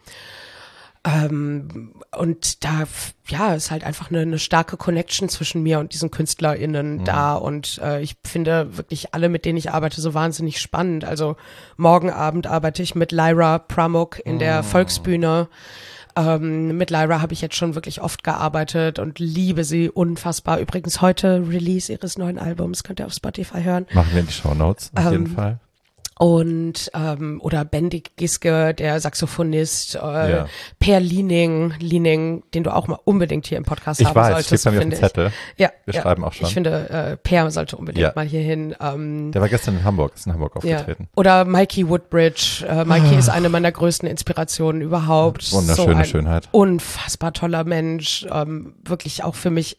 ähm, und da, ja, ist halt einfach eine, eine starke Connection zwischen mir und diesen KünstlerInnen Mhm. da und äh, ich finde wirklich alle, mit denen ich arbeite, so wahnsinnig spannend. Also morgen Abend arbeite ich mit Lyra Pramuk in der Volksbühne. Ähm, mit Lyra habe ich jetzt schon wirklich oft gearbeitet und liebe sie unfassbar. Übrigens heute Release ihres neuen Albums, könnt ihr auf Spotify hören. Machen wir in die Shownotes, auf jeden Ähm, Fall. Und ähm, oder Bendik Giske, der Saxophonist, äh, Ja. Per Liening, Liening, den du auch mal unbedingt hier im Podcast Ich haben weiß, solltest, steht bei mir auf dem finde ich. Zettel. Ja, Wir ja. schreiben auch schon. Ich finde, äh, Per sollte unbedingt Ja. mal hier hin. Ähm, Der war gestern in Hamburg, ist in Hamburg ja. aufgetreten. Oder Mikey Woodbridge. Äh, Mikey ist eine meiner größten Inspirationen überhaupt. Wunderschöne so ein Schönheit. Unfassbar toller Mensch. Ähm, wirklich auch für mich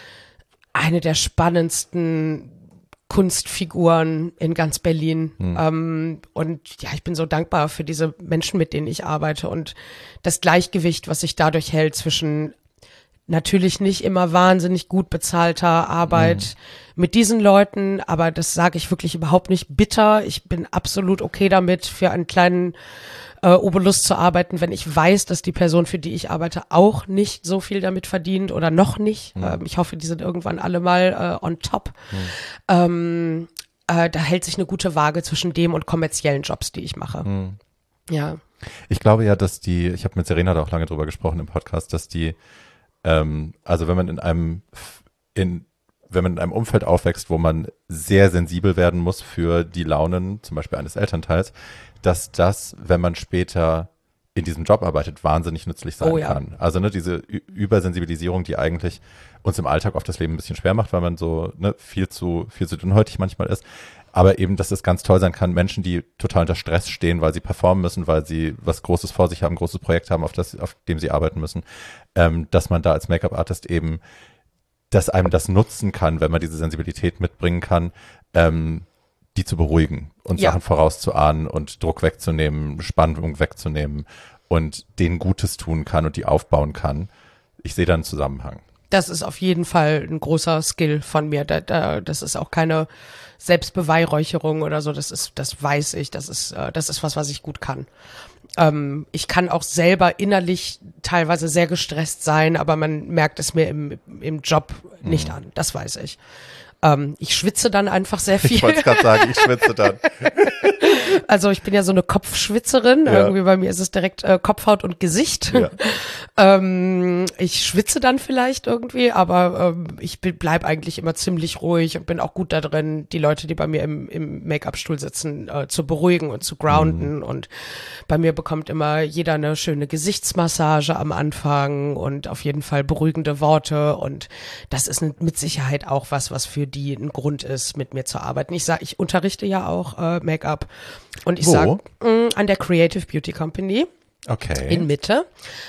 eine der spannendsten Kunstfiguren in ganz Berlin. Hm. Ähm, und ja, ich bin so dankbar für diese Menschen, mit denen ich arbeite und das Gleichgewicht, was sich dadurch hält zwischen natürlich nicht immer wahnsinnig gut bezahlter Arbeit mit diesen Leuten, aber das sage ich wirklich überhaupt nicht bitter. Ich bin absolut okay damit, für einen kleinen äh, Obolus zu arbeiten, wenn ich weiß, dass die Person, für die ich arbeite, auch nicht so viel damit verdient oder noch nicht. Ähm, ich hoffe, die sind irgendwann alle mal äh, on top. Ähm, äh, da hält sich eine gute Waage zwischen dem und kommerziellen Jobs, die ich mache. Ja. Ich glaube ja, dass die, ich habe mit Serena da auch lange drüber gesprochen im Podcast, dass die, ähm, also wenn man in einem, in, wenn man in einem Umfeld aufwächst, wo man sehr sensibel werden muss für die Launen, zum Beispiel eines Elternteils, dass das, wenn man später in diesem Job arbeitet, wahnsinnig nützlich sein Oh ja. kann. Also ne, diese Ü- Übersensibilisierung, die eigentlich uns im Alltag oft das Leben ein bisschen schwer macht, weil man so ne, viel zu viel zu dünnhäutig manchmal ist. Aber eben, dass es ganz toll sein kann, Menschen, die total unter Stress stehen, weil sie performen müssen, weil sie was Großes vor sich haben, ein großes Projekt haben, auf das, auf dem sie arbeiten müssen, ähm, dass man da als Make-up-Artist eben, dass einem das nutzen kann, wenn man diese Sensibilität mitbringen kann, ähm, die zu beruhigen und Ja. Sachen vorauszuahnen und Druck wegzunehmen, Spannung wegzunehmen und denen Gutes tun kann und die aufbauen kann. Ich sehe da einen Zusammenhang. Das ist auf jeden Fall ein großer Skill von mir. Da, da, das ist auch keine Selbstbeweihräucherung oder so. Das ist, das weiß ich. Das ist, äh, das ist was, was ich gut kann. Ähm, ich kann auch selber innerlich teilweise sehr gestresst sein, aber man merkt es mir im, im Job nicht an. Das weiß ich. Ähm, ich schwitze dann einfach sehr viel. Ich wollte es gerade sagen, ich schwitze dann. Also ich bin ja so eine Kopfschwitzerin. Ja. Irgendwie bei mir ist es direkt äh, Kopfhaut und Gesicht. Ja. ähm, ich schwitze dann vielleicht irgendwie, aber ähm, ich bin, bleib eigentlich immer ziemlich ruhig und bin auch gut da drin, die Leute, die bei mir im, im Make-up-Stuhl sitzen, äh, zu beruhigen und zu grounden. Mhm. Und bei mir bekommt immer jeder eine schöne Gesichtsmassage am Anfang und auf jeden Fall beruhigende Worte. Und das ist mit Sicherheit auch was, was für die ein Grund ist, mit mir zu arbeiten. Ich sage, ich unterrichte ja auch äh, Make-up. Und ich sage, an der Creative Beauty Company okay. in Mitte.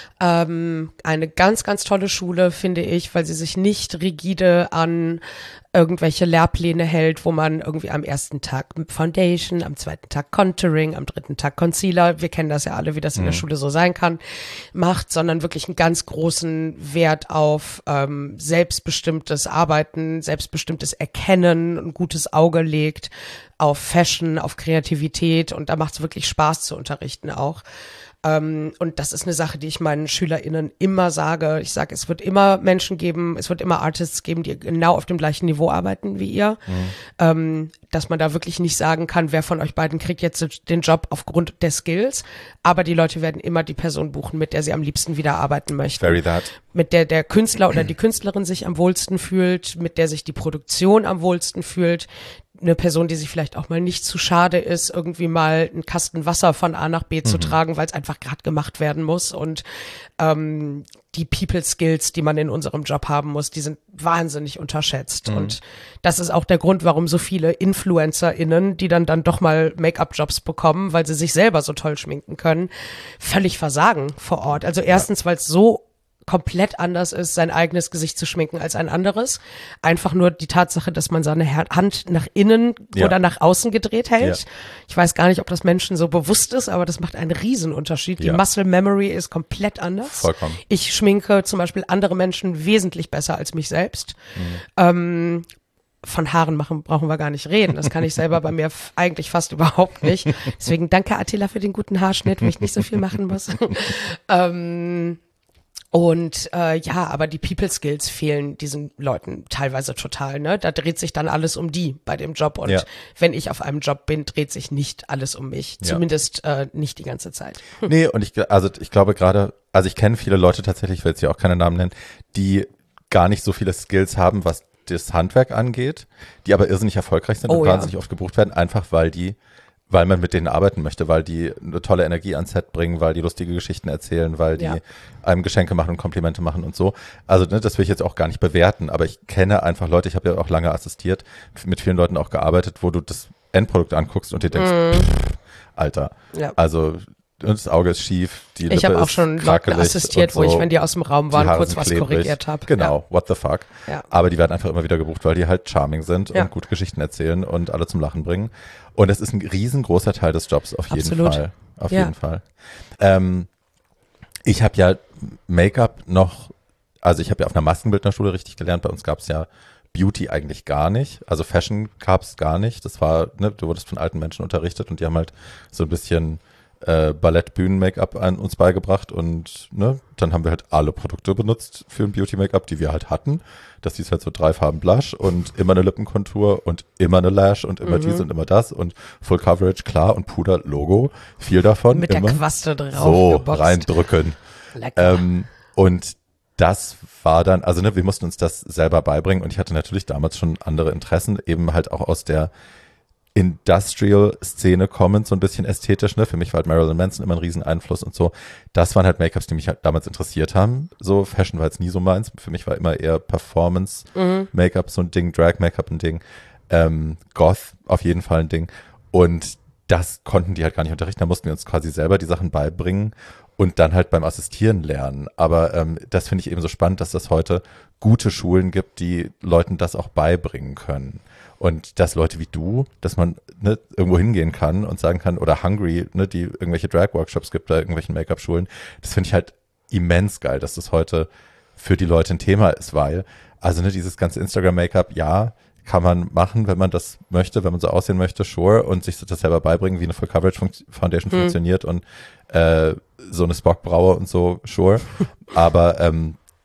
Ähm, eine ganz, ganz tolle Schule, finde ich, weil sie sich nicht rigide an irgendwelche Lehrpläne hält, wo man irgendwie am ersten Tag Foundation, am zweiten Tag Contouring, am dritten Tag Concealer, wir kennen das ja alle, wie das in der Schule so sein kann, macht, sondern wirklich einen ganz großen Wert auf ähm, selbstbestimmtes Arbeiten, selbstbestimmtes Erkennen, ein gutes Auge legt auf Fashion, auf Kreativität und da macht es wirklich Spaß zu unterrichten auch. Um, und das ist eine Sache, die ich meinen SchülerInnen immer sage. Ich sage, es wird immer Menschen geben, es wird immer Artists geben, die genau auf dem gleichen Niveau arbeiten wie ihr. Mhm. Um, dass man da wirklich nicht sagen kann, wer von euch beiden kriegt jetzt den Job aufgrund der Skills. Aber die Leute werden immer die Person buchen, mit der sie am liebsten wieder arbeiten möchten. Very that. Mit der der Künstler oder die Künstlerin sich am wohlsten fühlt, mit der sich die Produktion am wohlsten fühlt. Eine Person, die sich vielleicht auch mal nicht zu schade ist, irgendwie mal einen Kasten Wasser von A nach B mhm. zu tragen, weil es einfach gerade gemacht werden muss. Und ähm, die People Skills, die man in unserem Job haben muss, die sind wahnsinnig unterschätzt. Mhm. Und das ist auch der Grund, warum so viele InfluencerInnen, die dann dann doch mal Make-up-Jobs bekommen, weil sie sich selber so toll schminken können, völlig versagen vor Ort. Also erstens, weil es so komplett anders ist, sein eigenes Gesicht zu schminken als ein anderes. Einfach nur die Tatsache, dass man seine Hand nach innen ja. oder nach außen gedreht hält. Ja. Ich weiß gar nicht, ob das Menschen so bewusst ist, aber das macht einen Riesenunterschied. Ja. Die Muscle Memory ist komplett anders. Vollkommen. Ich schminke zum Beispiel andere Menschen wesentlich besser als mich selbst. Mhm. Ähm, von Haaren machen brauchen wir gar nicht reden. Das kann ich selber bei mir f- eigentlich fast überhaupt nicht. Deswegen danke Attila für den guten Haarschnitt, wo ich nicht so viel machen muss. ähm, Und äh, ja, aber die People Skills fehlen diesen Leuten teilweise total, ne? Da dreht sich dann alles um die bei dem Job und ja. wenn ich auf einem Job bin, dreht sich nicht alles um mich, ja. zumindest äh, nicht die ganze Zeit. Hm. Nee, und ich also ich glaube gerade, also ich kenne viele Leute tatsächlich, ich will jetzt hier auch keine Namen nennen, die gar nicht so viele Skills haben, was das Handwerk angeht, die aber irrsinnig erfolgreich sind oh, und ja. wahnsinnig oft gebucht werden, einfach weil die weil man mit denen arbeiten möchte, weil die eine tolle Energie ans Set bringen, weil die lustige Geschichten erzählen, weil die ja. einem Geschenke machen und Komplimente machen und so. Also ne, das will ich jetzt auch gar nicht bewerten, aber ich kenne einfach Leute, ich habe ja auch lange assistiert, mit vielen Leuten auch gearbeitet, wo du das Endprodukt anguckst und dir denkst, mm. pff, Alter, ja. also das Auge ist schief, die Lippe ich habe auch schon Leuten assistiert, so. wo ich, wenn die aus dem Raum waren, kurz was klebrig. korrigiert habe. Genau, ja. what the fuck. Ja. Aber die werden einfach immer wieder gebucht, weil die halt charming sind ja. und gute Geschichten erzählen und alle zum Lachen bringen. Und es ist ein riesengroßer Teil des Jobs, auf jeden Absolut. Fall. Auf ja. jeden Fall. Ähm, ich habe ja Make-up noch, also ich habe ja auf einer Maskenbildnerschule richtig gelernt, bei uns gab es ja Beauty eigentlich gar nicht, also Fashion gab es gar nicht. Das war, ne, du wurdest von alten Menschen unterrichtet und die haben halt so ein bisschen äh, Ballett-Bühnen-Make-up an uns beigebracht und ne, dann haben wir halt alle Produkte benutzt für ein Beauty-Make-up, die wir halt hatten. Das hieß halt so drei Farben Blush und immer eine Lippenkontur und immer eine Lash und immer mhm. dies und immer das und Full Coverage, klar, und Puder, Logo, viel davon. Mit immer. der Quaste drauf So, geboxt. reindrücken. Lecker. Ähm, und das war dann, also ne, wir mussten uns das selber beibringen und ich hatte natürlich damals schon andere Interessen, eben halt auch aus der Industrial-Szene kommend, so ein bisschen ästhetisch, ne? Für mich war halt Marilyn Manson immer ein Rieseneinfluss und so. Das waren halt Make-ups, die mich halt damals interessiert haben. So, Fashion war jetzt nie so meins. Für mich war immer eher Performance-Make-up mhm. so ein Ding, Drag-Make-up ein Ding, ähm, Goth auf jeden Fall ein Ding. Und das konnten die halt gar nicht unterrichten. Da mussten wir uns quasi selber die Sachen beibringen und dann halt beim Assistieren lernen. Aber ähm, das finde ich eben so spannend, dass das heute gute Schulen gibt, die Leuten das auch beibringen können. Und dass Leute wie du, dass man ne, irgendwo hingehen kann und sagen kann, oder Hungry, ne, die irgendwelche Drag-Workshops gibt, da irgendwelchen Make-up-Schulen, das finde ich halt immens geil, dass das heute für die Leute ein Thema ist, weil, also ne, dieses ganze Instagram-Make-up, ja, kann man machen, wenn man das möchte, wenn man so aussehen möchte, sure, und sich das selber beibringen, wie eine Full-Coverage-Foundation hm. funktioniert und äh, so eine Spock-Braue und so, sure. Aber ähm,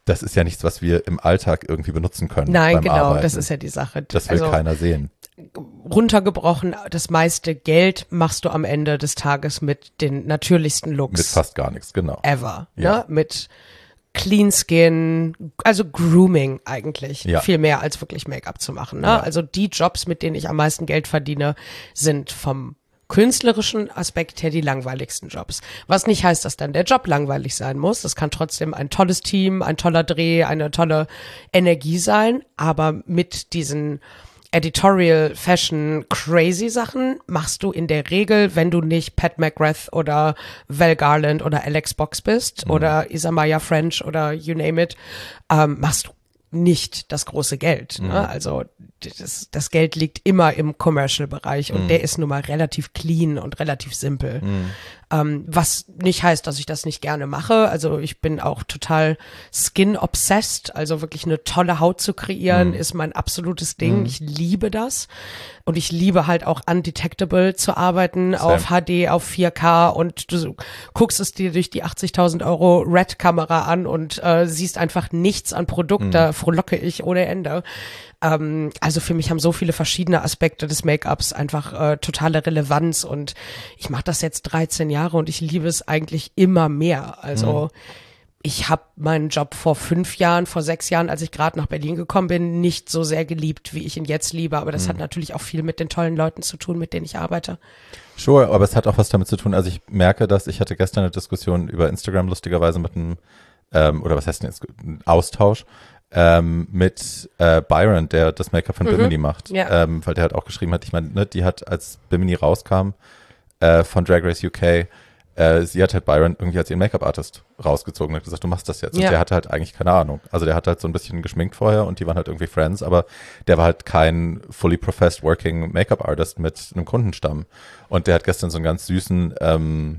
das ist ja nichts, was wir im Alltag irgendwie benutzen können. Nein, beim genau, Arbeiten. das ist ja die Sache. Das will also, keiner sehen. Runtergebrochen, das meiste Geld machst du am Ende des Tages mit den natürlichsten Looks. Mit fast gar nichts, genau. Ever. Ja. Ne? Mit Clean Skin, also Grooming eigentlich. Ja. Viel mehr als wirklich Make-up zu machen. Ne? Ja. Also die Jobs, mit denen ich am meisten Geld verdiene, sind vom künstlerischen Aspekt her die langweiligsten Jobs. Was nicht heißt, dass dann der Job langweilig sein muss. Das kann trotzdem ein tolles Team, ein toller Dreh, eine tolle Energie sein. Aber mit diesen Editorial, Fashion, crazy Sachen machst du in der Regel, wenn du nicht Pat McGrath oder Val Garland oder Alex Box bist mhm. oder Isamaya French oder you name it, ähm, machst du nicht das große Geld. Ne? Mhm. Also das, das Geld liegt immer im Commercial-Bereich und mhm. der ist nun mal relativ clean und relativ simpel. Mhm. Ähm, was nicht heißt, dass ich das nicht gerne mache. Also ich bin auch total skin-obsessed, also wirklich eine tolle Haut zu kreieren, Mhm. ist mein absolutes Ding. Mhm. Ich liebe das. Und ich liebe halt auch undetectable zu arbeiten, Same. auf H D, auf vier K und du guckst es dir durch die achtzigtausend Euro Red-Kamera an und äh, siehst einfach nichts an Produkt, mhm. da frohlocke ich ohne Ende. Ähm, also für mich haben so viele verschiedene Aspekte des Make-ups einfach äh, totale Relevanz und ich mache das jetzt dreizehn Jahre und ich liebe es eigentlich immer mehr. Also mhm. ich habe meinen Job vor fünf Jahren, vor sechs Jahren, als ich gerade nach Berlin gekommen bin, nicht so sehr geliebt, wie ich ihn jetzt liebe. Aber das mhm. hat natürlich auch viel mit den tollen Leuten zu tun, mit denen ich arbeite. Sure, aber es hat auch was damit zu tun. Also ich merke, dass ich hatte gestern eine Diskussion über Instagram lustigerweise mit einem, ähm, oder was heißt denn jetzt, ein Austausch ähm, mit äh, Byron, der das Make-up von mhm. Bimini macht. Ja. Ähm, weil der halt auch geschrieben hat, ich meine, ne, die hat, als Bimini rauskam äh, von Drag Race U K, Äh, sie hat halt Byron irgendwie als ihren Make-up-Artist rausgezogen und hat gesagt, du machst das jetzt. Ja. Und der hatte halt eigentlich keine Ahnung. Also der hat halt so ein bisschen geschminkt vorher und die waren halt irgendwie Friends, aber der war halt kein fully professed working Make-up-Artist mit einem Kundenstamm. Und der hat gestern so einen ganz süßen ähm,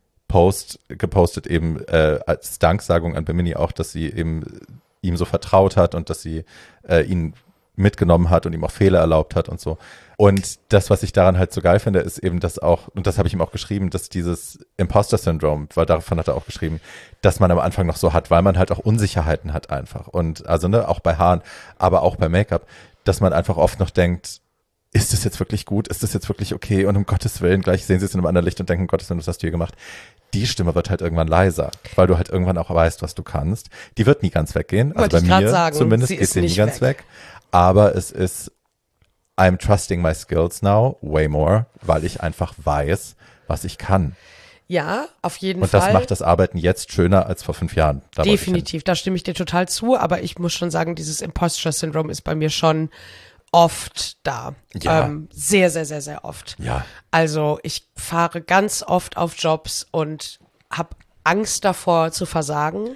Post gepostet, eben äh, als Danksagung an Bimini auch, dass sie eben ihm so vertraut hat und dass sie äh, ihn mitgenommen hat und ihm auch Fehler erlaubt hat und so. Und das, was ich daran halt so geil finde, ist eben, dass auch, und das habe ich ihm auch geschrieben, dass dieses Imposter-Syndrom, weil davon hat er auch geschrieben, dass man am Anfang noch so hat, weil man halt auch Unsicherheiten hat einfach. Und also ne, auch bei Haaren, aber auch bei Make-up, dass man einfach oft noch denkt, ist das jetzt wirklich gut? Ist das jetzt wirklich okay? Und um Gottes Willen, gleich sehen sie es in einem anderen Licht und denken, um Gottes Willen, was hast du hier gemacht? Die Stimme wird halt irgendwann leiser, weil du halt irgendwann auch weißt, was du kannst. Die wird nie ganz weggehen. Also Wollte bei mir sagen, zumindest sie geht sie nie nicht ganz weg. weg. Aber es ist, I'm trusting my skills now way more, weil ich einfach weiß, was ich kann. Ja, auf jeden Und Fall. Und das macht das Arbeiten jetzt schöner als vor fünf Jahren. Da Definitiv, da stimme ich dir total zu, aber ich muss schon sagen, dieses Imposter-Syndrom ist bei mir schon oft da. Ja. Ähm, sehr, sehr, sehr, sehr oft. Ja. Also ich fahre ganz oft auf Jobs und habe Angst davor zu versagen.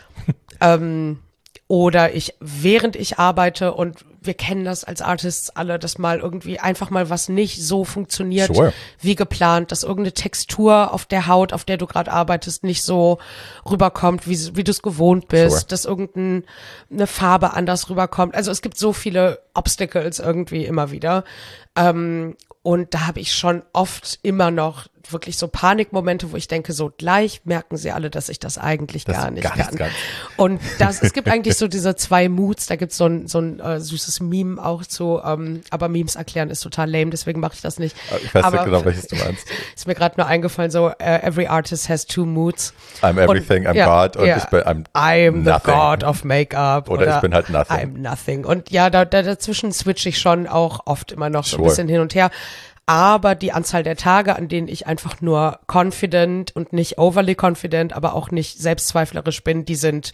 ähm, Oder ich, während ich arbeite, und wir kennen das als Artists alle, dass mal irgendwie einfach mal was nicht so funktioniert Sure. wie geplant, dass irgendeine Textur auf der Haut, auf der du gerade arbeitest, nicht so rüberkommt, wie, wie du es gewohnt bist, Sure. dass irgendeine Farbe anders rüberkommt. Also es gibt so viele Obstacles irgendwie immer wieder. Ähm, und da habe ich schon oft immer noch wirklich so Panikmomente, wo ich denke, so gleich merken sie alle, dass ich das eigentlich Das gar nicht gar kann. nicht kann. Und das, es gibt eigentlich so diese zwei Moods, da gibt so ein, so ein äh, süßes Meme auch zu, ähm, aber Memes erklären ist total lame, deswegen mache ich das nicht. Ich weiß aber, nicht genau, welches du meinst. Ist mir gerade nur eingefallen, so uh, every artist has two moods. I'm everything, und, I'm ja, God und ja, ich bin I'm, I'm the nothing. God of Make-up. Oder, oder ich bin halt nothing. I'm nothing. Und ja, da, da dazwischen switche ich schon auch oft immer noch so Sure. ein bisschen hin und her. Aber die Anzahl der Tage, an denen ich einfach nur confident und nicht overly confident, aber auch nicht selbstzweiflerisch bin, die sind,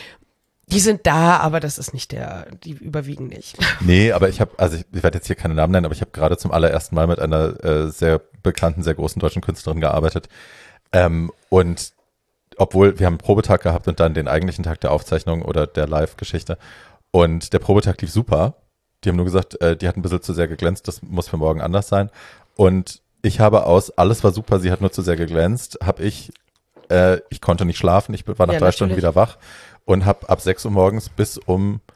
die sind da, aber das ist nicht der, die überwiegen nicht. Nee, aber ich habe, also ich, ich werde jetzt hier keine Namen nennen, aber ich habe gerade zum allerersten Mal mit einer äh, sehr bekannten, sehr großen deutschen Künstlerin gearbeitet. Ähm, und obwohl wir haben einen Probetag gehabt und dann den eigentlichen Tag der Aufzeichnung oder der Live-Geschichte. Und der Probetag lief super. Die haben nur gesagt, äh, die hat ein bisschen zu sehr geglänzt, das muss für morgen anders sein. Und ich habe aus, alles war super, sie hat nur zu sehr geglänzt, habe ich, äh, ich konnte nicht schlafen, ich war nach Ja, drei Stunden natürlich. wieder wach und habe ab sechs Uhr morgens bis um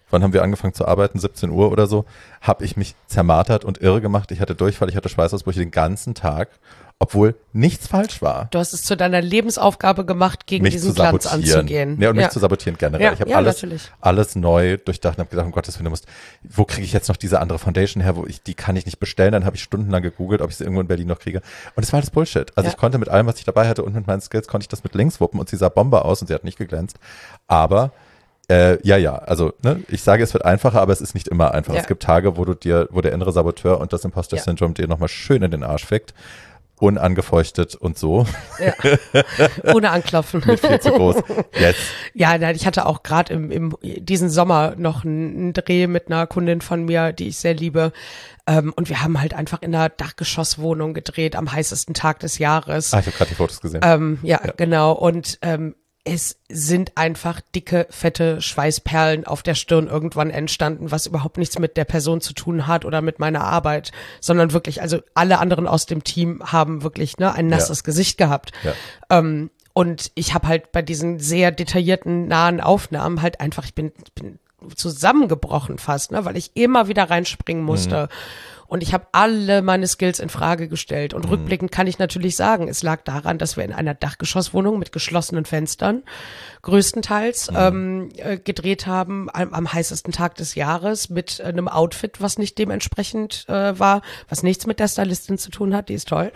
wann haben wir angefangen zu arbeiten, siebzehn Uhr oder so, habe ich mich zermartert und irre gemacht. Ich hatte Durchfall, ich hatte Schweißausbrüche den ganzen Tag, obwohl nichts falsch war. Du hast es zu deiner Lebensaufgabe gemacht, gegen mich diesen zu Glanz sabotieren. anzugehen. Ja, und mich ja. zu sabotieren generell. Ja, ich habe ja, alles, natürlich. alles neu durchdacht und habe gedacht, um Gottes Willen, du musst, wo kriege ich jetzt noch diese andere Foundation her, wo ich, die kann ich nicht bestellen. Dann habe ich stundenlang gegoogelt, ob ich sie irgendwo in Berlin noch kriege. Und es war alles Bullshit. Also ja. ich konnte mit allem, was ich dabei hatte und mit meinen Skills, konnte ich das mit links wuppen und sie sah Bombe aus und sie hat nicht geglänzt. Aber Äh, ja, ja, also ne, ich sage, es wird einfacher, aber es ist nicht immer einfach. Ja. Es gibt Tage, wo du dir, wo der innere Saboteur und das Imposter-Syndrom ja. dir nochmal schön in den Arsch fickt, unangefeuchtet und so. Ja. Ohne anklopfen. Nicht viel zu groß. Yes. Ja, nein, ich hatte auch gerade im, im diesen Sommer noch einen, einen Dreh mit einer Kundin von mir, die ich sehr liebe. Ähm, und wir haben halt einfach in einer Dachgeschosswohnung gedreht am heißesten Tag des Jahres. Ah, ich habe gerade die Fotos gesehen. Ähm, ja, ja, genau. Und ähm, es sind einfach dicke, fette Schweißperlen auf der Stirn irgendwann entstanden, was überhaupt nichts mit der Person zu tun hat oder mit meiner Arbeit, sondern wirklich, also alle anderen aus dem Team haben wirklich ne, ein nasses ja. Gesicht gehabt. Ja. Ähm, und ich habe halt bei diesen sehr detaillierten, nahen Aufnahmen halt einfach, ich bin, ich bin zusammengebrochen fast, ne, weil ich immer wieder reinspringen musste. Mhm. Und ich habe alle meine Skills in Frage gestellt. Und mhm. rückblickend kann ich natürlich sagen, es lag daran, dass wir in einer Dachgeschosswohnung mit geschlossenen Fenstern größtenteils mhm. ähm, äh, gedreht haben, am, am heißesten Tag des Jahres mit einem Outfit, was nicht dementsprechend äh, war, was nichts mit der Stylistin zu tun hat, die ist toll,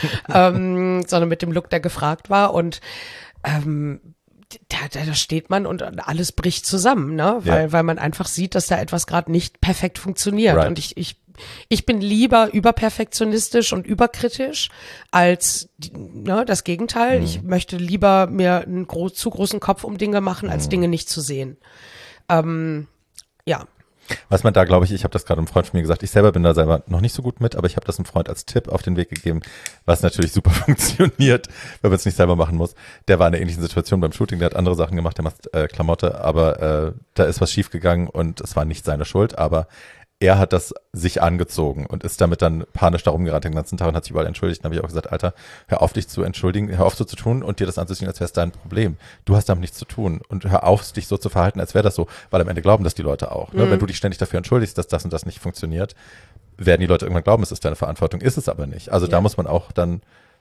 ähm, sondern mit dem Look, der gefragt war. Und ähm, Da, da, da steht man und alles bricht zusammen, ne? Weil, ja. weil man einfach sieht, dass da etwas gerade nicht perfekt funktioniert. Right. Und ich, ich, ich bin lieber überperfektionistisch und überkritisch als ne, das Gegenteil. Mhm. Ich möchte lieber mir einen gro- zu großen Kopf um Dinge machen, als mhm. Dinge nicht zu sehen. Ähm, ja. Was man da, glaube ich, ich habe das gerade einem Freund von mir gesagt, ich selber bin da selber noch nicht so gut mit, aber ich habe das einem Freund als Tipp auf den Weg gegeben, was natürlich super funktioniert, wenn man es nicht selber machen muss. Der war in einer ähnlichen Situation beim Shooting, der hat andere Sachen gemacht, der macht äh, Klamotte, aber äh, da ist was schiefgegangen und es war nicht seine Schuld, aber er hat das sich angezogen und ist damit dann panisch da rumgerannt den ganzen Tag und hat sich überall entschuldigt. Dann habe ich auch gesagt, Alter, hör auf dich zu entschuldigen, hör auf so zu tun und dir das anzusehen, als wäre es dein Problem. Du hast damit nichts zu tun und hör auf, dich so zu verhalten, als wäre das so, weil am Ende glauben das die Leute auch. Ne? Mhm. Wenn du dich ständig dafür entschuldigst, dass das und das nicht funktioniert, werden die Leute irgendwann glauben, es ist deine Verantwortung, ist es aber nicht. Also ja. da muss man auch dann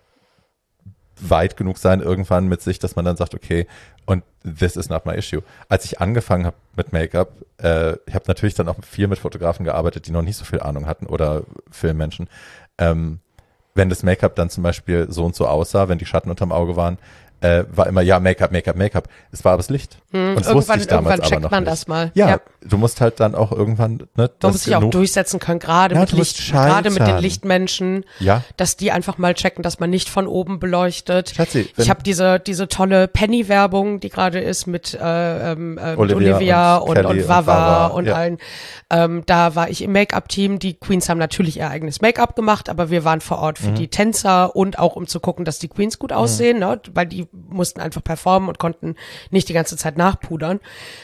weit genug sein irgendwann mit sich, dass man dann sagt, okay, und this is not my issue. Als ich angefangen habe mit Make-up, äh, ich habe natürlich dann auch viel mit Fotografen gearbeitet, die noch nicht so viel Ahnung hatten oder Filmmenschen. Ähm, wenn das Make-up dann zum Beispiel so und so aussah, wenn die Schatten unterm Auge waren, äh, war immer, ja, Make-up, Make-up, Make-up. Es war aber das Licht. Hm, und das wusste ich damals irgendwann checkt aber noch man nicht. das mal. Ja, ja, du musst halt dann auch irgendwann, ne, man muss sich auch durchsetzen können, gerade ja, mit Licht, gerade mit den Lichtmenschen, ja. dass die einfach mal checken, dass man nicht von oben beleuchtet. Schatzi, ich habe diese diese tolle Penny-Werbung, die gerade ist mit, äh, ähm, äh, mit Olivia, Olivia und, und, und, und Vava und, und ja. allen. Ähm, da war ich im Make-up-Team. Die Queens haben natürlich ihr eigenes Make-up gemacht, aber wir waren vor Ort für mhm. die Tänzer und auch um zu gucken, dass die Queens gut aussehen, mhm. ne? Weil die mussten einfach performen und konnten nicht die ganze Zeit nachpudern.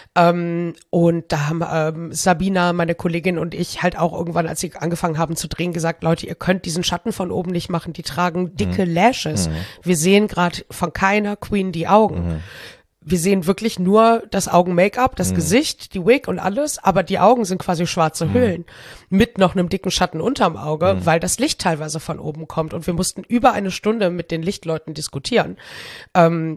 Ähm, und da haben ähm, Sabina, meine Kollegin und ich halt auch irgendwann, als sie angefangen haben zu drehen, gesagt, Leute, ihr könnt diesen Schatten von oben nicht machen, die tragen dicke mhm. Lashes. Mhm. Wir sehen gerade von keiner Queen die Augen. Mhm. Wir sehen wirklich nur das Augen-Make-up, das mhm. Gesicht, die Wig und alles, aber die Augen sind quasi schwarze mhm. Hüllen mit noch einem dicken Schatten unterm Auge, mhm. weil das Licht teilweise von oben kommt und wir mussten über eine Stunde mit den Lichtleuten diskutieren, ähm,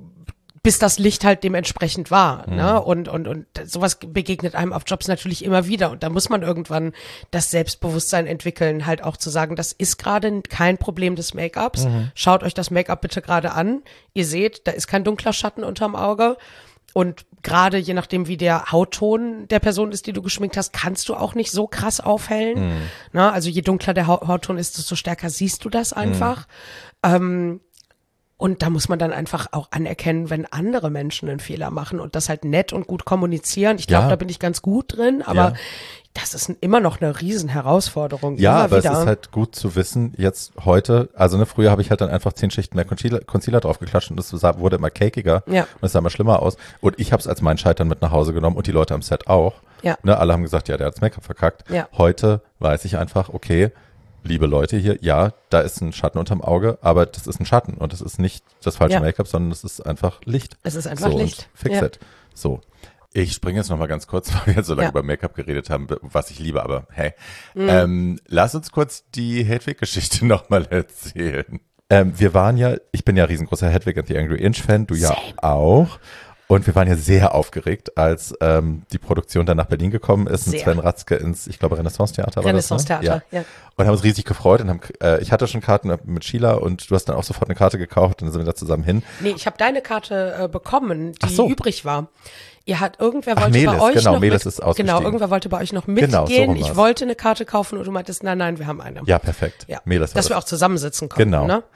bis das Licht halt dementsprechend war, mhm. ne? Und, und, und sowas begegnet einem auf Jobs natürlich immer wieder. Und da muss man irgendwann das Selbstbewusstsein entwickeln, halt auch zu sagen, das ist gerade kein Problem des Make-ups. Mhm. Schaut euch das Make-up bitte gerade an. Ihr seht, da ist kein dunkler Schatten unterm Auge. Und gerade je nachdem, wie der Hautton der Person ist, die du geschminkt hast, kannst du auch nicht so krass aufhellen. Mhm. Na, also je dunkler der Hautton ist, desto stärker siehst du das einfach. Mhm. Ähm, Und da muss man dann einfach auch anerkennen, wenn andere Menschen einen Fehler machen und das halt nett und gut kommunizieren. Ich glaube, ja. da bin ich ganz gut drin, aber ja. das ist immer noch eine riesen Herausforderung. Ja, immer aber wieder. Es ist halt gut zu wissen, jetzt heute, also ne, früher habe ich halt dann einfach zehn Schichten mehr Concealer, Concealer draufgeklatscht und es wurde immer cakiger ja. und es sah immer schlimmer aus. Und ich habe es als mein Scheitern mit nach Hause genommen und die Leute am Set auch. Ja. Ne, alle haben gesagt, ja, der hat das Make-up verkackt. Ja. Heute weiß ich einfach, okay, liebe Leute hier, ja, da ist ein Schatten unterm Auge, aber das ist ein Schatten und das ist nicht das falsche ja. Make-up, sondern es ist einfach Licht. Es ist einfach so, Licht. Fix ja. it. So. Ich springe jetzt noch mal ganz kurz, weil wir jetzt so lange Ja. über Make-up geredet haben, was ich liebe, aber hey. Mhm. Ähm, lass uns kurz die Hedwig-Geschichte noch mal erzählen. Ähm, wir waren ja, ich bin ja riesengroßer Hedwig and the Angry Inch-Fan, du ja Same. auch. Und wir waren ja sehr aufgeregt, als ähm, die Produktion dann nach Berlin gekommen ist und Sehr. Sven Ratzke ins, ich glaube, Renaissance-Theater war Renaissance-Theater, das, ne? ja. Und haben uns riesig gefreut und haben, äh, ich hatte schon Karten mit Sheila und du hast dann auch sofort eine Karte gekauft und dann sind wir da zusammen hin. Nee, ich habe deine Karte äh, bekommen, die Ach so. übrig war. Ihr hat, irgendwer Ach, wollte Melis, bei euch genau, noch Melis mit, ist ausgestiegen. Genau, irgendwer wollte bei euch noch mitgehen. Genau, so rum ich war's. wollte eine Karte kaufen und du meintest, nein, nein, wir haben eine. Ja, perfekt. Ja. Melis war Dass das. wir auch zusammensitzen konnten. Genau. Ne?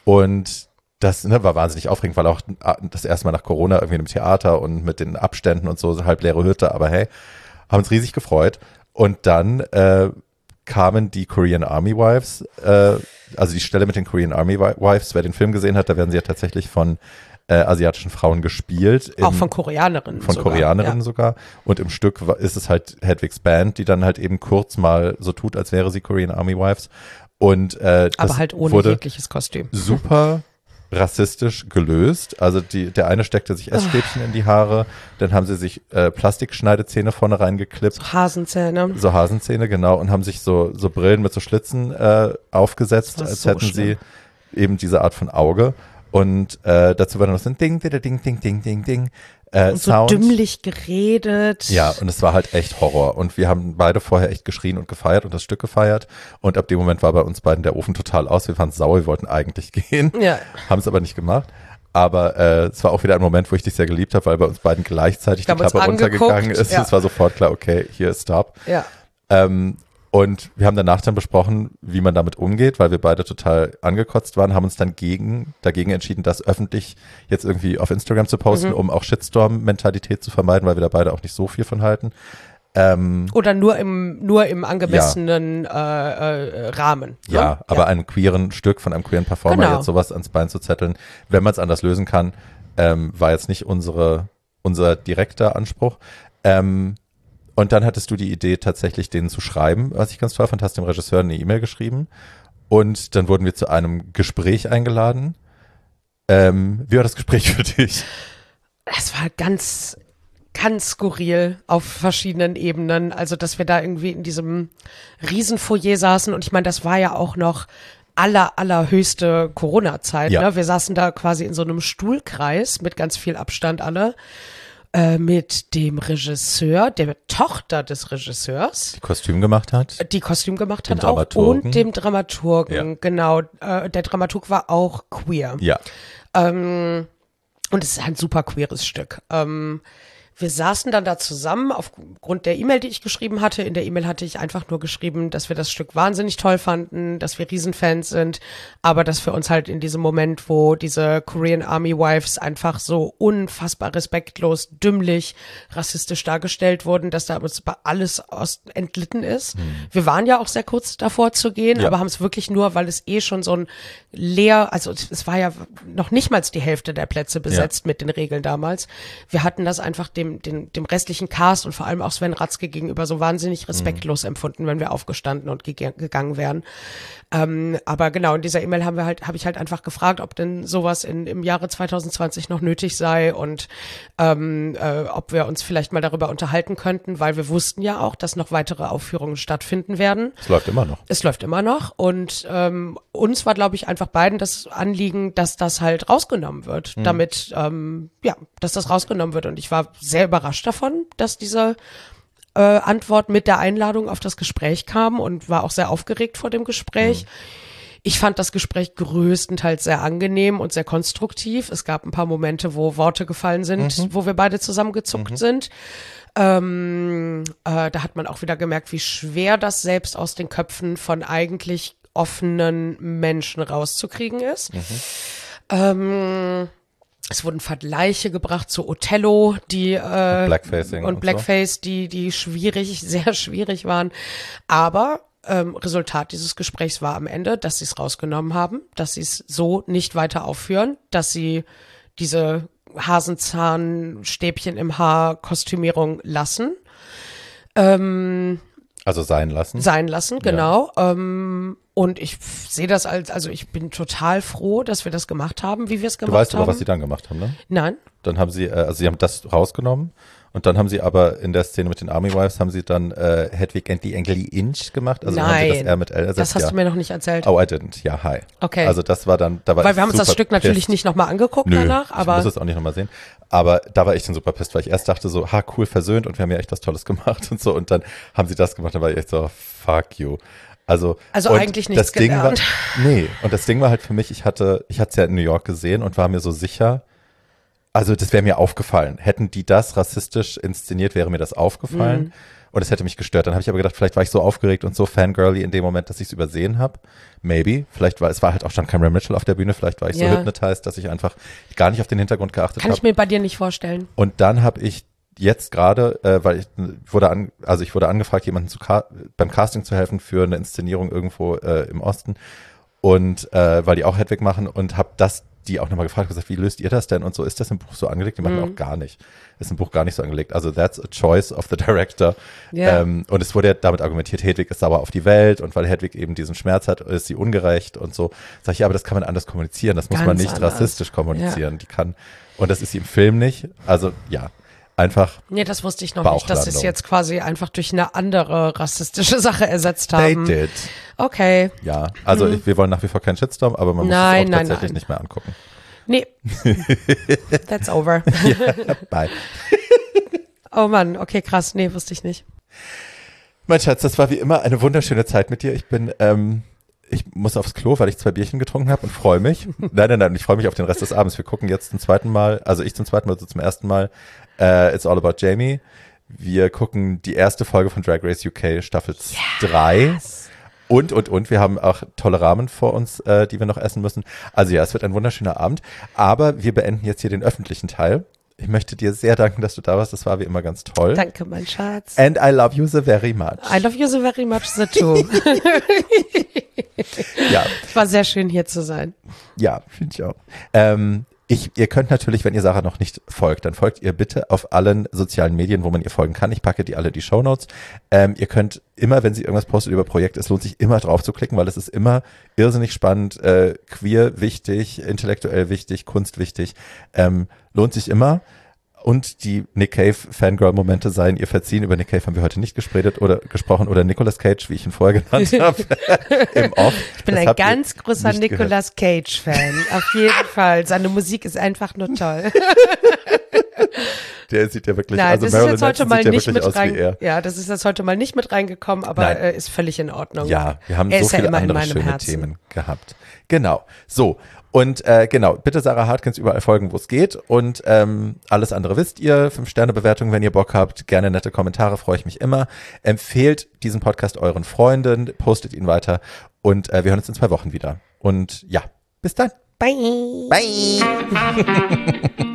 Und das ne, war wahnsinnig aufregend, weil auch das erste Mal nach Corona irgendwie im Theater und mit den Abständen und so, halb leere Hütte, aber hey, haben uns riesig gefreut. Und dann äh, kamen die Korean Army Wives, äh, also die Stelle mit den Korean Army Wives, wer den Film gesehen hat, da werden sie ja tatsächlich von äh, asiatischen Frauen gespielt. In, Auch von Koreanerinnen Von sogar. Koreanerinnen ja. sogar. Und im Stück wa- ist es halt Hedwigs Band, die dann halt eben kurz mal so tut, als wäre sie Korean Army Wives. Und äh, das Aber halt ohne wurde jegliches Kostüm. super rassistisch gelöst. Also die, der eine steckte sich Essstäbchen in die Haare, dann haben sie sich äh, Plastikschneidezähne vorne reingeklippt, Hasenzähne. so Hasenzähne, genau, und haben sich so, so Brillen mit so Schlitzen äh, aufgesetzt, Das war als so hätten schlimm. sie eben diese Art von Auge. Und äh, dazu war dann noch so ein Ding, Ding, Ding, Ding, Ding, Ding, Ding. Äh, Und so Sound. dümmlich geredet. Ja, und es war halt echt Horror. Und wir haben beide vorher echt geschrien und gefeiert und das Stück gefeiert. Und ab dem Moment war bei uns beiden der Ofen total aus. Wir waren sauer, wir wollten eigentlich gehen, Ja. haben es aber nicht gemacht. Aber äh, es war auch wieder ein Moment, wo ich dich sehr geliebt habe, weil bei uns beiden gleichzeitig Wir die haben uns Klappe runtergegangen angeguckt, ist. ja. Es war sofort klar, okay, hier ist Stop. Ja. Ähm, und wir haben danach dann besprochen, wie man damit umgeht, weil wir beide total angekotzt waren, haben uns dann gegen, dagegen entschieden, das öffentlich jetzt irgendwie auf Instagram zu posten, Mhm. um auch Shitstorm-Mentalität zu vermeiden, weil wir da beide auch nicht so viel von halten. Ähm, Oder nur im, nur im angemessenen äh, äh, Rahmen. Ne? ja, aber einem queeren Stück von einem queeren Performer Genau. jetzt sowas ans Bein zu zetteln, wenn man es anders lösen kann, ähm, war jetzt nicht unsere, unser direkter Anspruch. Ähm, und dann hattest du die Idee, tatsächlich denen zu schreiben, was ich ganz toll fand, hast dem Regisseur eine E-Mail geschrieben und dann wurden wir zu einem Gespräch eingeladen. Ähm, wie war das Gespräch für dich? Es war ganz, ganz skurril auf verschiedenen Ebenen. Also, dass wir da irgendwie in diesem Riesenfoyer saßen und ich meine, das war ja auch noch aller, allerhöchste Corona-Zeit. Ja. Ne? Wir saßen da quasi in so einem Stuhlkreis mit ganz viel Abstand alle. Äh, mit dem Regisseur, der Tochter des Regisseurs, Die Kostüm gemacht hat? die Kostüm gemacht Dem hat auch, Dramaturgen. und dem Dramaturgen, Ja. genau. Äh, der Dramaturg war auch queer. Ja. Ähm, und es ist ein super queeres Stück. Ähm, wir saßen dann da zusammen aufgrund der E-Mail, die ich geschrieben hatte. In der E-Mail hatte ich einfach nur geschrieben, dass wir das Stück wahnsinnig toll fanden, dass wir Riesenfans sind, aber dass für uns halt in diesem Moment, wo diese Korean Army Wives einfach so unfassbar respektlos, dümmlich, rassistisch dargestellt wurden, dass da uns alles aus entlitten ist. Hm. Wir waren ja auch sehr kurz davor zu gehen, Ja. aber haben es wirklich nur, weil es eh schon so ein leer, also es war ja noch nicht mal die Hälfte der Plätze besetzt mit den Regeln damals. Wir hatten das einfach dem, dem, dem restlichen Cast und vor allem auch Sven Ratzke gegenüber so wahnsinnig respektlos empfunden, wenn wir aufgestanden und gege- gegangen wären. Ähm, aber genau, in dieser E-Mail haben wir halt, habe ich halt einfach gefragt, ob denn sowas in, im Jahre zwanzig zwanzig noch nötig sei und ähm, äh, ob wir uns vielleicht mal darüber unterhalten könnten, weil wir wussten ja auch, dass noch weitere Aufführungen stattfinden werden. Es läuft immer noch. Es läuft immer noch und ähm, uns war, glaube ich, einfach beiden das Anliegen, dass das halt rausgenommen wird, Mhm. damit, ähm, ja, dass das rausgenommen wird und ich war sehr überrascht davon, dass diese äh, Antwort mit der Einladung auf das Gespräch kam und war auch sehr aufgeregt vor dem Gespräch. Ich fand das Gespräch größtenteils sehr angenehm und sehr konstruktiv. Es gab ein paar Momente, wo Worte gefallen sind, wo wir beide zusammengezuckt sind. Ähm, äh, da hat man auch wieder gemerkt, wie schwer das selbst aus den Köpfen von eigentlich offenen Menschen rauszukriegen ist. Ähm, es wurden Vergleiche gebracht zu Othello, die äh, Blackfacing und und Blackface, die die schwierig, sehr schwierig waren. Aber ähm, Resultat dieses Gesprächs war am Ende, dass sie es rausgenommen haben, dass sie es so nicht weiter aufführen, dass sie diese Hasenzahnstäbchen im Haar Kostümierung lassen. Ähm, Also sein lassen. sein lassen, genau. Ähm, und ich f- sehe das als, also ich bin total froh, dass wir das gemacht haben, wie wir es Du gemacht weißt haben. aber, was sie dann gemacht haben, ne? Nein, Dann haben sie, äh, also sie haben das rausgenommen Und dann haben sie aber in der Szene mit den Army Wives haben sie dann äh, Hedwig and the Angry Inch gemacht. Also Nein, haben sie das R mit L ersetzt. Das hast ja. du mir noch nicht erzählt. Oh, I didn't. Ja, hi. Okay. Also das war dann, da war Weil ich wir haben uns das super Stück natürlich pissed. nicht nochmal angeguckt Nö, danach, aber. ich muss es auch nicht nochmal sehen. Aber da war ich dann super pissed, weil ich erst dachte so, ha, cool, versöhnt und wir haben ja echt was Tolles gemacht und so. Und dann haben sie das gemacht, dann war ich echt so, fuck you. Also, Also und eigentlich nichts das Ding gelernt. war, nee, und das Ding war halt für mich, ich hatte, ich hatte es ja in New York gesehen und war mir so sicher, also das wäre mir aufgefallen. Hätten die das rassistisch inszeniert, wäre mir das aufgefallen. Mhm. Und es hätte mich gestört. Dann habe ich aber gedacht, vielleicht war ich so aufgeregt und so fangirly in dem Moment, dass ich es übersehen habe. Maybe. Vielleicht war, es war halt auch schon Cameron Mitchell auf der Bühne. Vielleicht war ich so Ja. hypnotized, dass ich einfach gar nicht auf den Hintergrund geachtet Kann habe. ich mir bei dir nicht vorstellen. Und dann habe ich jetzt gerade, äh, weil ich wurde an, also ich wurde angefragt, jemanden zu ca- beim Casting zu helfen für eine Inszenierung irgendwo äh, im Osten. Und äh, weil die auch Hedwig machen und habe das die auch nochmal gefragt, gesagt, wie löst ihr das denn? Und so, ist das im Buch so angelegt? Die machen Mhm. auch gar nicht. Ist im Buch gar nicht so angelegt. Also that's a choice of the director. Ja. Ähm, und es wurde ja damit argumentiert, Hedwig ist sauer auf die Welt und weil Hedwig eben diesen Schmerz hat, ist sie ungerecht und so. Sag ich, ja, aber das kann man anders kommunizieren. Das muss Ganz man nicht anders. rassistisch kommunizieren. Die kann, und das ist sie im Film nicht. Also ja, einfach Nee, das wusste ich noch nicht, dass sie es Bauchlandung. jetzt quasi einfach durch eine andere rassistische Sache ersetzt they haben. did. Okay. Ja, also ich, wir wollen nach wie vor keinen Shitstorm, aber man muss Nein, es auch nein, tatsächlich nein. nicht mehr angucken. Nee. That's over. Ja, bye. Oh Mann, okay, krass. Nee, wusste ich nicht. Mein Schatz, das war wie immer eine wunderschöne Zeit mit dir. Ich bin, ähm, ich muss aufs Klo, weil ich zwei Bierchen getrunken habe und freue mich. Nein, nein, nein, ich freue mich auf den Rest des Abends. Wir gucken jetzt zum zweiten Mal, also ich zum zweiten Mal, also zum ersten Mal, äh, It's All About Jamie. Wir gucken die erste Folge von Drag Race U K Staffel drei. Und, und, und, wir haben auch tolle Rahmen vor uns, äh, die wir noch essen müssen. Also ja, es wird ein wunderschöner Abend. Aber wir beenden jetzt hier den öffentlichen Teil. Ich möchte dir sehr danken, dass du da warst. Das war wie immer ganz toll. Danke, mein Schatz. And I love you so very much. I love you so very much, the too. Ja, Es war sehr schön, hier zu sein. ja, finde ich auch. Ähm, ich, ihr könnt natürlich, wenn ihr Sarah noch nicht folgt, dann folgt ihr bitte auf allen sozialen Medien, wo man ihr folgen kann. Ich packe die alle in die Shownotes. Ähm, ihr könnt immer, wenn sie irgendwas postet über Projekte, es lohnt sich immer drauf zu klicken, weil es ist immer irrsinnig spannend, äh, queer wichtig, intellektuell wichtig, Kunst wichtig. Ähm, lohnt sich immer. Und die Nick Cave Fangirl-Momente seien ihr verziehen. Über Nick Cave haben wir heute nicht gesprochen oder gesprochen oder Nicolas Cage, wie ich ihn vorher genannt habe, im Off. Ich bin Das ein habt ihr ganz großer nicht gehört. Nicolas Cage-Fan. Auf jeden Fall. Seine Musik ist einfach nur toll. Der sieht ja wirklich, Nein, also das ist Marilyn jetzt heute Manson mal sieht ja nicht wirklich mit aus wie rein. er. Ja, das ist jetzt heute mal nicht mit reingekommen, aber Nein. äh, ist völlig in Ordnung. Ja, wir haben Er so ist ja viele immer in andere meinem schöne Herzen. Themen gehabt. Genau. So. Und äh, genau, bitte Sarah Hartkins überall folgen, wo es geht. Und ähm, alles andere wisst ihr. Fünf-Sterne-Bewertung, wenn ihr Bock habt. Gerne nette Kommentare, freue ich mich immer. Empfehlt diesen Podcast euren Freunden, postet ihn weiter. Und äh, wir hören uns in zwei Wochen wieder. Und ja, bis dann. Bye. Bye.